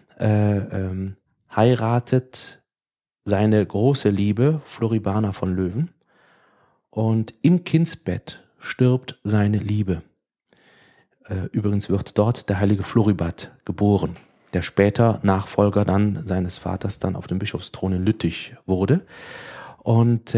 heiratet seine große Liebe Floribana von Löwen und im Kindsbett stirbt seine Liebe. Übrigens wird dort der heilige Floribert geboren, der später Nachfolger dann seines Vaters dann auf dem Bischofsthron in Lüttich wurde. Und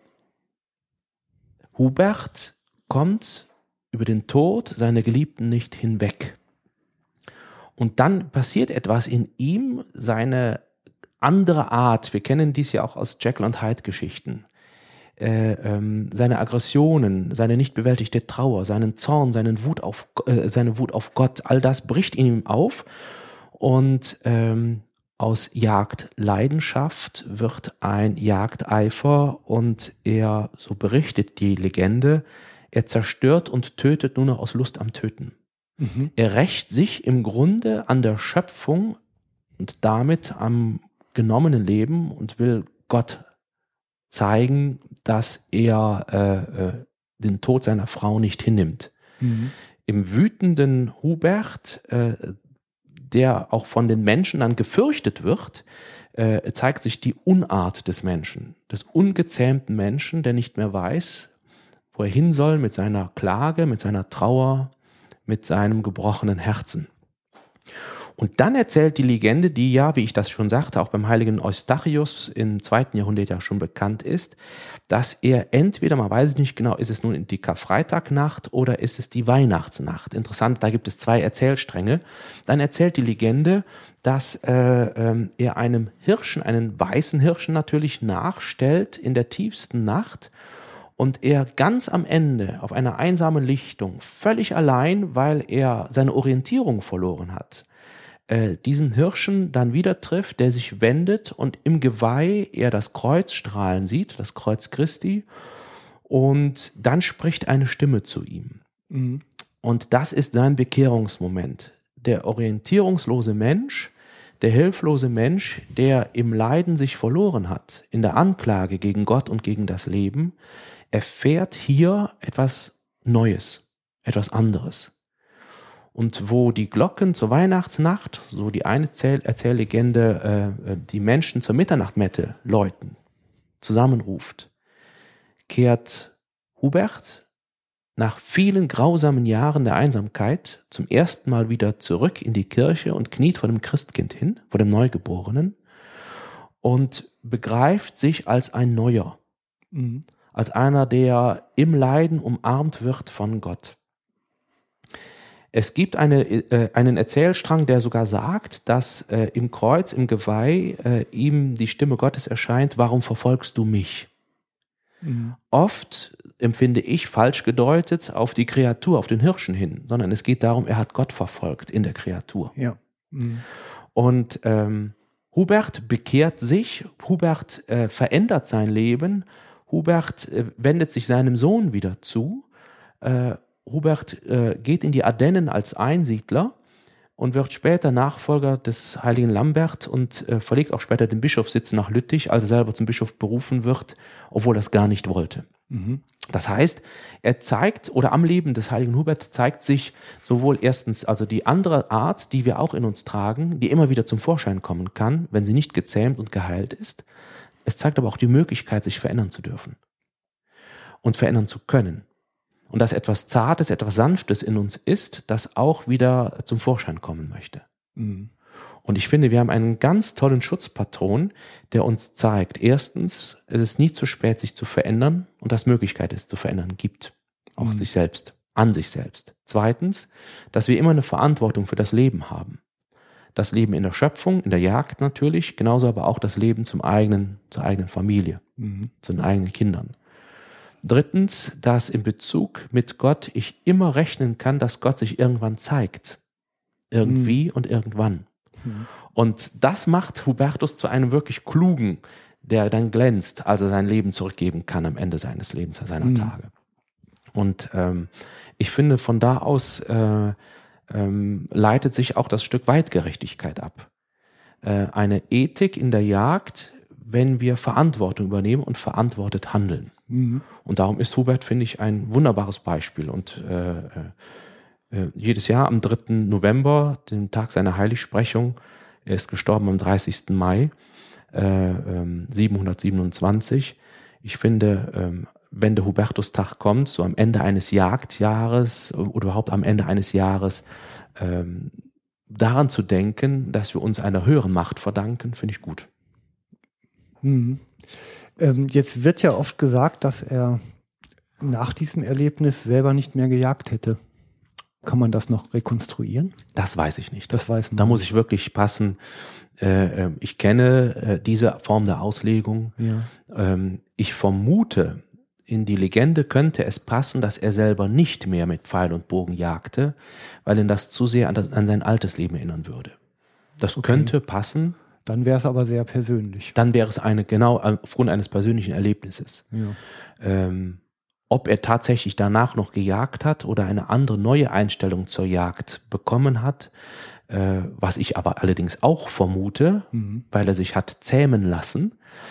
Hubert kommt über den Tod seiner Geliebten nicht hinweg. Und dann passiert etwas in ihm, seine andere Art, wir kennen dies ja auch aus Jekyll und Hyde Geschichten, seine Aggressionen, seine nicht bewältigte Trauer, seinen Zorn, seine Wut auf Gott, all das bricht in ihm auf und aus Jagdleidenschaft wird ein Jagdeifer und er, so berichtet die Legende, er zerstört und tötet nur noch aus Lust am Töten. Mhm. Er rächt sich im Grunde an der Schöpfung und damit am genommenen Leben und will Gott zeigen, dass er den Tod seiner Frau nicht hinnimmt. Mhm. Im wütenden Hubert, der auch von den Menschen dann gefürchtet wird, zeigt sich die Unart des Menschen, des ungezähmten Menschen, der nicht mehr weiß, wo er hin soll mit seiner Klage, mit seiner Trauer, mit seinem gebrochenen Herzen. Und dann erzählt die Legende, die ja, wie ich das schon sagte, auch beim heiligen Eustachius im 2. Jahrhundert ja schon bekannt ist, dass er entweder, man weiß nicht genau, ist es nun die Karfreitagnacht oder ist es die Weihnachtsnacht. Interessant, da gibt es 2 Erzählstränge. Dann erzählt die Legende, dass er einem Hirschen, einen weißen Hirschen natürlich nachstellt in der tiefsten Nacht und er ganz am Ende auf einer einsamen Lichtung, völlig allein, weil er seine Orientierung verloren hat, diesen Hirschen dann wieder trifft, der sich wendet und im Geweih er das Kreuz strahlen sieht, das Kreuz Christi, Und dann spricht eine Stimme zu ihm. Und das ist sein Bekehrungsmoment. Der orientierungslose Mensch, der hilflose Mensch, der im Leiden sich verloren hat, in der Anklage gegen Gott und gegen das Leben, erfährt hier etwas Neues, etwas anderes. Und wo die Glocken zur Weihnachtsnacht, so die eine Erzähllegende, die Menschen zur Mitternachtmette läuten, zusammenruft, kehrt Hubert nach vielen grausamen Jahren der Einsamkeit zum ersten Mal wieder zurück in die Kirche und kniet vor dem Christkind hin, vor dem Neugeborenen, und begreift sich als ein Neuer, als einer, der im Leiden umarmt wird von Gott. Es gibt einen Erzählstrang, der sogar sagt, dass im Kreuz, im Geweih, ihm die Stimme Gottes erscheint: Warum verfolgst du mich? Oft empfinde ich falsch gedeutet auf die Kreatur, auf den Hirschen hin, sondern es geht darum, er hat Gott verfolgt in der Kreatur. Ja. Und Hubert bekehrt sich, Hubert verändert sein Leben, Hubert wendet sich seinem Sohn wieder zu, Hubert geht in die Ardennen als Einsiedler und wird später Nachfolger des heiligen Lambert und verlegt auch später den Bischofssitz nach Lüttich, als er selber zum Bischof berufen wird, obwohl er es gar nicht wollte. Das heißt, er zeigt, oder am Leben des heiligen Hubert zeigt sich sowohl erstens also die andere Art, die wir auch in uns tragen, die immer wieder zum Vorschein kommen kann, wenn sie nicht gezähmt und geheilt ist. Es zeigt aber auch die Möglichkeit, sich verändern zu dürfen und verändern zu können. Und dass etwas Zartes, etwas Sanftes in uns ist, das auch wieder zum Vorschein kommen möchte. Und ich finde, wir haben einen ganz tollen Schutzpatron, der uns zeigt, erstens, es ist nie zu spät, sich zu verändern und dass Möglichkeit es zu verändern gibt. Auch sich selbst, an sich selbst. Zweitens, dass wir immer eine Verantwortung für das Leben haben. Das Leben in der Schöpfung, in der Jagd natürlich, genauso aber auch das Leben zur eigenen Familie, zu den eigenen Kindern. Drittens, dass in Bezug mit Gott ich immer rechnen kann, dass Gott sich irgendwann zeigt. Irgendwie und irgendwann. Und das macht Hubertus zu einem wirklich Klugen, der dann glänzt, als er sein Leben zurückgeben kann am Ende seines Lebens, seiner Tage. Und ich finde, von da aus leitet sich auch das Stück Weitgerechtigkeit ab. Eine Ethik in der Jagd, wenn wir Verantwortung übernehmen und verantwortet handeln. Und darum ist Hubert, finde ich, ein wunderbares Beispiel. Und jedes Jahr am 3. November, dem Tag seiner Heiligsprechung, er ist gestorben am 30. Mai 727. Ich finde, wenn der Hubertustag kommt, so am Ende eines Jagdjahres oder überhaupt am Ende eines Jahres, daran zu denken, dass wir uns einer höheren Macht verdanken, finde ich gut. Jetzt wird ja oft gesagt, dass er nach diesem Erlebnis selber nicht mehr gejagt hätte. Kann man das noch rekonstruieren? Das weiß ich nicht. Das weiß man. Da muss ich wirklich passen. Ich kenne diese Form der Auslegung. Ja. Ich vermute, in die Legende könnte es passen, dass er selber nicht mehr mit Pfeil und Bogen jagte, weil ihn das zu sehr an sein altes Leben erinnern würde. Das könnte passen. Dann wäre es aber sehr persönlich. Dann wäre es genau aufgrund eines persönlichen Erlebnisses. Ja. Ob er tatsächlich danach noch gejagt hat oder eine andere neue Einstellung zur Jagd bekommen hat, was ich aber allerdings auch vermute, weil er sich hat zähmen lassen,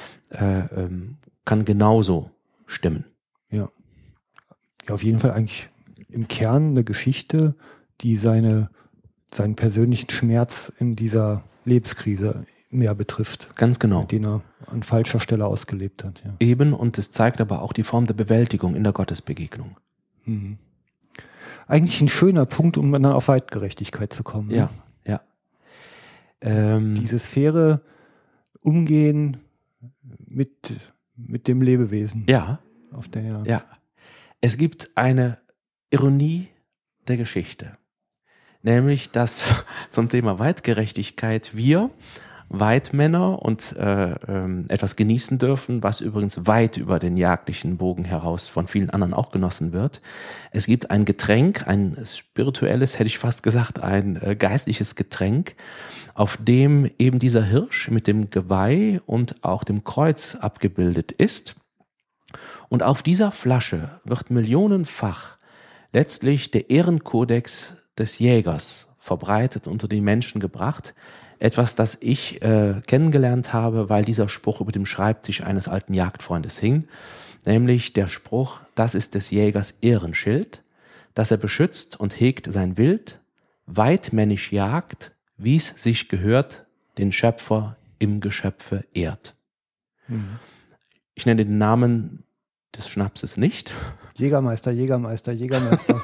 kann genauso stimmen. Ja. Ja, auf jeden Fall eigentlich im Kern eine Geschichte, die seinen persönlichen Schmerz in dieser Lebenskrise mehr betrifft. Ganz genau. Den er an falscher Stelle ausgelebt hat. Ja. Eben, und es zeigt aber auch die Form der Bewältigung in der Gottesbegegnung. Eigentlich ein schöner Punkt, um dann auf Weitgerechtigkeit zu kommen. Ja, ja. Dieses faire Umgehen mit dem Lebewesen. Ja. Auf der Jagd. Ja. Es gibt eine Ironie der Geschichte. Nämlich, dass zum Thema Weitgerechtigkeit wir Weidmänner und etwas genießen dürfen, was übrigens weit über den jagdlichen Bogen heraus von vielen anderen auch genossen wird. Es gibt ein Getränk, ein spirituelles, hätte ich fast gesagt, ein geistliches Getränk, auf dem eben dieser Hirsch mit dem Geweih und auch dem Kreuz abgebildet ist. Und auf dieser Flasche wird millionenfach letztlich der Ehrenkodex des Jägers verbreitet, unter die Menschen gebracht. Etwas, das ich kennengelernt habe, weil dieser Spruch über dem Schreibtisch eines alten Jagdfreundes hing. Nämlich der Spruch, das ist des Jägers Ehrenschild, dass er beschützt und hegt sein Wild, weitmännisch jagt, wie's sich gehört, den Schöpfer im Geschöpfe ehrt. Ich nenne den Namen des Schnapses nicht. Jägermeister, Jägermeister, Jägermeister.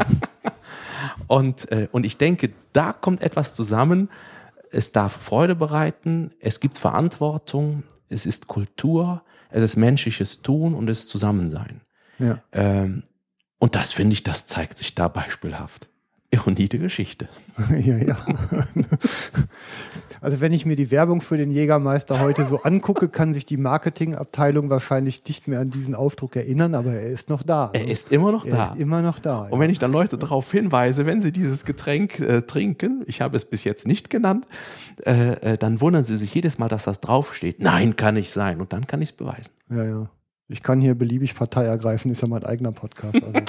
Und ich denke, da kommt etwas zusammen. Es darf Freude bereiten, es gibt Verantwortung, es ist Kultur, es ist menschliches Tun und es ist Zusammensein. Ja. Und das finde ich, das zeigt sich da beispielhaft. Ironie der Geschichte. Ja. Also wenn ich mir die Werbung für den Jägermeister heute so angucke, kann sich die Marketingabteilung wahrscheinlich nicht mehr an diesen Aufdruck erinnern, aber er ist noch da. Er ist immer noch da. Er ist immer noch da. Und wenn ich dann Leute darauf hinweise, wenn sie dieses Getränk trinken, ich habe es bis jetzt nicht genannt, dann wundern sie sich jedes Mal, dass das draufsteht. Nein, kann nicht sein. Und dann kann ich es beweisen. Ja. Ich kann hier beliebig Partei ergreifen, ist ja mein eigener Podcast. Also.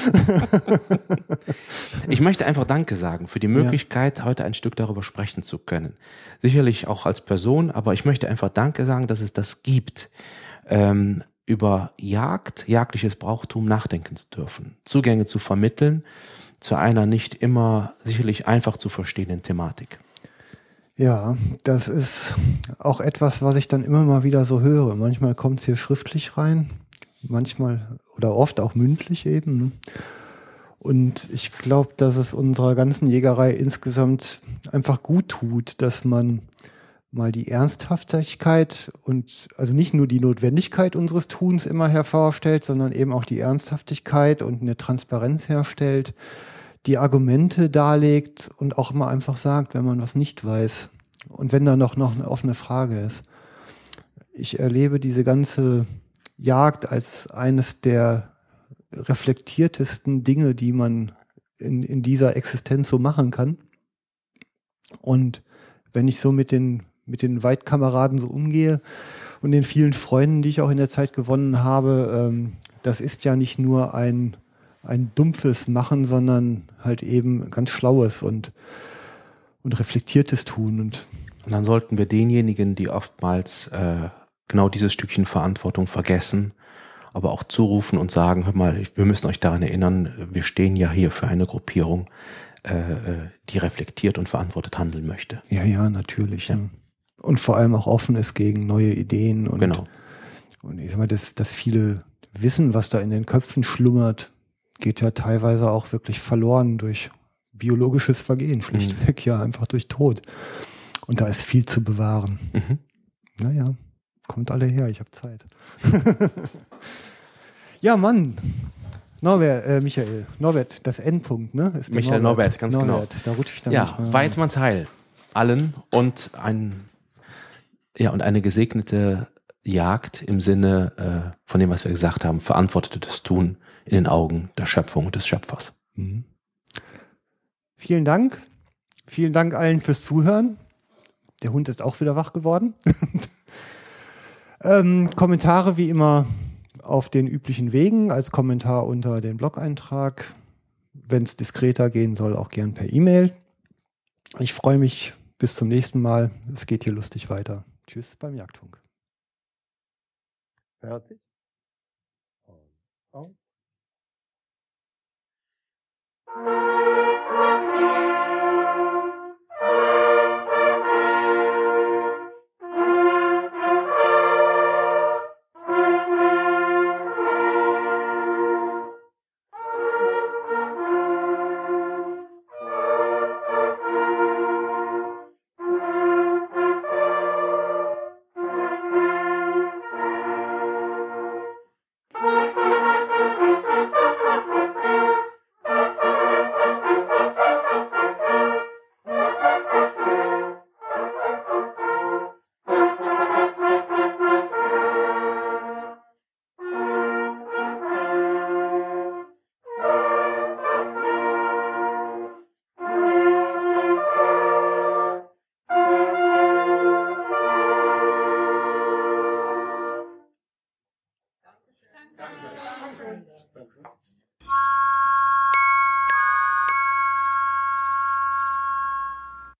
Ich möchte einfach Danke sagen für die Möglichkeit, heute ein Stück darüber sprechen zu können. Sicherlich auch als Person, aber ich möchte einfach Danke sagen, dass es das gibt, über jagdliches Brauchtum nachdenken zu dürfen, Zugänge zu vermitteln zu einer nicht immer sicherlich einfach zu verstehenden Thematik. Ja, das ist auch etwas, was ich dann immer mal wieder so höre. Manchmal kommt es hier schriftlich rein, manchmal oder oft auch mündlich eben. Ne? Und ich glaube, dass es unserer ganzen Jägerei insgesamt einfach gut tut, dass man mal die Ernsthaftigkeit und also nicht nur die Notwendigkeit unseres Tuns immer hervorstellt, sondern eben auch die Ernsthaftigkeit und eine Transparenz herstellt, die Argumente darlegt und auch mal einfach sagt, wenn man was nicht weiß und wenn da noch eine offene Frage ist. Ich erlebe diese ganze Jagd als eines der reflektiertesten Dinge, die man in dieser Existenz so machen kann. Und wenn ich so mit den Weidkameraden so umgehe und den vielen Freunden, die ich auch in der Zeit gewonnen habe, das ist ja nicht nur ein dumpfes Machen, sondern halt eben ganz schlaues und reflektiertes Tun. Und dann sollten wir denjenigen, die oftmals genau dieses Stückchen Verantwortung vergessen, aber auch zurufen und sagen, hör mal, wir müssen euch daran erinnern, wir stehen ja hier für eine Gruppierung, die reflektiert und verantwortet handeln möchte. Ja, natürlich. Ja. Ne? Und vor allem auch offen ist gegen neue Ideen. Und, genau. Und ich sag mal, das viele Wissen, was da in den Köpfen schlummert, geht ja teilweise auch wirklich verloren durch biologisches Vergehen, schlichtweg, ja, einfach durch Tod. Und da ist viel zu bewahren. Naja, kommt alle her, ich habe Zeit. Ja, Mann. Michael, Norbert, das Endpunkt, ne? Ist der Michael Norbert, ganz genau. Da rutsche ich dann ja, nicht mehr. Weidmanns Heil allen und eine gesegnete Jagd im Sinne von dem, was wir gesagt haben, verantwortetes Tun in den Augen der Schöpfung und des Schöpfers. Vielen Dank. Vielen Dank allen fürs Zuhören. Der Hund ist auch wieder wach geworden. Kommentare wie immer auf den üblichen Wegen, als Kommentar unter den Blog-Eintrag. Wenn es diskreter gehen soll, auch gern per E-Mail. Ich freue mich. Bis zum nächsten Mal. Es geht hier lustig weiter. Tschüss beim Jagdfunk. Fertig? Aus. Dankeschön.